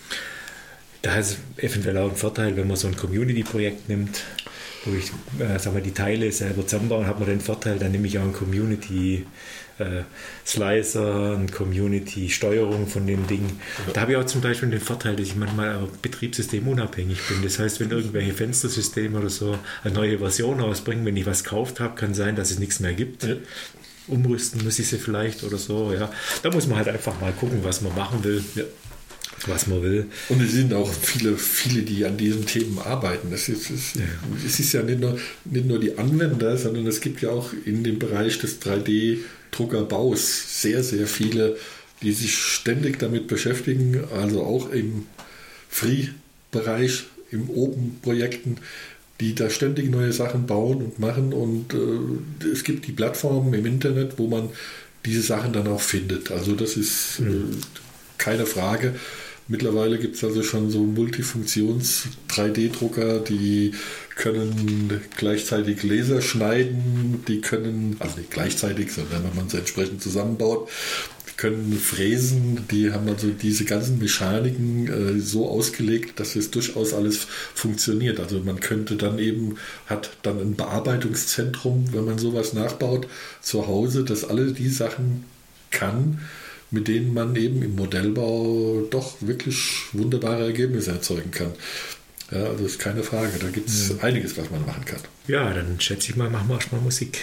B: Da ist eventuell auch ein Vorteil, wenn man so ein Community-Projekt nimmt, wo ich äh, sag mal, die Teile selber zusammenbauen, hat man den Vorteil, dann nehme ich auch ein Community äh, Slicer, eine Community-Steuerung von dem Ding. Ja. Da habe ich auch zum Beispiel den Vorteil, dass ich manchmal auch betriebssystemunabhängig bin. Das heißt, wenn irgendwelche Fenstersysteme oder so eine neue Version rausbringen, wenn ich was gekauft habe, kann sein, dass es nichts mehr gibt. Ja. Umrüsten muss ich sie vielleicht oder so. Ja. Da muss man halt einfach mal gucken, was man machen will. Ja. Was man will.
C: Und es sind auch viele, viele, die an diesen Themen arbeiten. Das ist, es, ja. es ist ja nicht nur, nicht nur die Anwender, sondern es gibt ja auch in dem Bereich des drei D-Druckerbaus sehr, sehr viele, die sich ständig damit beschäftigen, also auch im Free-Bereich, im Open-Projekten, die da ständig neue Sachen bauen und machen. Und äh, es gibt die Plattformen im Internet, wo man diese Sachen dann auch findet. Also das ist mhm. äh, keine Frage. Mittlerweile gibt es also schon so Multifunktions-drei D-Drucker, die können gleichzeitig Laser schneiden, die können, also nicht gleichzeitig, sondern wenn man es entsprechend zusammenbaut, die können fräsen, die haben also diese ganzen Mechaniken äh, so ausgelegt, dass es durchaus alles funktioniert. Also man könnte dann eben, hat dann ein Bearbeitungszentrum, wenn man sowas nachbaut, zu Hause, das alle die Sachen kann, mit denen man eben im Modellbau doch wirklich wunderbare Ergebnisse erzeugen kann. Ja, also ist keine Frage, da gibt es ja. einiges, was man machen kann.
B: Ja, dann schätze ich mal, machen wir erstmal Musik.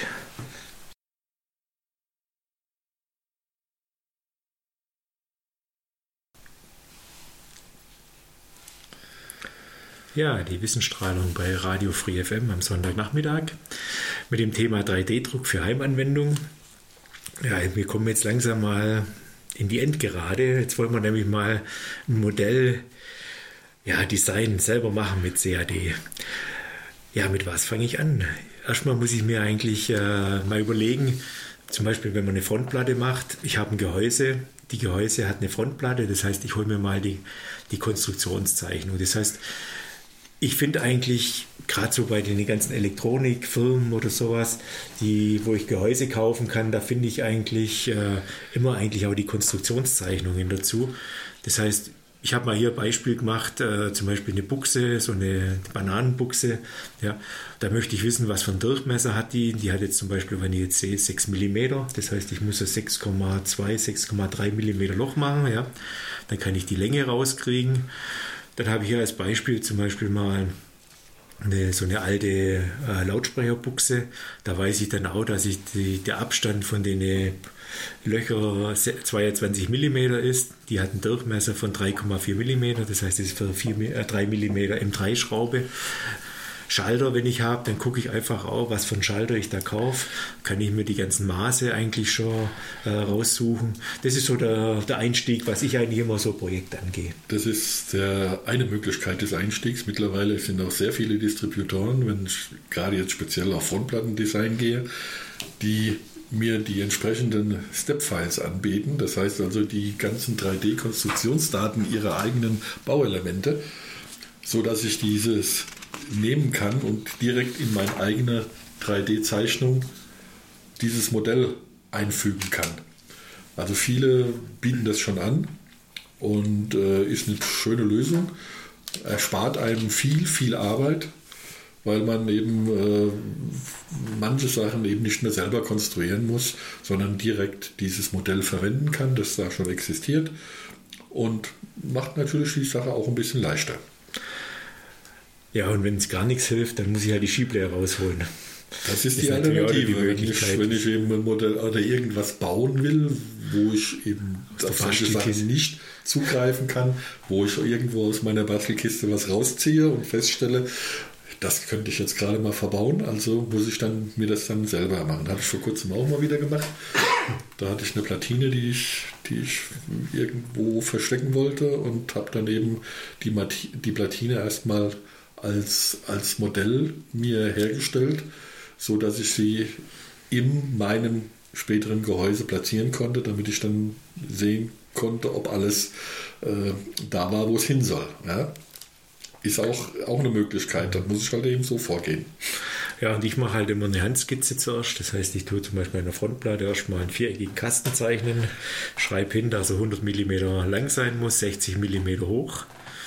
B: Ja, die Wissensstrahlung bei Radio Free F M am Sonntagnachmittag mit dem Thema drei D-Druck für Heimanwendung. Ja, wir kommen jetzt langsam mal in die Endgerade. Jetzt wollen wir nämlich mal ein Modell ja, Design selber machen mit C A D. Ja, mit was fange ich an? Erstmal muss ich mir eigentlich äh, mal überlegen, zum Beispiel, wenn man eine Frontplatte macht, ich habe ein Gehäuse, die Gehäuse hat eine Frontplatte, das heißt, ich hole mir mal die, die Konstruktionszeichnung. Das heißt, ich finde eigentlich, gerade so bei den ganzen Elektronikfirmen oder sowas, die, wo ich Gehäuse kaufen kann, da finde ich eigentlich äh, immer eigentlich auch die Konstruktionszeichnungen dazu. Das heißt, ich habe mal hier ein Beispiel gemacht, äh, zum Beispiel eine Buchse, so eine Bananenbuchse. Ja, da möchte ich wissen, was für einen Durchmesser hat die. Die hat jetzt zum Beispiel, wenn ich jetzt sehe, sechs Millimeter. Das heißt, ich muss ein sechs Komma zwei, sechs Komma drei Millimeter Loch machen. Ja. Dann kann ich die Länge rauskriegen. Dann habe ich hier als Beispiel zum Beispiel mal eine, so eine alte äh, Lautsprecherbuchse. Da weiß ich dann auch, dass ich die, der Abstand von den Löchern zweiundzwanzig Millimeter ist. Die hat einen Durchmesser von drei Komma vier Millimeter, das heißt, das ist für vier, äh, drei Millimeter M drei Schraube. Schalter, wenn ich habe, dann gucke ich einfach auch, was für einen Schalter ich da kaufe. Kann ich mir die ganzen Maße eigentlich schon äh, raussuchen. Das ist so der, der Einstieg, was ich eigentlich immer so Projekte angehe.
C: Das ist der, eine Möglichkeit des Einstiegs. Mittlerweile sind auch sehr viele Distributoren, wenn ich gerade jetzt speziell auf Frontplattendesign gehe, die mir die entsprechenden Step-Files anbieten. Das heißt also die ganzen drei D-Konstruktionsdaten ihrer eigenen Bauelemente, sodass ich dieses nehmen kann und direkt in meine eigene drei D-Zeichnung dieses Modell einfügen kann. Also viele bieten das schon an und äh, ist eine schöne Lösung. Erspart einem viel, viel Arbeit, weil man eben äh, manche Sachen eben nicht mehr selber konstruieren muss, sondern direkt dieses Modell verwenden kann, das da schon existiert, und macht natürlich die Sache auch ein bisschen leichter.
B: Ja, und wenn es gar nichts hilft, dann muss ich halt die Schieblehre rausholen.
C: Das ist, das die ist Alternative, die wenn, ich, wenn ich eben ein Modell oder irgendwas bauen will, wo ich eben auf solche Sachen nicht zugreifen kann, wo ich irgendwo aus meiner Bastelkiste was rausziehe und feststelle, das könnte ich jetzt gerade mal verbauen, also muss ich dann mir das dann selber machen. Habe ich vor kurzem auch mal wieder gemacht. Da hatte ich eine Platine, die ich, die ich irgendwo verstecken wollte, und habe dann eben die, die Platine erstmal als, als Modell mir hergestellt, so dass ich sie in meinem späteren Gehäuse platzieren konnte, damit ich dann sehen konnte, ob alles äh, da war, wo es hin soll. Ja? Ist auch, auch eine Möglichkeit, da muss ich halt eben so vorgehen.
B: Ja, und ich mache halt immer eine Handskizze zuerst. Das heißt, ich tue zum Beispiel in der Frontplatte erstmal einen viereckigen Kasten zeichnen, schreibe hin, dass er hundert Millimeter lang sein muss, sechzig Millimeter hoch.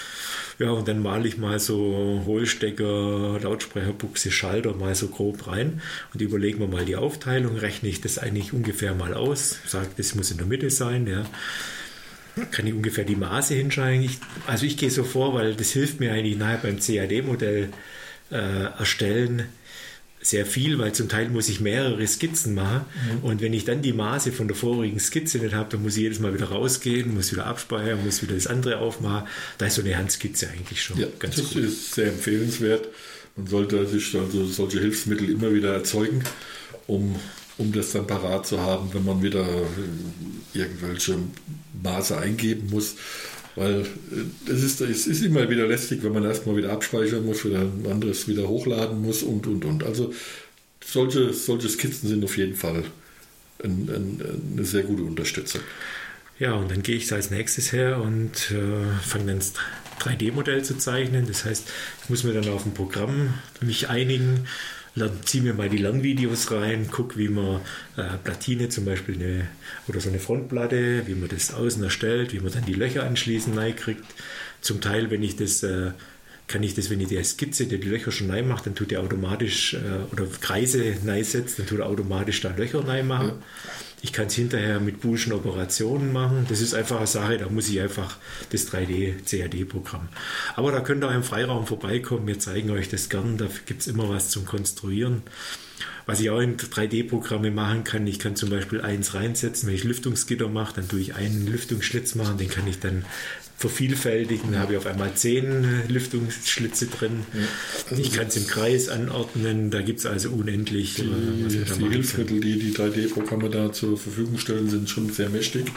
B: Ja, und dann male ich mal so Hohlstecker, Lautsprecherbuchse, Schalter mal so grob rein und überlegen wir mal die Aufteilung, rechne ich das eigentlich ungefähr mal aus, sage, das muss in der Mitte sein, ja. Kann ich ungefähr die Maße hinschreiben. Ich, also ich gehe so vor, weil das hilft mir eigentlich nachher beim C A D-Modell äh, erstellen sehr viel, weil zum Teil muss ich mehrere Skizzen machen, mhm. und wenn ich dann die Maße von der vorigen Skizze nicht habe, dann muss ich jedes Mal wieder rausgehen, muss wieder abspeichern, muss wieder das andere aufmachen. Da ist so eine Handskizze eigentlich schon
C: ja,
B: ganz
C: das
B: gut.
C: Das ist sehr empfehlenswert. Man sollte sich also solche Hilfsmittel immer wieder erzeugen, um, um das dann parat zu haben, wenn man wieder irgendwelche Maße eingeben muss. Weil es ist, es ist immer wieder lästig, wenn man erstmal wieder abspeichern muss, wieder ein anderes wieder hochladen muss und, und, und. Also solche, solche Skizzen sind auf jeden Fall ein, ein, eine sehr gute Unterstützung.
B: Ja, und dann gehe ich als nächstes her und äh, fange dann das drei D-Modell zu zeichnen. Das heißt, ich muss mir dann auf ein Programm mich einigen, ziehe mir mal die Lernvideos rein, gucke, wie man äh, Platine zum Beispiel eine, oder so eine Frontplatte, wie man das außen erstellt, wie man dann die Löcher anschließend reinkriegt. Zum Teil, wenn ich das, äh, kann ich das, wenn ich die Skizze, die, die Löcher schon rein mache, dann tut er automatisch, äh, oder Kreise reinsetzt, dann tut er automatisch da Löcher reinmachen. Ja. Ich kann es hinterher mit Boolschen Operationen machen. Das ist einfach eine Sache, da muss ich einfach das drei D-C A D-Programm. Aber da könnt ihr auch im Freiraum vorbeikommen. Wir zeigen euch das gern. Da gibt es immer was zum Konstruieren. Was ich auch in drei D-Programme machen kann, ich kann zum Beispiel eins reinsetzen. Wenn ich Lüftungsgitter mache, dann tue ich einen Lüftungsschlitz machen. Den kann ich dann vervielfältigen. Da habe ich auf einmal zehn Lüftungsschlitze drin. Ja, also ich kann es im Kreis anordnen. Da gibt es also unendlich.
C: Die, was die Hilfsmittel, die die drei D-Programme da zur Verfügung stellen, sind schon sehr mächtig.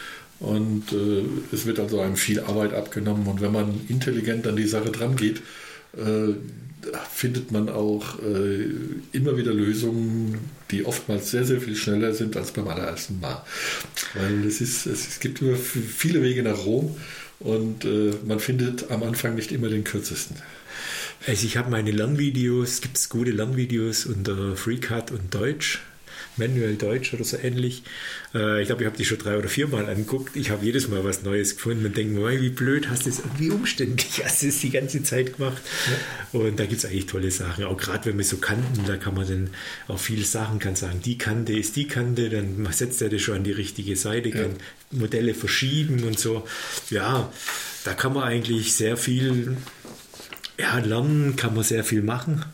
C: Und äh, es wird also einem viel Arbeit abgenommen. Und wenn man intelligent an die Sache dran geht, äh, findet man auch äh, immer wieder Lösungen, die oftmals sehr, sehr viel schneller sind als beim allerersten Mal. Weil es, ist, es gibt immer viele Wege nach Rom und äh, man findet am Anfang nicht immer den kürzesten.
B: Also ich habe meine Lernvideos, gibt es gute Lernvideos unter FreeCAD und Deutsch, Manuel Deutsch oder so ähnlich. Äh, ich glaube, ich habe die schon drei oder vier Mal angeguckt. Ich habe jedes Mal was Neues gefunden und denke mir, wie blöd, hast du es, wie umständlich hast du es die ganze Zeit gemacht. Ja. Und da gibt es eigentlich tolle Sachen. Auch gerade wenn wir so Kanten, da kann man dann auch viele Sachen, kann sagen, die Kante ist die Kante, dann setzt er das schon an die richtige Seite, kann ja. Modelle verschieben und so. Ja, da kann man eigentlich sehr viel Ja, lernen kann man sehr viel machen.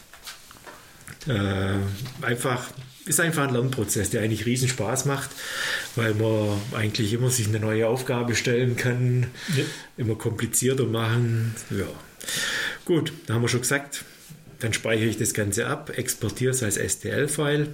B: Äh, einfach, ist einfach ein Lernprozess, der eigentlich riesen Spaß macht, weil man eigentlich immer sich eine neue Aufgabe stellen kann, ja. immer komplizierter machen. Ja. Gut, da haben wir schon gesagt, dann speichere ich das Ganze ab, exportiere es als S T L-File,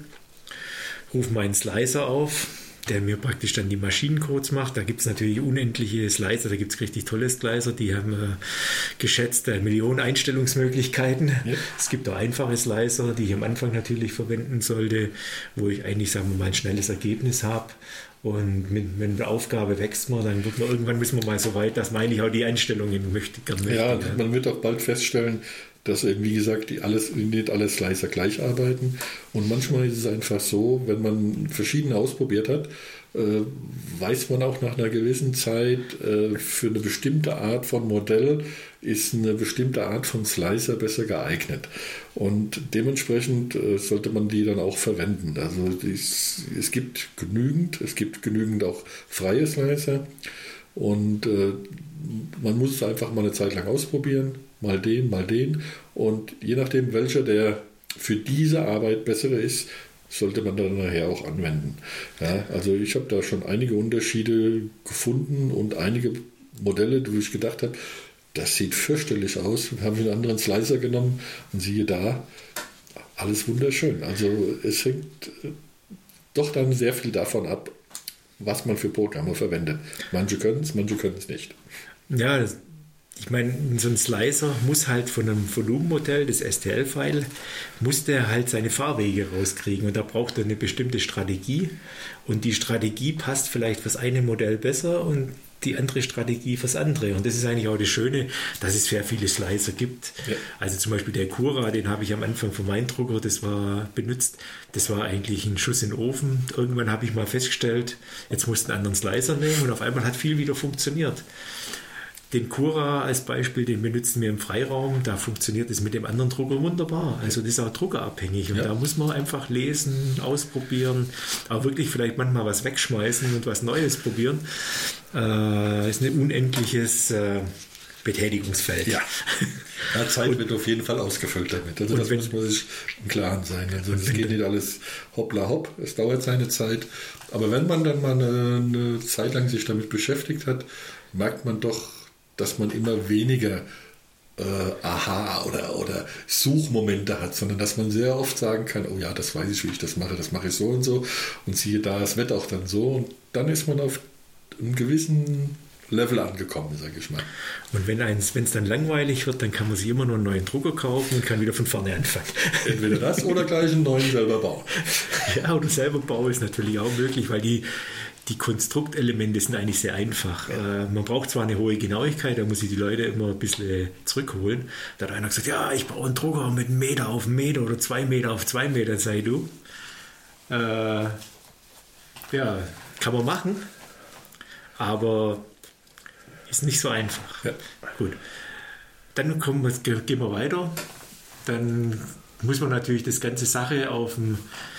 B: rufe meinen Slicer auf, der mir praktisch dann die Maschinencodes macht. Da gibt es natürlich unendliche Slicer, da gibt es richtig tolle Slicer, die haben äh, geschätzte Millionen Einstellungsmöglichkeiten. Ja. Es gibt auch einfache Slicer, die ich am Anfang natürlich verwenden sollte, wo ich eigentlich, sagen wir mal, ein schnelles Ergebnis habe. Und mit, wenn die Aufgabe wächst man, dann wird man irgendwann müssen wir mal so weit, dass man eigentlich auch die Einstellungen möchte. Gerne möchte
C: ja,
B: ja,
C: man wird auch bald feststellen, dass eben, wie gesagt, die alles, nicht alle Slicer gleich arbeiten. Und manchmal ist es einfach so, wenn man verschiedene ausprobiert hat, äh, weiß man auch nach einer gewissen Zeit, äh, für eine bestimmte Art von Modell ist eine bestimmte Art von Slicer besser geeignet. Und dementsprechend äh, sollte man die dann auch verwenden. Also dies, es gibt genügend, es gibt genügend auch freie Slicer. Und äh, man muss es einfach mal eine Zeit lang ausprobieren, mal den, mal den. Und je nachdem, welcher der für diese Arbeit bessere ist, sollte man dann nachher auch anwenden. Ja, also ich habe da schon einige Unterschiede gefunden und einige Modelle, wo ich gedacht habe, das sieht fürchterlich aus. Wir haben einen anderen Slicer genommen und siehe da, alles wunderschön. Also es hängt doch dann sehr viel davon ab, was man für Programme verwendet. Manche können es, manche können es nicht.
B: Ja, das, ich meine, so ein Slicer muss halt von einem Volumenmodell, das S T L-File, muss der halt seine Fahrwege rauskriegen und da braucht er eine bestimmte Strategie und die Strategie passt vielleicht fürs eine Modell besser und die andere Strategie fürs andere. Und das ist eigentlich auch das Schöne, dass es sehr viele Slicer gibt. Ja. Also zum Beispiel der Cura, den habe ich am Anfang von meinem Drucker, das war benutzt, das war eigentlich ein Schuss in den Ofen. Irgendwann habe ich mal festgestellt, jetzt musst du einen anderen Slicer nehmen und auf einmal hat viel wieder funktioniert. Den Cura als Beispiel, den benutzen wir im Freiraum, da funktioniert es mit dem anderen Drucker wunderbar. Also das ist auch druckerabhängig und ja. da muss man einfach lesen, ausprobieren, auch wirklich vielleicht manchmal was wegschmeißen und was Neues probieren. Äh, ist ein unendliches äh, Betätigungsfeld.
C: Ja. ja, Zeit und, wird auf jeden Fall ausgefüllt damit. Also das wenn, muss man sich im Klaren sein. Also es geht nicht alles hoppla hopp, es dauert seine Zeit. Aber wenn man dann mal eine, eine Zeit lang sich damit beschäftigt hat, merkt man doch, dass man immer weniger äh, Aha- oder, oder Suchmomente hat, sondern dass man sehr oft sagen kann, oh ja, das weiß ich, wie ich das mache, das mache ich so und so und siehe da, es wird auch dann so und dann ist man auf einem gewissen Level angekommen, sage ich mal.
B: Und wenn es dann langweilig wird, dann kann man sich immer noch einen neuen Drucker kaufen und kann wieder von vorne anfangen.
C: Entweder das oder gleich einen neuen selber bauen.
B: Ja, oder selber bauen ist natürlich auch möglich, weil die Die Konstruktelemente sind eigentlich sehr einfach. Ja. Äh, man braucht zwar eine hohe Genauigkeit, da muss ich die Leute immer ein bisschen zurückholen. Da hat einer gesagt, ja, ich baue einen Drucker mit einem Meter auf einen Meter oder zwei Meter auf zwei Meter, sei du. Äh, ja, kann man machen, aber ist nicht so einfach. Ja. Gut, dann kommen wir, gehen wir weiter. Dann muss man natürlich das ganze Sache auf dem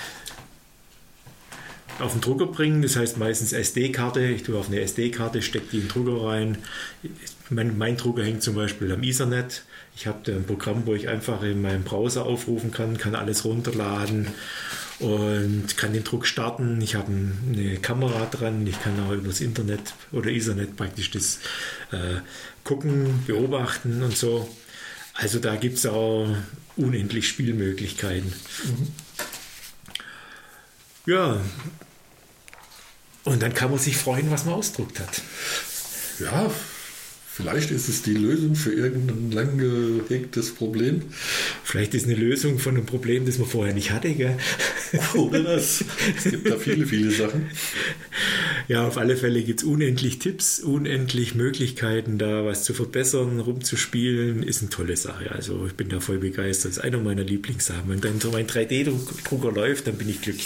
B: auf den Drucker bringen, das heißt meistens S D-Karte, ich tue auf eine S D-Karte, stecke die in den Drucker rein. Mein, mein Drucker hängt zum Beispiel am Ethernet. Ich habe ein Programm, wo ich einfach in meinem Browser aufrufen kann, kann alles runterladen und kann den Druck starten. Ich habe eine Kamera dran, ich kann auch über das Internet oder Ethernet praktisch das äh, gucken, beobachten und so. Also da gibt es auch unendlich Spielmöglichkeiten. Mhm. Ja, und dann kann man sich freuen, was man ausgedruckt hat.
C: Ja, vielleicht ist es die Lösung für irgendein lang gehegtes Problem.
B: Vielleicht ist es eine Lösung von einem Problem, das man vorher nicht hatte, gell?
C: Oder das. Es gibt da viele, viele Sachen.
B: Ja, auf alle Fälle gibt es unendlich Tipps, unendlich Möglichkeiten, da was zu verbessern, rumzuspielen, ist eine tolle Sache. Also ich bin da voll begeistert. Das ist einer meiner Lieblingssachen. Wenn dann so mein drei D-Drucker läuft, dann bin ich glücklich.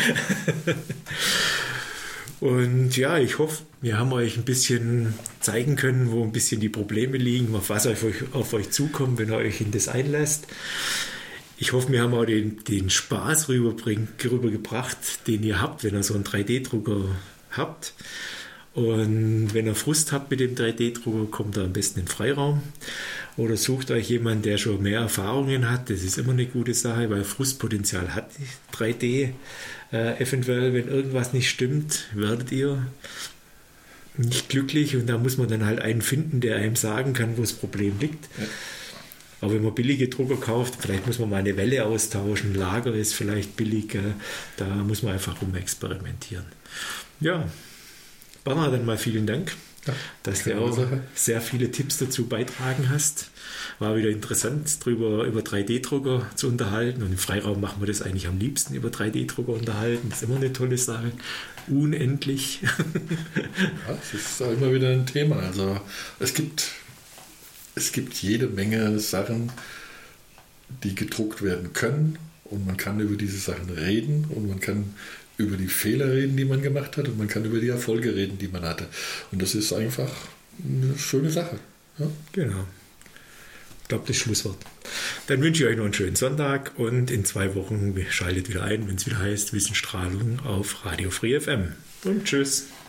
B: Und ja, ich hoffe, wir haben euch ein bisschen zeigen können, wo ein bisschen die Probleme liegen, auf was auf euch, auf euch zukommt, wenn ihr euch in das einlässt. Ich hoffe, wir haben auch den, den Spaß rübergebracht, den ihr habt, wenn ihr so einen drei D-Drucker habt. Und wenn ihr Frust habt mit dem drei D-Drucker, kommt ihr am besten in den Freiraum. Oder sucht euch jemanden, der schon mehr Erfahrungen hat. Das ist immer eine gute Sache, weil Frustpotenzial hat drei D. Äh, eventuell, wenn irgendwas nicht stimmt, werdet ihr nicht glücklich. Und da muss man dann halt einen finden, der einem sagen kann, wo das Problem liegt. Ja. Aber wenn man billige Drucker kauft, vielleicht muss man mal eine Welle austauschen. Lager ist vielleicht billig. Äh, da muss man einfach rumexperimentieren. Ja, Bernhard, dann mal vielen Dank. Ja, dass du auch Sache. sehr viele Tipps dazu beitragen hast. War wieder interessant, drüber über drei D-Drucker zu unterhalten. Und im Freiraum machen wir das eigentlich am liebsten, über drei D-Drucker unterhalten. Das ist immer eine tolle Sache. Unendlich.
C: Ja, das ist auch immer wieder ein Thema. Also es gibt, es gibt jede Menge Sachen, die gedruckt werden können. Und man kann über diese Sachen reden und man kann über die Fehler reden, die man gemacht hat, und man kann über die Erfolge reden, die man hatte. Und das ist einfach eine schöne Sache. Ja?
B: Genau. Ich glaube, das Schlusswort. Dann wünsche ich euch noch einen schönen Sonntag und in zwei Wochen schaltet wieder ein, wenn es wieder heißt Wissensstrahlung auf Radio Free F M. Und tschüss.